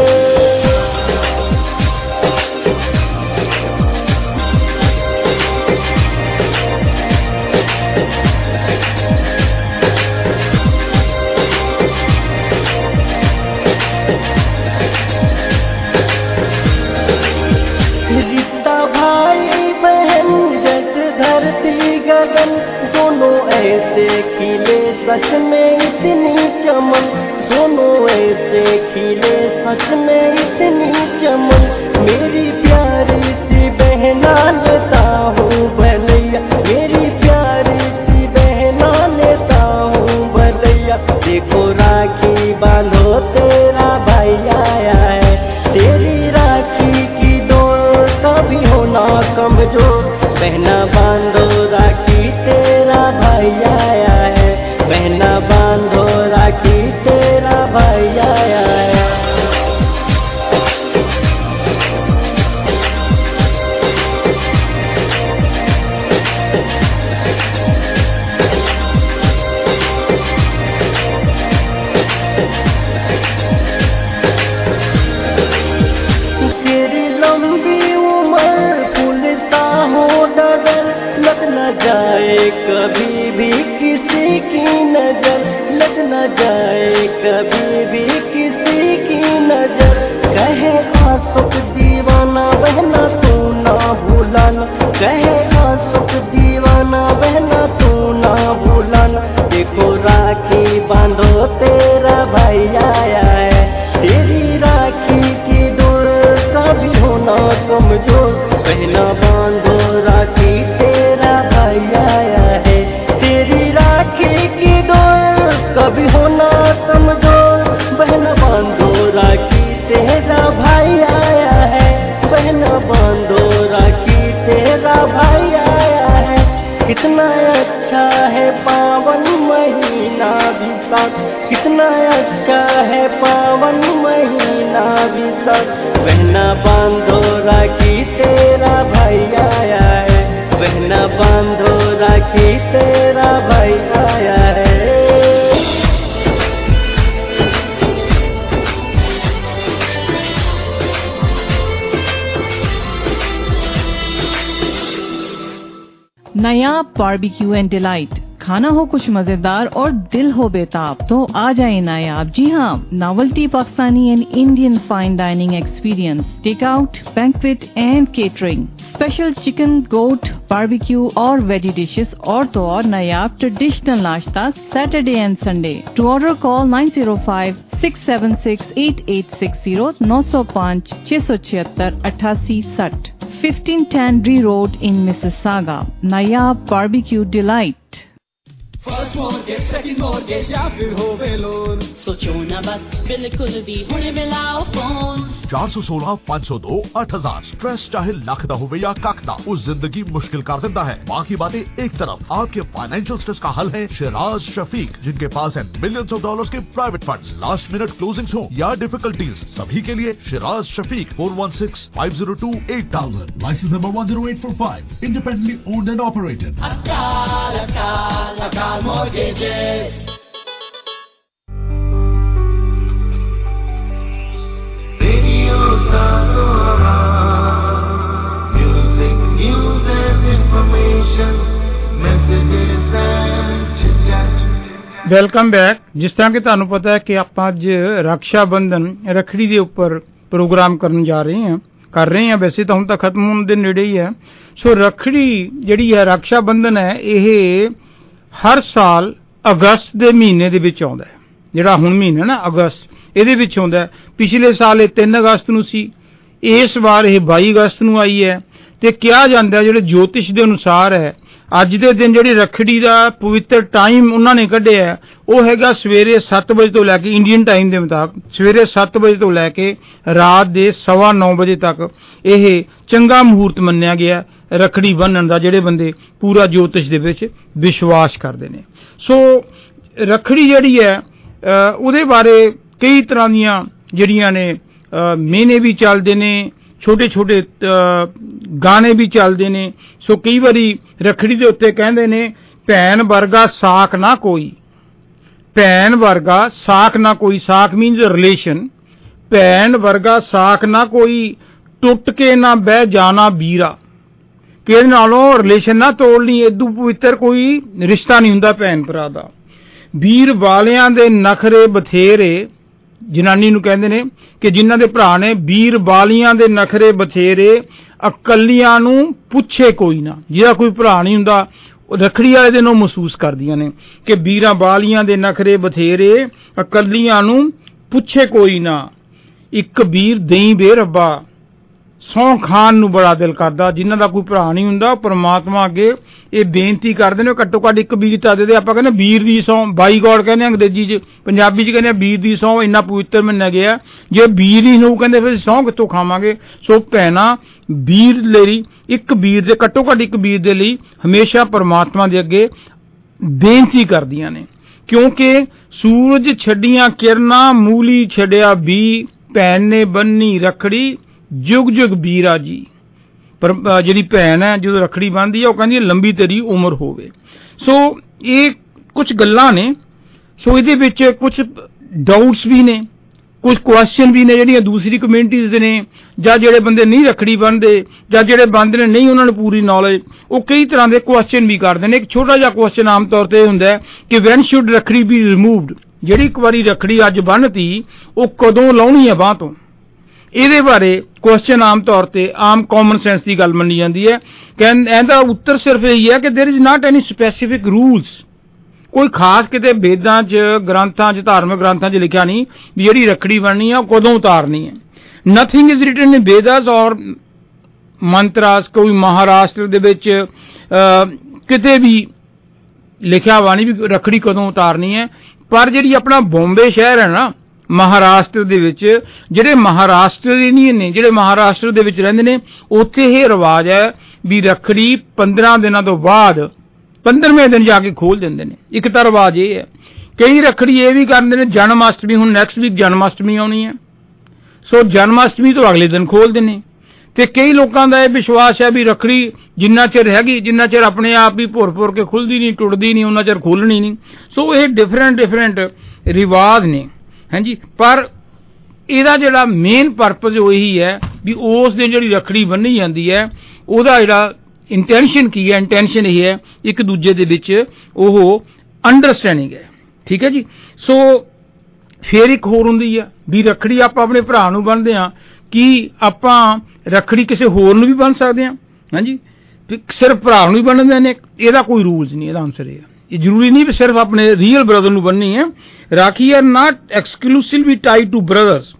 रिश्ता भाई बहन जट धरती गगन, दोनों ऐसे खिले सच में इतनी चमन, दोनों ऐसे खिले सच में इतनी चमन। मेरी प्यारी सी बहना लेता हूँ भलैया, मेरी प्यारी सी बहना लेता हूँ भलैया। देखो राखी बांधो तेरा भाई आया है, तेरी राखी की डोर कभी होना कमजोर। बहना बांधो राखी तेरा भाई आया है, बहना बांधो राखी तेरा भाई आया है। तेरी लंबी उम्र फूलता हो डगर, लग न जाए कभी भी किसी की नजर, लग न जाए कभी भी किसी की नजर। कहे आसुक दीवाना बहना तू ना भूलाना, कहे आसुक दीवाना बहना तू ना भूलाना। देखो राखी बांधो तेरा भाई आया है, तेरी राखी की डोर कभी होना कमजोर। बहना बांधो राखी तेरा भाई आया है, तेरी राखी की डोर कभी होना कमजोर। बहना बांधो राखी तेरा भाई आया है, बहना बांधो राखी तेरा भाई आया है। कितना अच्छा है पावन महीना विशाख, कितना अच्छा है पावन महीना विशाख। बहना बांधो राखी तेरा भाई आया है, बहना बांधो राखी तेरा भाई आया है। नायाब बारबेक्यू एंड डिलाइट, खाना हो कुछ मजेदार और दिल हो बेताब तो आ जाए नायाब। जी हाँ, novelty Pakistani and Indian fine dining experience, take out, banquet and catering, special chicken, goat, barbecue और वेजी डिशेस और तो और नायाब ट्रेडिशनल नाश्ता Saturday and Sunday. To order call nine zero five six seven six eight eight six zero, नौ सौ पाँच छह सौ छिहत्तर अट्ठासी साठ, fifteen Tandry road in Mississauga. Nayab barbecue delight. First mortgage, second mortgage या फिर होवे लोन, सोचो ना बस बिल्कुल भी हुणे मिलाओ फोन। चार सौ सोलह पाँच सौ दो आठ हजार। स्ट्रेस चाहे लख दा होवे या कख दा, उस जिंदगी मुश्किल कर देता है। बाकी बातें एक तरफ, आपके फाइनेंशियल स्ट्रेस का हल है शिराज शफीक, जिनके पास है मिलियंस ऑफ डॉलर्स के private funds. Last minute closings हो या डिफिकल्टीज, सभी के लिए Shiraz Shafiq. Four one six five zero two eight thousand, license number one zero eight four five, independently owned and operated. अकाल अकाल अकाल mortgages. Radio Sazora, music, news and information, messages and chit-chat. Welcome back. ਜਿਸ ਤਰ੍ਹਾਂ ਕਿ ਤੁਹਾਨੂੰ ਪਤਾ ਹੈ ਕਿ ਆਪਾਂ ਅੱਜ ਰੱਖਿਆ ਬੰਧਨ ਰੱਖੜੀ ਦੇ ਉੱਪਰ ਪ੍ਰੋਗਰਾਮ ਕਰਨ ਜਾ ਰਹੇ ਹਾਂ ਕਰ ਰਹੇ ਹਾਂ ਵੈਸੇ ਤਾਂ ਹੁਣ ਤਾਂ ਖਤਮ ਹੋਣ ਦੇ ਨੇੜੇ ਹੀ ਹੈ। ਸੋ ਰੱਖੜੀ ਜਿਹੜੀ ਹੈ ਰੱਖਿਆ ਬੰਧਨ ਹੈ ਇਹ ਹਰ ਸਾਲ ਅਗਸਤ ਦੇ ਮਹੀਨੇ ਦੇ ਵਿੱਚ ਆਉਂਦਾ ਹੈ। ਜਿਹੜਾ ਹੁਣ ਮਹੀਨਾ ਨਾ ਅਗਸਤ ਇਹਦੇ ਵਿੱਚ ਆਉਂਦਾ। ਪਿਛਲੇ ਸਾਲ ਇਹ ਤਿੰਨ ਅਗਸਤ ਨੂੰ ਸੀ, ਇਸ ਵਾਰ ਇਹ ਬਾਈ ਅਗਸਤ ਨੂੰ ਆਈ ਹੈ। ਤੇ ਕਿਹਾ ਜਾਂਦਾ ਜਿਹੜੇ ਜੋਤਿਸ਼ ਦੇ ਅਨੁਸਾਰ ਹੈ ਅੱਜ ਦੇ ਦਿਨ ਜਿਹੜੀ ਰੱਖੜੀ ਦਾ ਪਵਿੱਤਰ ਟਾਈਮ ਉਹਨਾਂ ਨੇ ਕੱਢਿਆ ਉਹ ਹੈਗਾ ਸਵੇਰੇ ਸੱਤ ਵਜੇ ਤੋਂ ਲੈ ਕੇ ਇੰਡੀਅਨ ਟਾਈਮ ਦੇ ਮੁਤਾਬਕ ਸਵੇਰੇ ਸੱਤ ਵਜੇ ਤੋਂ ਲੈ ਕੇ ਰਾਤ ਦੇ ਸਵਾ ਨੌ ਵਜੇ ਤੱਕ ਇਹ ਚੰਗਾ ਮਹੂਰਤ ਮੰਨਿਆ ਗਿਆ ਰੱਖੜੀ ਬੰਨ੍ਹਣ ਦਾ, ਜਿਹੜੇ ਬੰਦੇ ਪੂਰਾ ਜੋਤਿਸ਼ ਦੇ ਵਿੱਚ ਵਿਸ਼ਵਾਸ ਕਰਦੇ ਨੇ। ਸੋ ਰੱਖੜੀ ਜਿਹੜੀ ਹੈ ਉਹਦੇ ਬਾਰੇ ਕਈ ਤਰ੍ਹਾਂ ਦੀਆਂ ਜਿਹੜੀਆਂ ਨੇ ਮੇਨੇ ਵੀ ਚੱਲਦੇ ਨੇ, ਛੋਟੇ ਛੋਟੇ ਗਾਣੇ ਵੀ ਚੱਲਦੇ ਨੇ। ਸੋ ਕਈ ਵਾਰੀ ਰੱਖੜੀ ਦੇ ਉੱਤੇ ਕਹਿੰਦੇ ਨੇ ਭੈਣ ਵਰਗਾ ਸਾਕ ਨਾ ਕੋਈ, ਭੈਣ ਵਰਗਾ ਸਾਕ ਨਾ ਕੋਈ, ਸਾਕ ਮੀਨਸ ਰਿਲੇਸ਼ਨ, ਭੈਣ ਵਰਗਾ ਸਾਕ ਨਾ ਕੋਈ, ਟੁੱਟ ਕੇ ਨਾ ਬਹਿ ਜਾਣਾ ਵੀਰਾ, ਕਿ ਇਹਦੇ ਨਾਲੋਂ ਰਿਲੇਸ਼ਨ ਨਾ ਤੋੜਨੀ, ਏਦੂ ਪਵਿੱਤਰ ਕੋਈ ਰਿਸ਼ਤਾ ਨਹੀਂ ਹੁੰਦਾ ਭੈਣ ਭਰਾ ਦਾ। ਵੀਰ ਵਾਲਿਆਂ ਦੇ ਨਖਰੇ ਬਥੇਰੇ, ਜਨਾਨੀ ਨੂੰ ਕਹਿੰਦੇ ਨੇ ਕਿ ਜਿਨ੍ਹਾਂ ਦੇ ਭਰਾ ਨੇ ਵੀਰ ਵਾਲੀਆਂ ਦੇ ਨਖਰੇ ਬਥੇਰੇ, ਇਕੱਲੀਆਂ ਨੂੰ ਪੁੱਛੇ ਕੋਈ ਨਾ। ਜਿਹਦਾ ਕੋਈ ਭਰਾ ਨਹੀਂ ਹੁੰਦਾ ਰੱਖੜੀ ਵਾਲੇ ਦਿਨ ਉਹ ਮਹਿਸੂਸ ਕਰਦੀਆਂ ਨੇ ਕਿ ਵੀਰਾਂ ਬਾਲੀਆਂ ਦੇ ਨਖਰੇ ਬਥੇਰੇ, ਇਕੱਲੀਆਂ ਨੂੰ ਪੁੱਛੇ ਕੋਈ ਨਾ, ਇੱਕ ਵੀਰ ਦੇਈ ਬੇ ਰੱਬਾ। ਸਹੁੰ ਖਾਣ ਨੂੰ ਬੜਾ ਦਿਲ ਕਰਦਾ, ਜਿਨ੍ਹਾਂ ਦਾ ਕੋਈ ਭਰਾ ਨਹੀਂ ਹੁੰਦਾ ਪਰਮਾਤਮਾ ਅੱਗੇ ਇਹ ਬੇਨਤੀ ਕਰਦੇ ਨੇ ਘੱਟੋ ਘੱਟ ਇੱਕ ਵੀਰ ਤਾਂ ਦੇ ਦੇ। ਆਪਾਂ ਕਹਿੰਦੇ ਵੀਰ ਦੀ ਸਹੁੰ, ਬਾਈ ਗੋਡ ਕਹਿੰਦੇ ਅੰਗਰੇਜ਼ੀ 'ਚ, ਪੰਜਾਬੀ 'ਚ ਕਹਿੰਦੇ ਵੀਰ ਦੀ ਸਹੁੰ ਇੰਨਾ ਪਵਿੱਤਰ ਮੰਨਿਆ ਗਿਆ। ਜੇ ਵੀਰ ਹੀ ਨੂੰ ਕਹਿੰਦੇ ਫਿਰ ਸਹੁੰ ਕਿੱਥੋਂ ਖਾਵਾਂਗੇ। ਸੋ ਭੈਣਾਂ ਵੀਰ ਲਈ, ਇੱਕ ਵੀਰ ਦੇ, ਘੱਟੋ ਘੱਟ ਇੱਕ ਵੀਰ ਦੇ ਲਈ ਹਮੇਸ਼ਾ ਪਰਮਾਤਮਾ ਦੇ ਅੱਗੇ ਬੇਨਤੀ ਕਰਦੀਆਂ ਨੇ, ਕਿਉਂਕਿ ਸੂਰਜ ਛੱਡੀਆਂ ਕਿਰਨਾਂ, ਮੂਲੀ ਛੱਡਿਆ ਬੀ, ਭੈਣ ਨੇ ਬੰਨੀ ਰੱਖੜੀ ਜੁਗ ਜੁਗ ਵੀਰਾ ਜੀ। ਪਰ ਜਿਹੜੀ ਭੈਣ ਹੈ ਜਦੋਂ ਰੱਖੜੀ ਬੰਨ੍ਹਦੀ ਹੈ ਉਹ ਕਹਿੰਦੀ ਹੈ ਲੰਬੀ ਤੇਰੀ ਉਮਰ ਹੋਵੇ। ਸੋ ਇਹ ਕੁਝ ਗੱਲਾਂ ਨੇ। ਸੋ ਇਹਦੇ ਵਿੱਚ ਕੁਝ ਡਾਊਟਸ ਵੀ ਨੇ, ਕੁਝ ਕੁਐਸਚਨ ਵੀ ਨੇ ਜਿਹੜੀਆਂ ਦੂਸਰੀ ਕਮਿਊਨਿਟੀਜ਼ ਦੇ ਨੇ, ਜਾਂ ਜਿਹੜੇ ਬੰਦੇ ਨਹੀਂ ਰੱਖੜੀ ਬੰਨ੍ਹਦੇ ਜਾਂ ਜਿਹੜੇ ਬੰਨ੍ਹਦੇ ਨੇ ਨਹੀਂ ਉਹਨਾਂ ਨੂੰ ਪੂਰੀ ਨੌਲੇਜ, ਉਹ ਕਈ ਤਰ੍ਹਾਂ ਦੇ ਕੁਐਸਚਨ ਵੀ ਕਰਦੇ ਨੇ। ਇੱਕ ਛੋਟਾ ਜਿਹਾ ਕੁਐਸਚਨ ਆਮ ਤੌਰ ਤੇ ਹੁੰਦਾ ਹੈ ਕਿ when should rakhri be removed, ਜਿਹੜੀ ਇੱਕ ਵਾਰੀ ਰੱਖੜੀ ਅੱਜ ਬੰਨ੍ਹਤੀ ਉਹ ਕਦੋਂ ਲਾਉਣੀ ਹੈ ਬਾਂਹ ਤੋਂ। ਇਹਦੇ ਬਾਰੇ ਕੁਐਸਚਨ ਆਮ ਤੌਰ ਤੇ ਆਮ ਕਾਮਨ ਸੈਂਸ ਦੀ ਗੱਲ ਮੰਨੀ ਜਾਂਦੀ ਹੈ। ਇਹਦਾ ਉੱਤਰ ਸਿਰਫ ਇਹੀ ਹੈ ਕਿ there is not any specific rules. ਕੋਈ ਖਾਸ ਕਿਤੇ ਵੇਦਾਂ 'ਚ, ਗ੍ਰੰਥਾਂ 'ਚ, ਧਾਰਮਿਕ ਗ੍ਰੰਥਾਂ 'ਚ ਲਿਖਿਆ ਨਹੀਂ ਵੀ ਜਿਹੜੀ ਰੱਖੜੀ ਬਣਨੀ ਆ ਉਹ ਕਦੋਂ ਉਤਾਰਨੀ ਹੈ। Nothing is written in Vedas or mantras. ਕੋਈ ਮਹਾਰਾਸ਼ਟਰ ਦੇ ਵਿੱਚ ਕਿਤੇ ਵੀ ਲਿਖਿਆ ਵਾ ਨਹੀਂ ਵੀ ਰੱਖੜੀ ਕਦੋਂ ਉਤਾਰਨੀ ਹੈ। ਪਰ ਜਿਹੜੀ ਆਪਣਾ ਬੰਬੇ ਸ਼ਹਿਰ ਹੈ ਨਾ ਮਹਾਰਾਸ਼ਟਰ ਦੇ ਵਿੱਚ, ਜਿਹੜੇ ਮਹਾਰਾਸ਼ਟਰੀਅਨ ਨੇ, ਜਿਹੜੇ ਮਹਾਰਾਸ਼ਟਰ ਦੇ ਵਿੱਚ ਰਹਿੰਦੇ ਨੇ, ਉੱਥੇ ਇਹ ਰਿਵਾਜ ਹੈ ਵੀ ਰੱਖੜੀ ਪੰਦਰਾਂ ਦਿਨਾਂ ਤੋਂ ਬਾਅਦ ਪੰਦਰਵੇਂ ਦਿਨ ਜਾ ਕੇ ਖੋਲ ਦਿੰਦੇ ਨੇ। ਇੱਕ ਤਾਂ ਰਿਵਾਜ ਇਹ ਹੈ। ਕਈ ਰੱਖੜੀ ਇਹ ਵੀ ਕਰਦੇ ਨੇ ਜਨਮ ਅਸ਼ਟਮੀ, ਹੁਣ ਨੈਕਸਟ ਵੀਕ ਜਨਮ ਅਸ਼ਟਮੀ ਆਉਣੀ ਹੈ, ਸੋ ਜਨਮ ਅਸ਼ਟਮੀ ਤੋਂ ਅਗਲੇ ਦਿਨ ਖੋਲਦੇ ਨੇ। ਤੇ ਕਈ ਲੋਕਾਂ ਦਾ ਇਹ ਵਿਸ਼ਵਾਸ ਹੈ ਵੀ ਰੱਖੜੀ ਜਿੰਨਾ ਚਿਰ ਹੈਗੀ, ਜਿੰਨਾ ਚਿਰ ਆਪਣੇ ਆਪ ਹੀ ਭੁਰ ਭੁਰ ਕੇ ਖੁੱਲਦੀ ਨਹੀਂ, ਟੁੱਟਦੀ ਨਹੀਂ, ਉਹਨਾਂ ਚਿਰ ਖੋਲਣੀ ਨਹੀਂ। ਸੋ ਇਹ ਡਿਫਰੈਂਟ ਡਿਫਰੈਂਟ ਰਿਵਾਜ ਨੇ, ਹਾਂਜੀ। ਪਰ ਇਹਦਾ ਜਿਹੜਾ ਮੇਨ ਪਰਪਸ ਉਹ ਇਹੀ ਹੈ ਵੀ ਉਸ ਦਿਨ ਜਿਹੜੀ ਰੱਖੜੀ ਬੰਨ੍ਹੀ ਜਾਂਦੀ ਹੈ ਉਹਦਾ ਜਿਹੜਾ ਇੰਟੈਂਸ਼ਨ ਕੀ ਹੈ, ਇੰਟੈਂਸ਼ਨ ਇਹ ਹੈ ਇੱਕ ਦੂਜੇ ਦੇ ਵਿੱਚ ਉਹ ਅੰਡਰਸਟੈਂਡਿੰਗ ਹੈ, ਠੀਕ ਹੈ ਜੀ। ਸੋ ਫਿਰ ਇੱਕ ਹੋਰ ਹੁੰਦੀ ਹੈ ਵੀ ਰੱਖੜੀ ਆਪਾਂ ਆਪਣੇ ਭਰਾ ਨੂੰ ਬੰਨ੍ਹਦੇ ਹਾਂ, ਕੀ ਆਪਾਂ ਰੱਖੜੀ ਕਿਸੇ ਹੋਰ ਨੂੰ ਵੀ ਬੰਨ੍ਹ ਸਕਦੇ ਹਾਂ? ਹਾਂਜੀ, ਸਿਰਫ ਭਰਾ ਨੂੰ ਹੀ ਬੰਨ੍ਹਦੇ ਨੇ? ਇਹਦਾ ਕੋਈ ਰੂਲਸ ਨਹੀਂ। ਇਹਦਾ ਆਨਸਰ ਇਹ ਹੈ, ਇਹ ਜ਼ਰੂਰੀ ਨਹੀਂ ਵੀ ਸਿਰਫ ਆਪਣੇ ਰੀਅਲ ਬ੍ਰਦਰ ਨੂੰ ਬੰਨ੍ਹਣੀ ਹੈ। Rakhi are not exclusively tied to brothers,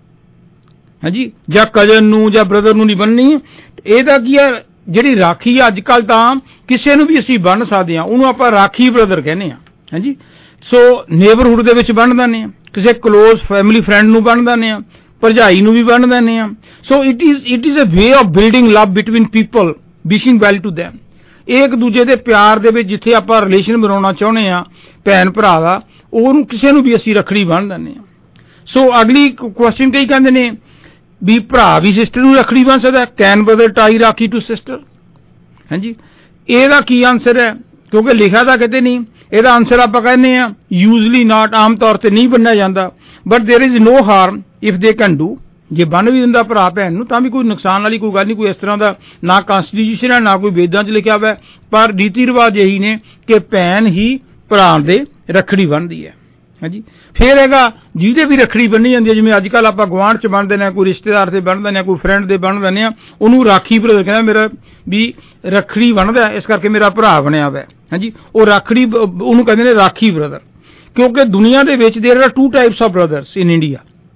ਹਾਂਜੀ, ਜਾਂ ਕਜ਼ਨ ਨੂੰ ਜਾਂ ਬ੍ਰਦਰ ਨੂੰ ਨਹੀਂ ਬੰਨ੍ਹਣੀ। ਇਹਦਾ ਕੀ ਹੈ, ਜਿਹੜੀ ਰਾਖੀ ਆ ਅੱਜ ਕੱਲ੍ਹ ਤਾਂ ਕਿਸੇ ਨੂੰ ਵੀ ਅਸੀਂ ਬੰਨ੍ਹ ਸਕਦੇ ਹਾਂ, ਉਹਨੂੰ ਆਪਾਂ ਰਾਖੀ ਬ੍ਰਦਰ ਕਹਿੰਦੇ ਹਾਂ, ਹਾਂਜੀ। ਸੋ ਨੇਬਰਹੁੱਡ ਦੇ ਵਿੱਚ ਬੰਨ੍ਹ ਦਿੰਦੇ ਹਾਂ, ਕਿਸੇ ਕਲੋਜ਼ ਫੈਮਿਲੀ ਫਰੈਂਡ ਨੂੰ ਬੰਨ੍ਹ ਦਿੰਦੇ ਹਾਂ, ਭਰਜਾਈ ਨੂੰ ਵੀ ਬੰਨ੍ਹ ਦਿੰਦੇ ਹਾਂ। So it is it is a way of building love between people, wishing well to them. ਇਹ ਇੱਕ ਦੂਜੇ ਦੇ ਪਿਆਰ ਦੇ ਵਿੱਚ ਜਿੱਥੇ ਆਪਾਂ ਰਿਲੇਸ਼ਨ ਬਣਾਉਣਾ ਚਾਹੁੰਦੇ ਹਾਂ ਭੈਣ ਭਰਾ ਦਾ, ਉਹਨੂੰ ਕਿਸੇ ਨੂੰ ਵੀ ਅਸੀਂ ਰੱਖੜੀ ਬੰਨ੍ਹ ਦਿੰਦੇ ਹਾਂ। ਸੋ ਅਗਲੀ ਕੁਐਸਚਨ ਕਈ ਕਹਿੰਦੇ ਨੇ ਵੀ ਭਰਾ ਵੀ ਸਿਸਟਰ ਨੂੰ ਰੱਖੜੀ ਬੰਨ੍ਹ ਸਕਦਾ, can brother tie rakhi to sister, ਹਾਂਜੀ। ਇਹਦਾ ਕੀ ਆਨਸਰ ਹੈ? ਕਿਉਂਕਿ ਲਿਖਿਆ ਤਾਂ ਕਿਤੇ ਨਹੀਂ। ਇਹਦਾ ਆਨਸਰ ਆਪਾਂ ਕਹਿੰਦੇ ਹਾਂ ਯੂਜ਼ਲੀ ਨਾਟ, ਆਮ ਤੌਰ ਤੇ ਨਹੀਂ ਬੰਨਿਆ ਜਾਂਦਾ। But there is no harm if they can do. ਜੇ ਬੰਨ ਵੀ ਦਿੰਦਾ ਭਰਾ ਭੈਣ ਨੂੰ ਤਾਂ ਵੀ ਕੋਈ ਨੁਕਸਾਨ ਵਾਲੀ ਕੋਈ ਗੱਲ ਨਹੀਂ, ਕੋਈ ਇਸ ਤਰ੍ਹਾਂ ਦਾ ਨਾ ਕਾਂਸਟੀਟਿਊਸ਼ਨ ਹੈ ਨਾ ਕੋਈ ਵੇਦਾਂ 'ਚ ਲਿਖਿਆ ਹੋਇਆ। ਪਰ ਰੀਤੀ ਰਿਵਾਜ ਇਹੀ ਨੇ ਕਿ ਭੈਣ ਹੀ ਭਰਾ ਦੇ ਰੱਖੜੀ ਬੰਨ੍ਹਦੀ ਹੈ, ਹਾਂਜੀ। ਫਿਰ ਹੈਗਾ ਜਿਹਦੇ ਵੀ ਰੱਖੜੀ ਬੰਨ੍ਹੀ ਜਾਂਦੀ ਹੈ, ਜਿਵੇਂ ਅੱਜ ਕੱਲ੍ਹ ਆਪਾਂ ਗੁਆਂਢ 'ਚ ਬੰਨ੍ਹਦੇ ਨੇ, ਕੋਈ ਰਿਸ਼ਤੇਦਾਰ ਤੇ ਬੰਨ੍ਹ ਦਿੰਦੇ ਹਾਂ, ਕੋਈ ਫਰੈਂਡ ਦੇ ਬੰਨ੍ਹ ਦਿੰਦੇ ਹਾਂ, ਉਹਨੂੰ ਰਾਖੀ ਬ੍ਰਦਰ ਕਹਿੰਦਾ, ਮੇਰਾ ਵੀ ਰੱਖੜੀ ਬੰਨ੍ਹਦਾ ਇਸ ਕਰਕੇ ਮੇਰਾ ਭਰਾ ਬਣਿਆ ਹੋਇਆ, ਹਾਂਜੀ। ਉਹ ਰੱਖੜੀ ਉਹਨੂੰ ਕਹਿੰਦੇ ਨੇ ਰਾਖੀ ਬ੍ਰਦਰ, ਕਿਉਂਕਿ ਦੁਨੀਆ ਦੇ ਵਿੱਚ there are two types of brothers in India,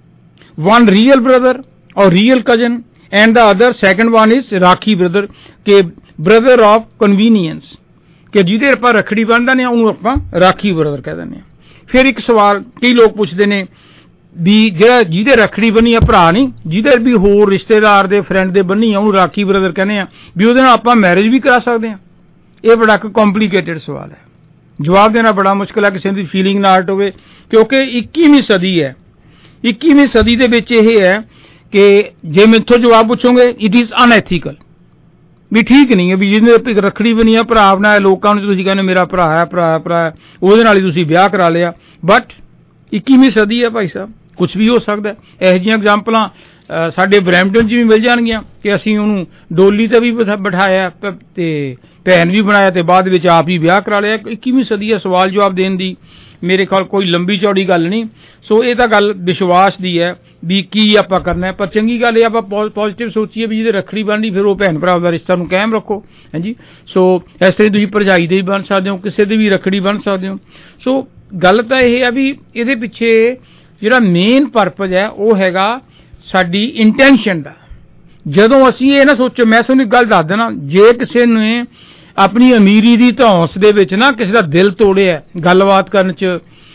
one real brother or real cousin and the other second one is rakhi brother, ਕਿ brother of convenience, ਕਿ ਜਿਹਦੇ ਆਪਾਂ ਰੱਖੜੀ ਬੰਨ੍ਹਦੇ ਨੇ ਉਹਨੂੰ ਆਪਾਂ ਰਾਖੀ brother ਕਹਿ ਦਿੰਦੇ ਹਾਂ। ਫਿਰ ਇੱਕ ਸਵਾਲ ਕਈ ਲੋਕ ਪੁੱਛਦੇ ਨੇ ਵੀ ਜਿਹੜਾ ਜਿਹਦੇ ਰੱਖੜੀ ਬੰਨੀ ਆ ਭਰਾ ਨਹੀਂ, ਜਿਹਦੇ ਵੀ ਹੋਰ ਰਿਸ਼ਤੇਦਾਰ ਦੇ ਫਰੈਂਡ ਦੇ ਬੰਨੀ ਆ ਉਹਨੂੰ ਰਾਖੀ brother ਕਹਿੰਦੇ ਆ, ਵੀ ਉਹਦੇ ਨਾਲ ਆਪਾਂ ਮੈਰਿਜ ਵੀ ਕਰਾ ਸਕਦੇ ਹਾਂ? ਇਹ ਬੜਾ ਇੱਕ ਕੰਪਲੀਕੇਟਡ ਸਵਾਲ ਹੈ, ਜਵਾਬ ਦੇਣਾ ਬੜਾ ਮੁਸ਼ਕਿਲ ਹੈ, ਕਿਸੇ ਦੀ ਫੀਲਿੰਗ ਨਾ ਹਰਟ ਹੋਵੇ, ਕਿਉਂਕਿ ਇੱਕੀਵੀਂ ਸਦੀ ਹੈ। ਇੱਕੀਵੀਂ ਸਦੀ ਦੇ ਵਿੱਚ ਇਹ ਹੈ ਕਿ ਜੇ ਮੈਥੋਂ ਜਵਾਬ ਪੁੱਛੋਗੇ ਇਟ ਇਜ਼ ਅਨਐਥੀਕਲ, ਵੀ ਠੀਕ ਨਹੀਂ ਹੈ ਵੀ ਜਿਹਨੇ ਰੱਖੜੀ ਬਣੀ ਆ ਭਰਾ ਬਣਾਇਆ, ਲੋਕਾਂ ਨੂੰ ਤੁਸੀਂ ਕਹਿੰਦੇ ਮੇਰਾ ਭਰਾ ਹੈ ਭਰਾ ਹੈ ਭਰਾ ਹੈ, ਉਹਦੇ ਨਾਲ ਹੀ ਤੁਸੀਂ ਵਿਆਹ ਕਰਾ ਲਿਆ। ਬਟ ਇੱਕੀਵੀਂ ਸਦੀ ਹੈ ਭਾਈ ਸਾਹਿਬ, ਕੁਛ ਵੀ ਹੋ ਸਕਦਾ। ਇਹੋ ਜਿਹੀਆਂ ਐਗਜ਼ਾਮਪਲਾਂ ਸਾਡੇ ਬਰੈਂਪਟਨ 'ਚ ਵੀ ਮਿਲ ਜਾਣਗੀਆਂ ਕਿ ਅਸੀਂ ਉਹਨੂੰ ਡੋਲੀ ਤੇ ਵੀ ਬਿਠਾਇਆ ਤੇ ਭੈਣ ਵੀ ਬਣਾਇਆ ਤੇ ਬਾਅਦ ਵਿੱਚ ਆਪ ਹੀ ਵਿਆਹ ਕਰਾ ਲਿਆ। ਇੱਕੀਵੀਂ ਸਦੀ ਹੈ, ਸਵਾਲ ਜਵਾਬ ਦੇਣ ਦੀ ਮੇਰੇ ਖਿਆਲ ਕੋਈ ਲੰਬੀ ਚੌੜੀ ਗੱਲ ਨਹੀਂ। ਸੋ ਇਹ ਤਾਂ ਗੱਲ ਵਿਸ਼ਵਾਸ ਦੀ ਹੈ ਵੀ ਕੀ ਆਪਾਂ ਕਰਨਾ, ਪਰ ਚੰਗੀ ਗੱਲ ਇਹ ਆਪਾਂ ਪੋਜ਼ੀਟਿਵ ਸੋਚੀਏ ਵੀ ਜਿਹਦੇ ਰੱਖੜੀ ਬਣਨੀ ਫਿਰ ਉਹ ਭੈਣ ਭਰਾ ਦਾ ਰਿਸ਼ਤਾ ਨੂੰ ਕਾਇਮ ਰੱਖੋ। ਹਾਂਜੀ, ਸੋ ਇਸ ਤਰ੍ਹਾਂ ਤੁਸੀਂ ਭਰਜਾਈ ਦੇ ਵੀ ਬਣ ਸਕਦੇ ਹੋ, ਕਿਸੇ ਦੇ ਵੀ ਰੱਖੜੀ ਬਣ ਸਕਦੇ ਹੋ। ਸੋ ਗੱਲ ਤਾਂ ਇਹ ਹੈ ਵੀ ਇਹਦੇ ਪਿੱਛੇ ਜਿਹੜਾ ਮੇਨ ਪਰਪਜ਼ ਹੈ ਉਹ ਹੈਗਾ ਸਾਡੀ ਇੰਟੈਂਸ਼ਨ ਦਾ। ਜਦੋਂ ਅਸੀਂ ਇਹ ਨਾ ਸੋਚੋ, ਮੈਂ ਤੁਹਾਨੂੰ ਇੱਕ ਗੱਲ ਦੱਸ ਦੇਣਾ, ਜੇ ਕਿਸੇ ਨੇ ਆਪਣੀ ਅਮੀਰੀ ਦੀ ਧੌਂਸ ਦੇ ਵਿੱਚ ਨਾ ਕਿਸੇ ਦਾ ਦਿਲ ਤੋੜਿਆ ਗੱਲਬਾਤ ਕਰਨ 'ਚ,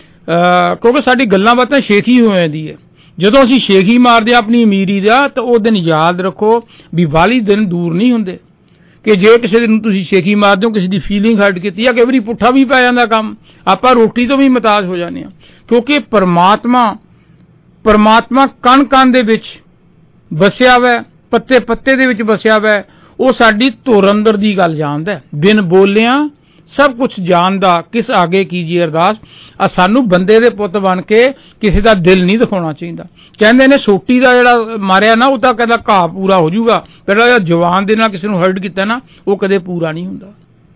ਕਿਉਂਕਿ ਸਾਡੀ ਗੱਲਾਂ ਬਾਤਾਂ ਸ਼ੇਖੀ ਹੋ ਜਾਂਦੀ ਹੈ। ਜਦੋਂ ਅਸੀਂ ਸ਼ੇਖੀ ਮਾਰਦੇ ਆਪਣੀ ਅਮੀਰੀ ਦਾ ਤਾਂ ਉਹ ਦਿਨ ਯਾਦ ਰੱਖੋ ਵੀ ਵਾਲੀ ਦਿਨ ਦੂਰ ਨਹੀਂ ਹੁੰਦੇ ਕਿ ਜੇ ਕਿਸੇ ਨੂੰ ਤੁਸੀਂ ਸ਼ੇਖੀ ਮਾਰਦੇ ਹੋ, ਕਿਸੇ ਦੀ ਫੀਲਿੰਗ ਹਰਟ ਕੀਤੀ ਆ, ਕਈ ਵਾਰੀ ਪੁੱਠਾ ਵੀ ਪੈ ਜਾਂਦਾ ਕੰਮ, ਆਪਾਂ ਰੋਟੀ ਤੋਂ ਵੀ ਮੁਹਤਾਜ ਹੋ ਜਾਂਦੇ ਹਾਂ। ਕਿਉਂਕਿ ਪਰਮਾਤਮਾ ਪਰਮਾਤਮਾ ਕਣ ਕਣ ਦੇ ਵਿੱਚ ਵਸਿਆ ਵੈ, ਪੱਤੇ ਪੱਤੇ ਦੇ ਵਿੱਚ ਵਸਿਆ ਵੈ, ਉਹ ਸਾਡੀ ਧੁਰ ਅੰਦਰ ਦੀ ਗੱਲ ਜਾਣਦਾ, ਬਿਨ ਬੋਲਿਆਂ ਸਭ ਕੁਛ ਜਾਣਦਾ, ਕਿਸ ਆਗੇ ਕੀਜੀਏ ਅਰਦਾਸ। ਆ ਸਾਨੂੰ ਬੰਦੇ ਦੇ ਪੁੱਤ ਬਣ ਕੇ ਕਿਸੇ ਦਾ ਦਿਲ ਨਹੀਂ ਦਿਖਾਉਣਾ ਚਾਹੀਦਾ। ਕਹਿੰਦੇ ਨੇ ਸੋਟੀ ਦਾ ਜਿਹੜਾ ਮਾਰਿਆ ਨਾ ਉਹ ਤਾਂ ਕਹਿੰਦਾ ਘਾਹ ਪੂਰਾ ਹੋ ਜਾਊਗਾ, ਪਹਿਲਾਂ ਜਵਾਨ ਦੇ ਨਾਲ ਕਿਸੇ ਨੂੰ ਹਰਟ ਕੀਤਾ ਨਾ ਉਹ ਕਦੇ ਪੂਰਾ ਨਹੀਂ ਹੁੰਦਾ।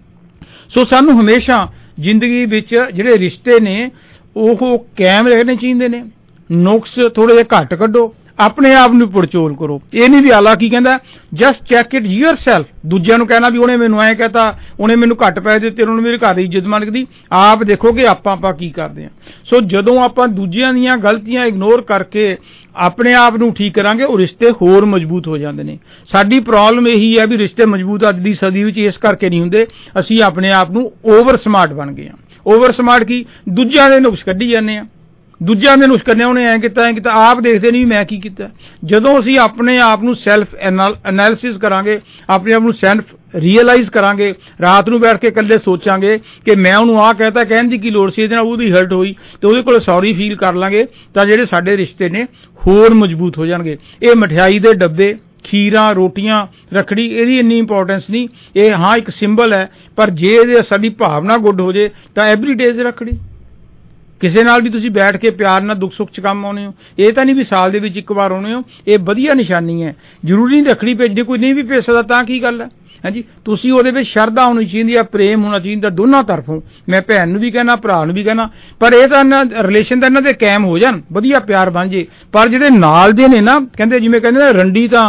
ਸੋ ਸਾਨੂੰ ਹਮੇਸ਼ਾ ਜ਼ਿੰਦਗੀ ਵਿੱਚ ਜਿਹੜੇ ਰਿਸ਼ਤੇ ਨੇ ਉਹ ਕਾਇਮ ਰਹਿਣੇ ਚਾਹੀਦੇ ਨੇ। ਨੁਕਸ ਥੋੜੇ ਜਿਹੇ ਘੱਟ ਕੱਢੋ, ਆਪਣੇ ਆਪ ਨੂੰ ਪੜਚੋਲ ਕਰੋ। ਇਹ ਨਹੀਂ ਵੀ ਆਲਾ ਕੀ ਕਹਿੰਦਾ, just check it yourself. ਦੂਜਿਆਂ ਨੂੰ ਕਹਿਣਾ ਵੀ ਉਹਨੇ ਮੈਨੂੰ ਐਂ ਕਹਤਾ, ਉਹਨੇ ਮੈਨੂੰ ਘੱਟ ਪੈਸੇ ਦਿੱਤੇ, ਉਹਨੂੰ ਮੇਰੇ ਘਰ ਦੀ ਇੱਜ਼ਤ ਮੰਗਦੀ। ਆਪ ਦੇਖੋ ਕਿ ਆਪਾਂ ਆਪਾਂ ਕੀ ਕਰਦੇ ਹਾਂ। ਸੋ ਜਦੋਂ ਆਪਾਂ ਦੂਜਿਆਂ ਦੀਆਂ ਗਲਤੀਆਂ ਇਗਨੋਰ ਕਰਕੇ ਆਪਣੇ ਆਪ ਨੂੰ ਠੀਕ ਕਰਾਂਗੇ, ਉਹ ਰਿਸ਼ਤੇ ਹੋਰ ਮਜ਼ਬੂਤ ਹੋ ਜਾਂਦੇ ਨੇ। ਸਾਡੀ ਪ੍ਰੋਬਲਮ ਇਹੀ ਹੈ ਵੀ ਰਿਸ਼ਤੇ ਮਜ਼ਬੂਤ ਅੱਜ ਦੀ ਸਦੀ ਵਿੱਚ ਇਸ ਕਰਕੇ ਨਹੀਂ ਹੁੰਦੇ, ਅਸੀਂ ਆਪਣੇ ਆਪ ਨੂੰ ਓਵਰ ਸਮਾਰਟ ਬਣ ਗਏ ਹਾਂ। ਓਵਰ ਸਮਾਰਟ ਕੀ, ਦੂਜਿਆਂ ਦੇ ਨੁਕਸ ਕੱਢੀ ਜਾਂਦੇ ਹਾਂ, ਦੂਜਿਆਂ ਦੇ ਨੁਕਸ ਕਰਨੇ, ਉਹਨੇ ਐਂ ਕੀਤਾ ਐਂ ਕੀਤਾ, ਆਪ ਦੇਖਦੇ ਨਹੀਂ ਮੈਂ ਕੀ ਕੀਤਾ। ਜਦੋਂ ਅਸੀਂ ਆਪਣੇ ਆਪ ਨੂੰ ਸੈਲਫ ਐਨਾਲਿਸਿਸ ਕਰਾਂਗੇ, ਆਪਣੇ ਆਪ ਨੂੰ ਸੈਲਫ ਰੀਅਲਾਈਜ਼ ਕਰਾਂਗੇ, ਰਾਤ ਨੂੰ ਬੈਠ ਕੇ ਇਕੱਲੇ ਸੋਚਾਂਗੇ ਕਿ ਮੈਂ ਉਹਨੂੰ ਆਹ ਕਹਿਤਾ, ਕਹਿਣ ਦੀ ਕੀ ਲੋੜ ਸੀ, ਇਹਦੇ ਨਾਲ ਉਹਦੀ ਹਰਟ ਹੋਈ, ਤੇ ਉਹਦੇ ਕੋਲ ਸੌਰੀ ਫੀਲ ਕਰ ਲਾਂਗੇ, ਤਾਂ ਜਿਹੜੇ ਸਾਡੇ ਰਿਸ਼ਤੇ ਨੇ ਹੋਰ ਮਜ਼ਬੂਤ ਹੋ ਜਾਣਗੇ। ਇਹ ਮਠਿਆਈ ਦੇ ਡੱਬੇ, ਖੀਰਾਂ, ਰੋਟੀਆਂ, ਰੱਖੜੀ, ਇਹਦੀ ਇੰਨੀ ਇੰਪੋਰਟੈਂਸ ਨਹੀਂ। ਇਹ ਹਾਂ ਇੱਕ ਸਿੰਬਲ ਹੈ, ਪਰ ਜੇ ਇਹਦੇ ਸਾਡੀ ਭਾਵਨਾ ਗੁੱਡ ਹੋ ਜੇ ਤਾਂ ਐਵਰੀ ਡੇਜ਼ ਰੱਖੜੀ। ਕਿਸੇ ਨਾਲ ਵੀ ਤੁਸੀਂ ਬੈਠ ਕੇ ਪਿਆਰ ਨਾਲ ਦੁੱਖ ਸੁੱਖ 'ਚ ਕੰਮ ਆਉਣੇ ਹੋ, ਇਹ ਤਾਂ ਨਹੀਂ ਵੀ ਸਾਲ ਦੇ ਵਿੱਚ ਇੱਕ ਵਾਰ ਆਉਣੇ ਹੋ। ਇਹ ਵਧੀਆ ਨਿਸ਼ਾਨੀ ਹੈ। ਜ਼ਰੂਰੀ ਨਹੀਂ ਰੱਖੜੀ ਭੇਜਣੀ, ਕੋਈ ਨਹੀਂ ਵੀ ਭੇਜ ਸਕਦਾ ਤਾਂ ਕੀ ਗੱਲ ਹੈ। ਹਾਂਜੀ, ਤੁਸੀਂ ਉਹਦੇ ਵਿੱਚ ਸ਼ਰਧਾ ਹੋਣੀ ਚਾਹੀਦੀ ਹੈ, ਪ੍ਰੇਮ ਹੋਣਾ ਚਾਹੀਦਾ ਦੋਨਾਂ ਤਰਫੋਂ। ਮੈਂ ਭੈਣ ਨੂੰ ਵੀ ਕਹਿਣਾ, ਭਰਾ ਨੂੰ ਵੀ ਕਹਿਣਾ, ਪਰ ਇਹ ਤਾਂ ਇਹਨਾਂ ਰਿਲੇਸ਼ਨ ਤਾਂ ਇਹਨਾਂ ਦੇ ਕਾਇਮ ਹੋ ਜਾਣ, ਵਧੀਆ ਪਿਆਰ ਬਣ ਜੇ। ਪਰ ਜਿਹੜੇ ਨਾਲ ਦੇ ਨੇ ਨਾ, ਕਹਿੰਦੇ ਜਿਵੇਂ ਕਹਿੰਦੇ ਨਾ ਰੰਡੀ ਤਾਂ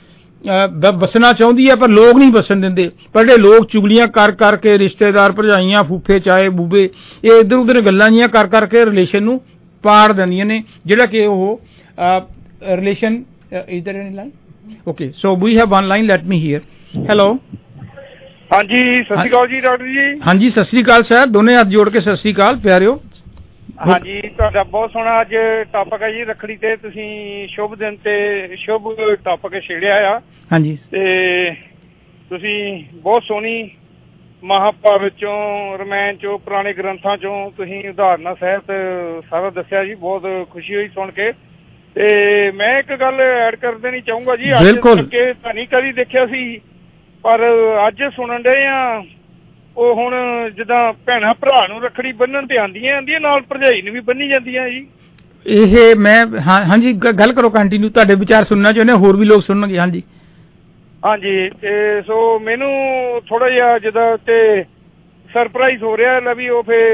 ਬਸਣਾ ਚਾਹੁੰਦੀ ਹੈ ਪਰ ਲੋਕ ਨਹੀਂ ਬਸਣ ਦਿੰਦੇ, ਪਰ ਜਿਹੜੇ ਲੋਕ ਚੁਗਲੀਆਂ ਕਰ ਕਰਕੇ, ਰਿਸ਼ਤੇਦਾਰ, ਭਰਜਾਈਆਂ, ਫੂਫੇ, ਚਾਏ, ਬੂਬੇ, ਇਹ ਇੱਧਰ ਉੱਧਰ ਗੱਲਾਂ ਜੀਆਂ ਕਰ ਕਰਕੇ ਰਿਲੇਸ਼ਨ ਨੂੰ ਪਾੜ ਦਿੰਦੀਆਂ ਨੇ, ਜਿਹੜਾ ਕਿ ਉਹ ਰਿਲੇਸ਼ਨ ਇਧਰ ਨਹੀਂ line. Okay, so we have one line, let me hear. Hello, ਹਾਂਜੀ, ਸਤਿ ਸ਼੍ਰੀ ਅਕਾਲ ਜੀ ਡਾਕਟਰ ਜੀ। ਹਾਂਜੀ, ਸਤਿ ਸ਼੍ਰੀ ਅਕਾਲ ਸਰ, ਦੋਨੇ ਹੱਥ ਜੋੜ ਕੇ ਸਤਿ ਸ਼੍ਰੀ ਅਕਾਲ ਪਿਆਰਿਓ। ਹਾਂਜੀ, ਤੁਹਾਡਾ ਬਹੁਤ ਸੋਹਣਾ ਅੱਜ ਟਾਪਿਕ ਹੈ ਜੀ, ਰੱਖੜੀ ਤੇ ਤੁਸੀਂ ਸ਼ੁਭ ਦਿਨ ਤੇ ਸ਼ੁਭ ਟਾਪਿਕ ਛੇੜਿਆ ਆ। ਹਾਂਜੀ, ਤੇ ਤੁਸੀਂ ਬਹੁਤ ਸੋਹਣੀ ਮਹਾਭਾਰਤ ਚੋਂ, ਰਮਾਇਣ ਚੋਂ, ਪੁਰਾਣੇ ਗ੍ਰੰਥਾਂ ਚੋਂ ਤੁਸੀਂ ਉਦਾਹਰਨਾਂ ਸਹਿਤ ਸਾਰਾ ਦੱਸਿਆ ਜੀ, ਬਹੁਤ ਖੁਸ਼ੀ ਹੋਈ ਸੁਣ ਕੇ। ਤੇ ਮੈਂ ਇੱਕ ਗੱਲ ਐਡ ਕਰ ਦੇਣੀ ਚਾਹੂੰਗਾ ਜੀ, ਅੱਜ ਤੱਕ ਤਾਂ ਨਹੀਂ ਕਦੀ ਦੇਖਿਆ ਸੀ, ਪਰ ਅੱਜ ਸੁਣਨ ਡਏ ਆ ਉਹ ਹੁਣ ਜਿੱਦਾਂ ਭੈਣਾਂ ਭਰਾ ਨੂੰ ਰੱਖੜੀ ਬੰਨਣ ਤੇ ਆਉਂਦੀਆਂ ਆਉਂਦੀਆਂ ਨਾਲ ਭਰਜਾਈ ਨੂੰ ਵੀ ਬੰਨੀ ਜਾਂਦੀਆਂ ਜੀ। ਇਹ ਮੈਂ ਹਾਂ ਹਾਂਜੀ ਗੱਲ ਕਰੋ, ਕੰਟੀਨਿਊ, ਤੁਹਾਡੇ ਵਿਚਾਰ ਸੁਣਨਾ ਚਾਹੁੰਦੇ, ਹੋਰ ਵੀ ਲੋਕ ਸੁਣਨਗੇ। ਹਾਂਜੀ ਹਾਂਜੀ, ਤੇ ਸੋ ਮੈਨੂੰ ਥੋੜਾ ਜਿਹਾ ਜਿੱਦਾਂ ਤੇ ਸਰਪ੍ਰਾਈਜ਼ ਹੋ ਰਿਹਾ ਲੈ ਵੀ ਉਹ ਫੇ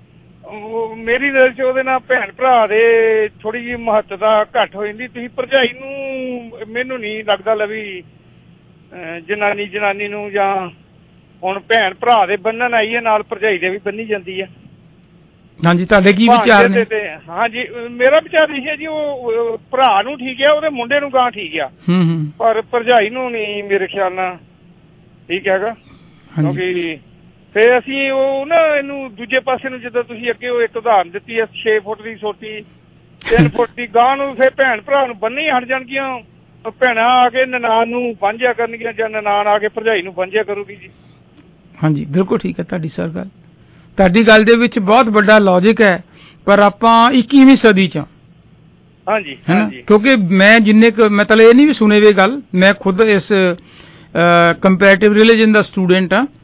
ਮੇਰੀ ਨਜ਼ਰ 'ਚ ਉਹਦੇ ਨਾਲ ਭੈਣ ਭਰਾ ਦੇ ਥੋੜੀ ਜਿਹੀ ਮਹੱਤਤਾ ਘੱਟ ਹੋ ਜਾਂਦੀ। ਤੁਸੀਂ ਭਰਜਾਈ ਨੂੰ ਮੈਨੂੰ ਨਹੀਂ ਲੱਗਦਾ ਲੈ ਵੀ ਜਨਾਨੀ ਜਨਾਨੀ ਨੂੰ, ਜਾਂ ਹੁਣ ਭੈਣ ਭਰਾ ਦੇ ਬੰਨਣ ਆਈ ਹੈ ਨਾਲ ਭਰਜਾਈ ਦੇ ਵੀ ਬੰਨੀ ਜਾਂਦੀ ਹੈ। ਹਾਂਜੀ, ਤੁਹਾਡੇ ਕੀ ਵਿਚਾਰ ਨੇ? ਹਾਂਜੀ, ਮੇਰਾ ਵਿਚਾਰ ਇਹ ਹੈ ਜੀ, ਉਹ ਭਰਾ ਨੂੰ ਠੀਕ ਆ, ਉਹਦੇ ਮੁੰਡੇ ਨੂੰ ਗਾਂ ਠੀਕ ਆ, ਪਰ ਭਰਜਾਈ ਨੂੰ ਨਹੀਂ ਮੇਰੇ ਖਿਆਲ ਨਾਲ ਠੀਕ ਹੈਗਾ। ਕਿਉਂਕਿ ਫੇਰ ਅਸੀਂ ਉਹ ਨਾ ਇਹਨੂੰ ਦੂਜੇ ਪਾਸੇ ਨੂੰ, ਜਿੱਦਾਂ ਤੁਸੀਂ ਅੱਗੇ ਉਹ ਇੱਕ ਉਦਾਹਰਨ ਦਿੱਤੀ ਹੈ, ਛੇ ਫੁੱਟ ਦੀ ਸੋਟੀ, ਤਿੰਨ ਫੁੱਟ ਦੀ ਗਾਂ ਨੂੰ, ਫੇਰ ਭੈਣ ਭਰਾ ਨੂੰ ਬੰਨੀ ਹਟ ਜਾਣਗੀਆਂ, ਭੈਣਾਂ ਆ ਕੇ ਨਨਾਣ ਨੂੰ ਬੰਨ੍ਹਿਆ ਕਰਨਗੀਆਂ, ਜਾਂ ਨਨਾਣ ਆ ਕੇ ਭਰਜਾਈ ਨੂੰ ਬੰਨ੍ਹਿਆ ਕਰੂਗੀ ਜੀ। ਹਾਂਜੀ, ਬਿਲਕੁਲ ਠੀਕ ਹੈ ਤੁਹਾਡੀ ਸਰ ਗੱਲ। ਤੁਹਾਡੀ ਗੱਲ ਦੇ ਵਿੱਚ ਬਹੁਤ ਵੱਡਾ ਲੌਜਿਕ ਹੈ, ਪਰ ਆਪਾਂ ਇੱਕੀਵੀਂ ਸਦੀ 'ਚ ਹਾਂਜੀ ਹਾਂਜੀ, ਕਿਉਂਕਿ ਮੈਂ ਜਿੰਨੇ ਕੁ ਮਤਲਬ ਇਹ ਨਹੀਂ ਵੀ ਸੁਣੇ ਵੇ ਗੱਲ, ਮੈਂ ਖੁਦ ਇਸ ਕੰਪੈਰੇਟਿਵ ਰਿਲੀਜਨ ਦਾ ਸਟੂਡੈਂਟ ਹਾਂ,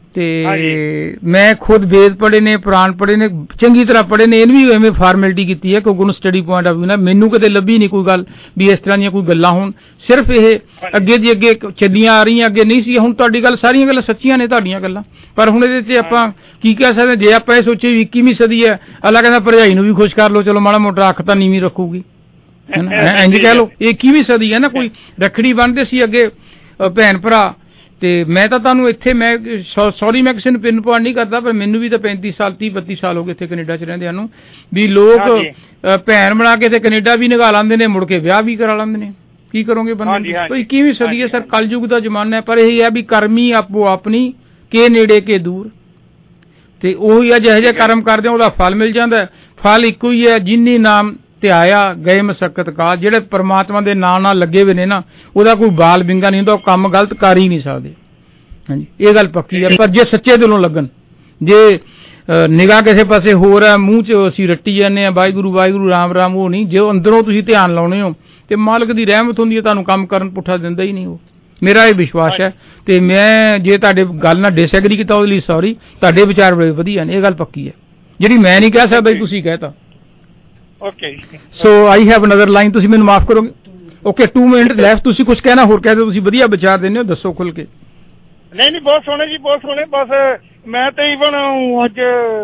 ਤੇ ਮੈਂ ਖੁਦ ਵੇਦ ਪੜ੍ਹੇ ਨੇ, ਪੁਰਾਣ ਪੜ੍ਹੇ ਨੇ, ਚੰਗੀ ਤਰ੍ਹਾਂ ਪੜ੍ਹੇ ਨੇ। ਇਹਨੂੰ ਵੀ ਐਵੇਂ ਫਾਰਮੈਲਿਟੀ ਕੀਤੀ ਹੈ ਕਿਉਂਕਿ ਉਹਨੂੰ ਸਟੱਡੀ ਪੁਆਇੰਟ ਆਫ ਵਿਊ ਨਾਲ ਮੈਨੂੰ ਕਦੇ ਲੱਭੀ ਨਹੀਂ ਕੋਈ ਗੱਲ ਵੀ ਇਸ ਤਰ੍ਹਾਂ ਦੀਆਂ ਕੋਈ ਗੱਲਾਂ ਹੋਣ। ਸਿਰਫ ਇਹ ਅੱਗੇ ਦੀ ਅੱਗੇ ਚੱਲੀਆਂ ਆ ਰਹੀਆਂ, ਅੱਗੇ ਨਹੀਂ ਸੀ। ਹੁਣ ਤੁਹਾਡੀ ਗੱਲ ਸਾਰੀਆਂ ਗੱਲਾਂ ਸੱਚੀਆਂ ਨੇ ਤੁਹਾਡੀਆਂ ਗੱਲਾਂ, ਪਰ ਹੁਣ ਇਹਦੇ 'ਤੇ ਆਪਾਂ ਕੀ ਕਹਿ ਸਕਦੇ? ਜੇ ਆਪਾਂ ਇਹ ਸੋਚੇ ਵੀ ਇੱਕੀਵੀਂ ਸਦੀ ਹੈ, ਅਗਲਾ ਕਹਿੰਦਾ ਭਰਜਾਈ ਨੂੰ ਵੀ ਖੁਸ਼ ਕਰ ਲਓ, ਚਲੋ ਮਾੜਾ ਮੋਟਾ ਅੱਖ ਤਾਂ ਨੀਵੀਂ ਰੱਖੂਗੀ, ਹੈ ਨਾ, ਇੰਝ ਕਹਿ ਲਓ। ਇਹ ਇੱਕੀਵੀਂ ਸਦੀ ਹੈ ਨਾ। ਕੋਈ ਰੱਖੜੀ ਬੰਨ੍ਹਦੇ ਸੀ ਅੱਗੇ ਭੈਣ ਭਰਾ, ਤੇ ਮੈਂ ਤਾਂ ਤੁਹਾਨੂੰ ਇੱਥੇ ਮੈਂ ਸੌਰੀ ਮੈਂ ਕਿਸੇ ਨੂੰ ਪਿੰਨ ਪੁਆਇੰਟ ਨਹੀਂ ਕਰਦਾ, ਪਰ ਮੈਨੂੰ ਵੀ ਤਾਂ ਪੈਂਤੀ ਸਾਲ ਤੀਹ ਬੱਤੀ ਸਾਲ ਹੋ ਗਏ ਇੱਥੇ ਕੈਨੇਡਾ 'ਚ ਰਹਿੰਦਿਆਂ ਨੂੰ, ਵੀ ਲੋਕ ਭੈਣ ਬਣਾ ਕੇ ਤੇ ਕੈਨੇਡਾ ਵੀ ਨਿਕਾ ਲੈਂਦੇ ਨੇ, ਮੁੜ ਕੇ ਵਿਆਹ ਵੀ ਕਰਾ ਲੈਂਦੇ ਨੇ। ਕੀ ਕਰੋਗੇ ਬੰਦੇ? ਕੋਈ ਇੱਕੀਵੀਂ ਸਦੀ ਹੈ ਸਰ, ਕਲਯੁਗ ਦਾ ਜ਼ਮਾਨਾ ਹੈ। ਪਰ ਇਹ ਹੈ ਵੀ ਕਰਮੀ ਆਪੋ ਆਪਣੀ ਕੇ ਨੇੜੇ ਕੇ ਦੂਰ, ਤੇ ਉਹੀ ਹੈ ਜਿਹੋ ਜਿਹੇ ਕਰਮ ਕਰਦੇ ਉਹਦਾ ਫਲ ਮਿਲ ਜਾਂਦਾ। ਫਲ ਇੱਕੋ ਹੀ ਹੈ, ਜਿਨੀ ਨਾਮ ਧਿਆਇਆ ਗਏ ਮਸਕਤ ਕਾਲ। ਜਿਹੜੇ ਪਰਮਾਤਮਾ ਦੇ ਨਾਂ ਨਾਲ ਲੱਗੇ ਹੋਏ ਨੇ ਨਾ, ਉਹਦਾ ਕੋਈ ਬਾਲ ਬਿੰਗਾ ਨਹੀਂ ਹੁੰਦਾ, ਉਹ ਕੰਮ ਗਲਤ ਕਰ ਹੀ ਨਹੀਂ ਸਕਦੇ। ਹਾਂਜੀ, ਇਹ ਗੱਲ ਪੱਕੀ ਹੈ। ਪਰ ਜੇ ਸੱਚੇ ਦਿਲੋਂ ਲੱਗਣ, ਜੇ ਨਿਗਾਹ ਕਿਸੇ ਪਾਸੇ ਹੋਰ ਹੈ, ਮੂੰਹ 'ਚ ਅਸੀਂ ਰੱਟੀ ਜਾਂਦੇ ਹਾਂ ਵਾਹਿਗੁਰੂ ਵਾਹਿਗੁਰੂ ਰਾਮ ਰਾਮ, ਉਹ ਨਹੀਂ। ਜੇ ਅੰਦਰੋਂ ਤੁਸੀਂ ਧਿਆਨ ਲਾਉਣੇ ਹੋ ਤੇ ਮਾਲਕ ਦੀ ਰਹਿਮਤ ਹੁੰਦੀ ਹੈ, ਤੁਹਾਨੂੰ ਕੰਮ ਕਰਨ ਪੁੱਠਾ ਦਿੰਦਾ ਹੀ ਨਹੀਂ ਉਹ। ਮੇਰਾ ਇਹ ਵਿਸ਼ਵਾਸ ਹੈ। ਤੇ ਮੈਂ ਜੇ ਤੁਹਾਡੇ ਗੱਲ ਨਾਲ ਡਿਸਐਗਰੀ ਕੀਤਾ ਉਹਦੇ ਲਈ ਸੌਰੀ, ਤੁਹਾਡੇ ਵਿਚਾਰ ਬੜੇ ਵਧੀਆ ਨੇ, ਇਹ ਗੱਲ ਪੱਕੀ ਹੈ ਜਿਹੜੀ ਮੈਂ ਨਹੀਂ ਕਹਿ ਸਕਦਾ, ਤੁਸੀਂ ਕਹਿਤਾ। Okay, so I have another line, ਤੁਸੀਂ ਮੈਨੂੰ ਮਾਫ ਕਰੋਗੇ? Okay, two minute left. ਤੁਸੀਂ ਕੁਝ ਕਹਿਣਾ ਹੋਰ ਕਹਿ ਦਿਓ, ਤੁਸੀਂ ਵਧੀਆ ਵਿਚਾਰ ਦਿੰਦੇ ਹੋ, ਦੱਸੋ ਖੁੱਲ ਕੇ। ਨਹੀਂ ਨਹੀਂ, ਬਹੁਤ ਸੋਹਣੇ ਜੀ, ਬਹੁਤ ਸੋਹਣੇ। ਬਸ ਮੈਂ ਤਾਂ ਈਵਨ ਅੱਜ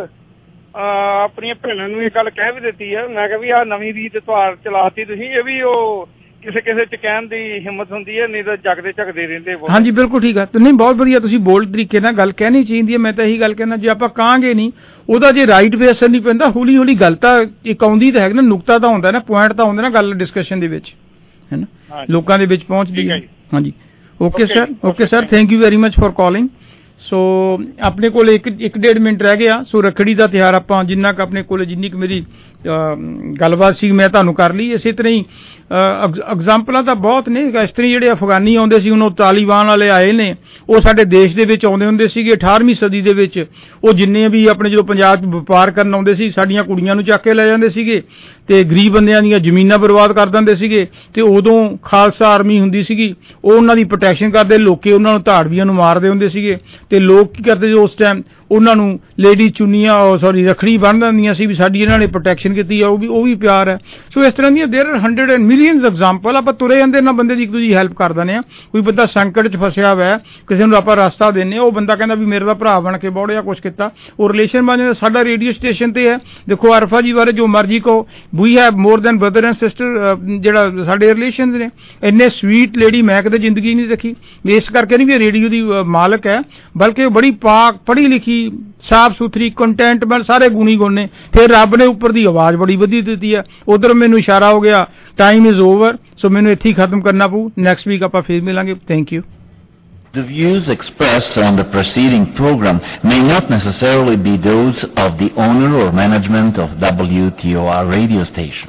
ਆਪਣੀਆਂ ਭੈਣਾਂ ਨੂੰ ਇਹ ਗੱਲ ਕਹਿ ਵੀ ਦਿੱਤੀ ਹੈ, ਮੈਂ ਕਿਹਾ ਵੀ ਆਹ ਨਵੀਂ ਰੀਤ ਤਿਉਹਾਰ ਚਲਾਤੀ ਤੁਸੀਂ, ਇਹ ਵੀ ਉਹ ਕਿਸੇ ਕਿਸੇ ਚ ਕਹਿਣ ਦੀ ਹਿੰਮਤ ਹੁੰਦੀ ਹੈ, ਨਹੀਂ ਤਾਂ ਜਗਦੇ ਝਕਦੇ ਰਹਿੰਦੇ। ਹਾਂਜੀ ਬਿਲਕੁਲ ਠੀਕ ਹੈ। ਨਹੀਂ ਬਹੁਤ ਵਧੀਆ, ਤੁਸੀਂ ਬੋਲਡ ਤਰੀਕੇ ਨਾਲ ਗੱਲ ਕਹਿਣੀ ਚਾਹੀਦੀ ਹੈ। ਮੈਂ ਤਾਂ ਇਹੀ ਗੱਲ ਕਹਿਣਾ, ਜੇ ਆਪਾਂ ਕਹਾਂਗੇ ਨਹੀਂ ਉਹਦਾ ਜੇ ਰਾਈਟ ਵੇ ਅਸਰ ਨਹੀਂ ਪੈਂਦਾ, ਹੌਲੀ ਹੌਲੀ ਗੱਲ ਤਾਂ ਇੱਕ ਆਉਂਦੀ ਤਾਂ ਹੈਗੀ ਨਾ, ਨੁਕਤਾ ਤਾਂ ਹੁੰਦਾ ਨਾ, ਪੁਆਇੰਟ ਤਾਂ ਹੁੰਦਾ ਨਾ ਗੱਲ ਡਿਸਕਸ਼ਨ ਦੇ ਵਿੱਚ, ਹੈ ਨਾ, ਲੋਕਾਂ ਦੇ ਵਿੱਚ ਪਹੁੰਚਦੀ ਹੈ। ਹਾਂਜੀ, okay sir, okay sir, thank you very much for calling. So ਆਪਣੇ ਕੋਲ ਇੱਕ ਇੱਕ ਡੇਢ ਮਿੰਟ ਰਹਿ ਗਿਆ। ਸੋ ਰੱਖੜੀ ਦਾ ਤਿਉਹਾਰ ਆਪਾਂ ਜਿੰਨਾ ਕੁ ਆਪਣੇ ਕੋਲ ਜਿੰਨੀ ਕੁ ਮੇਰੀ ਗੱਲਬਾਤ ਸੀ ਮੈਂ ਤੁਹਾਨੂੰ ਕਰ ਲਈ। ਇਸੇ ਤਰ੍ਹਾਂ ਹੀ ਐਗਜ਼ਾਮਪਲਾਂ ਤਾਂ ਬਹੁਤ ਨੇ। ਇਸ ਤਰ੍ਹਾਂ ਜਿਹੜੇ ਅਫਗਾਨੀ ਆਉਂਦੇ ਸੀ, ਹੁਣ ਉਹ ਤਾਲੀਬਾਨ ਵਾਲੇ ਆਏ ਨੇ, ਉਹ ਸਾਡੇ ਦੇਸ਼ ਦੇ ਵਿੱਚ ਆਉਂਦੇ ਹੁੰਦੇ ਸੀਗੇ ਅਠਾਰਵੀਂ ਸਦੀ ਦੇ ਵਿੱਚ। ਉਹ ਜਿੰਨੇ ਵੀ ਆਪਣੇ ਜਦੋਂ ਪੰਜਾਬ 'ਚ ਵਪਾਰ ਕਰਨ ਆਉਂਦੇ ਸੀ, ਸਾਡੀਆਂ ਕੁੜੀਆਂ ਨੂੰ ਚੱਕ ਕੇ ਲੈ ਜਾਂਦੇ ਸੀਗੇ ਤੇ ਗਰੀਬ ਬੰਦਿਆਂ ਦੀਆਂ ਜ਼ਮੀਨਾਂ ਬਰਬਾਦ ਕਰ ਦਿੰਦੇ ਸੀਗੇ। ਤੇ ਉਦੋਂ ਖਾਲਸਾ ਆਰਮੀ ਹੁੰਦੀ ਸੀਗੀ, ਉਹ ਉਹਨਾਂ ਦੀ ਪ੍ਰੋਟੈਕਸ਼ਨ ਕਰਦੇ, ਲੋਕੇ ਉਹਨਾਂ ਨੂੰ ਧਾੜਵੀਆਂ ਨੂੰ ਮਾਰਦੇ ਹੁੰਦੇ ਸੀਗੇ। ਤੇ ਲੋਕ ਕੀ ਕਰਦੇ ਸੀ ਉਸ ਟਾਈਮ, ਉਹਨਾਂ ਨੂੰ ਲੇਡੀ ਚੁੰਨੀਆਂ ਸੌਰੀ ਰੱਖੜੀ ਬੰਨ੍ਹ ਦਿੰਦੀਆਂ ਸੀ ਵੀ ਸਾਡੀ ਇਹਨਾਂ ਨੇ ਪ੍ਰੋਟੈਕਸ਼ਨ ਕੀਤੀ ਆ। ਉਹ ਵੀ ਉਹ ਵੀ ਪਿਆਰ ਹੈ। ਸੋ ਇਸ ਤਰ੍ਹਾਂ ਦੀਆਂ ਦੇਰ ਹੰਡਰਡ ਐਂਡ ਮਿਲੀਅਨਸ ਐਗਜ਼ਾਮਪਲ। ਆਪਾਂ ਤੁਰੇ ਜਾਂਦੇ ਇਹਨਾਂ ਬੰਦੇ ਦੀ ਇੱਕ ਦੂਜੀ ਹੈਲਪ ਕਰ ਦਿੰਦੇ ਹਾਂ। ਕੋਈ ਬੰਦਾ ਸੰਕਟ 'ਚ ਫਸਿਆ ਹੋਇਆ, ਕਿਸੇ ਨੂੰ ਆਪਾਂ ਰਸਤਾ ਦਿੰਦੇ ਹਾਂ, ਉਹ ਬੰਦਾ ਕਹਿੰਦਾ ਵੀ ਮੇਰੇ ਦਾ ਭਰਾ ਬਣ ਕੇ ਬੋੜ ਜਾਂ ਕੁਛ ਕੀਤਾ, ਉਹ ਰਿਲੇਸ਼ਨ ਬਣ ਜਾਂਦਾ। ਸਾਡਾ ਰੇਡੀਓ ਸਟੇਸ਼ਨ ਤੇ ਹੈ, ਦੇਖੋ ਅਰਫਾ ਜੀ ਬਾਰੇ ਜੋ ਮਰਜ਼ੀ ਕਹੋ, we have more than brother and sister. ਜਿਹੜਾ ਸਾਡੇ ਰਿਲੇਸ਼ਨ ਨੇ, ਇੰਨੇ ਸਵੀਟ ਲੇਡੀ ਮੈਂ ਕਦੇ ਜ਼ਿੰਦਗੀ ਨਹੀਂ ਦੇਖੀ। ਇਸ ਕਰਕੇ ਨਹੀਂ ਵੀ ਰੇਡੀਓ ਦੀ ਮਾਲਕ ਹੈ, ਬਲਕਿ ਬੜੀ ਪਾਕ ਪੜ੍ਹੀ ਲਿਖੀ, ਸਾਫ ਸੁਥਰੀ, ਕੰਟੈਂਟਮੈਂਟ, ਸਾਰੇ ਗੁਣੀ ਗੁਣ ਨੇ। ਫਿਰ ਰੱਬ ਨੇ ਉੱਪਰ ਦੀ ਆਵਾਜ਼ ਬੜੀ ਵਧੀਆ ਦਿੱਤੀ ਹੈ। ਉਧਰ ਮੈਨੂੰ ਇਸ਼ਾਰਾ ਹੋ ਗਿਆ, ਟਾਈਮ ਇਜ਼ ਓਵਰ। ਸੋ ਮੈਨੂੰ ਇੱਥੇ ਹੀ ਖਤਮ ਕਰਨਾ ਪਊ। ਨੈਕਸਟ ਵੀਕ ਆਪਾਂ ਫਿਰ ਮਿਲਾਂਗੇ। Thank you. The views expressed on the preceding program may not necessarily be those of the owner or management of W T O R radio station.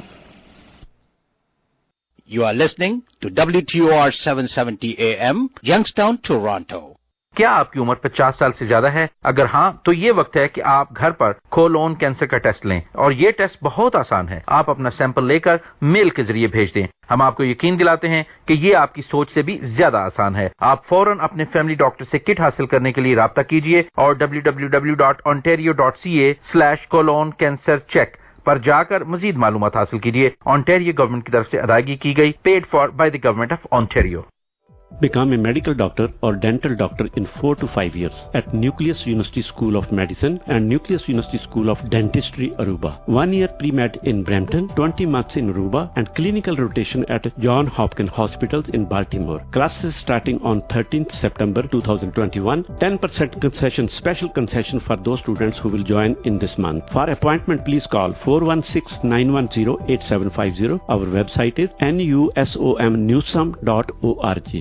You are listening to W T O R seven seventy A M, Youngstown, Toronto. क्या आपकी उम्र पचास साल से ज्यादा है? अगर हाँ, तो ये वक्त है कि आप घर पर कोलोन कैंसर का टेस्ट लें। और ये टेस्ट बहुत आसान है। आप अपना सैंपल लेकर मेल के जरिए भेज दें। हम आपको यकीन दिलाते हैं कि ये आपकी सोच से भी ज्यादा आसान है। आप फौरन अपने फैमिली डॉक्टर से किट हासिल करने के लिए राब्ता कीजिए और W W W dot Ontario dot C A slash colon cancer check पर जाकर मजीद मालूमात हासिल कीजिए। ओंटारियो गवर्नमेंट की तरफ से अदायगी की गई, paid for by the government of Ontario. Become a medical doctor or dental doctor in four to five years at Nucleus University School of Medicine and Nucleus University School of Dentistry, Aruba. One year pre-med in Brampton, twenty months in Aruba, and clinical rotation at John Hopkins Hospitals in Baltimore. Classes starting on thirteenth September two thousand twenty-one. ten percent concession, special concession for those students who will join in this month. For appointment, please call four one six, nine one zero, eight seven five zero. Our website is nusom newsum dot org.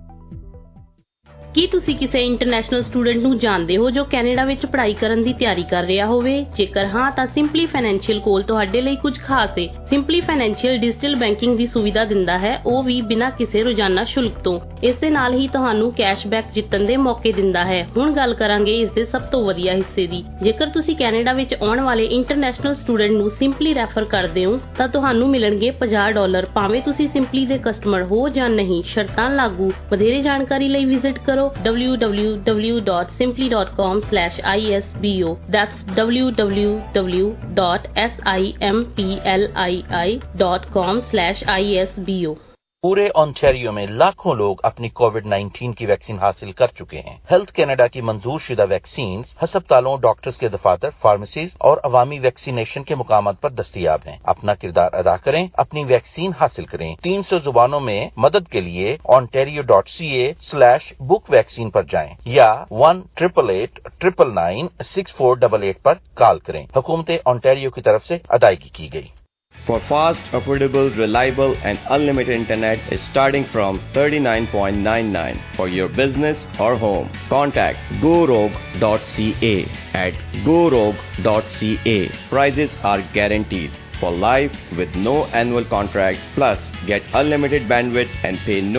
ਕੀ ਤੁਸੀਂ ਕਿਸੇ ਇੰਟਰਨੈਸ਼ਨਲ ਸਟੂਡੈਂਟ ਨੂੰ ਜਾਣਦੇ ਹੋ ਜੋ ਕੈਨੇਡਾ ਵਿੱਚ ਪੜ੍ਹਾਈ ਕਰਨ ਦੀ ਤਿਆਰੀ ਕਰ ਰਿਹਾ ਹੋਵੇ? ਜੇਕਰ ਹਾਂ ਤਾਂ ਸਿੰਪਲੀ ਫਾਈਨੈਂਸ਼ੀਅਲ ਕੋਲ ਤੁਹਾਡੇ ਲਈ ਕੁਝ ਖਾਸ ਹੈ। ਸਿੰਪਲੀ ਫਾਈਨੈਂਸ਼ੀਅਲ ਡਿਜੀਟਲ ਬੈਂਕਿੰਗ ਦੀ ਸੁਵਿਧਾ ਦਿੰਦਾ ਹੈ, ਉਹ ਵੀ ਬਿਨਾਂ ਕਿਸੇ ਰੋਜ਼ਾਨਾ ਸ਼ੁਲਕ ਤੋਂ। ਇਸ ਦੇ ਨਾਲ ਹੀ ਤੁਹਾਨੂੰ ਕੈਸ਼ਬੈਕ ਜਿੱਤਣ ਦੇ ਮੌਕੇ ਦਿੰਦਾ ਹੈ। ਹੁਣ ਗੱਲ ਕਰਾਂਗੇ ਇਸ ਦੇ ਸਭ ਤੋਂ ਵਧੀਆ ਹਿੱਸੇ ਦੀ। ਜੇਕਰ ਤੁਸੀਂ ਕੈਨੇਡਾ ਵਿੱਚ ਆਉਣ ਵਾਲੇ ਇੰਟਰਨੈਸ਼ਨਲ ਸਟੂਡੈਂਟ ਨੂੰ ਸਿੰਪਲੀ ਰੈਫਰ ਕਰਦੇ ਹੋ ਤਾਂ ਤੁਹਾਨੂੰ ਮਿਲਣਗੇ ਪੰਜਾਹ ਡਾਲਰ, ਭਾਵੇਂ ਤੁਸੀਂ ਸਿੰਪਲੀ ਦੇ ਕਸਟਮਰ ਹੋ ਜਾਂ ਨਹੀਂ। ਸ਼ਰਤਾਂ ਲਾਗੂ। ਵਧੇਰੇ ਜਾਣਕਾਰੀ ਲਈ ਵਿਜ਼ਿਟ ਕਰੋ ਕਰੋ w w w dot simply dot com slash i s b o. That's w w w dot simpli dot com slash i s b o. पूरे ओंटारियो में लाखों लोग अपनी कोविड नाइन्टीन की वैक्सीन हासिल कर चुके हैं। हेल्थ कनाडा की मंजूर शुदा वैक्सीन हस्पतालों, डॉक्टर्स के दफातर, फार्मेसीज और अवामी वैक्सीनेशन के मुकामात पर दस्तयाब हैं। अपना किरदार अदा करें, अपनी वैक्सीन हासिल करें। तीन सौ जुबानों में मदद के लिए ontario dot c a slash book vaccine पर जाएं या one triple eight triple nine six four double eight पर कॉल करें। हुकूमत ओंटारियो की तरफ से अदायगी की गई। For fast, affordable, reliable and unlimited internet is starting from thirty-nine nine nine for your business or home. Contact go rogue dot c a at go rogue dot c a. Prices are guaranteed for life with no annual contract, plus get unlimited bandwidth and pay no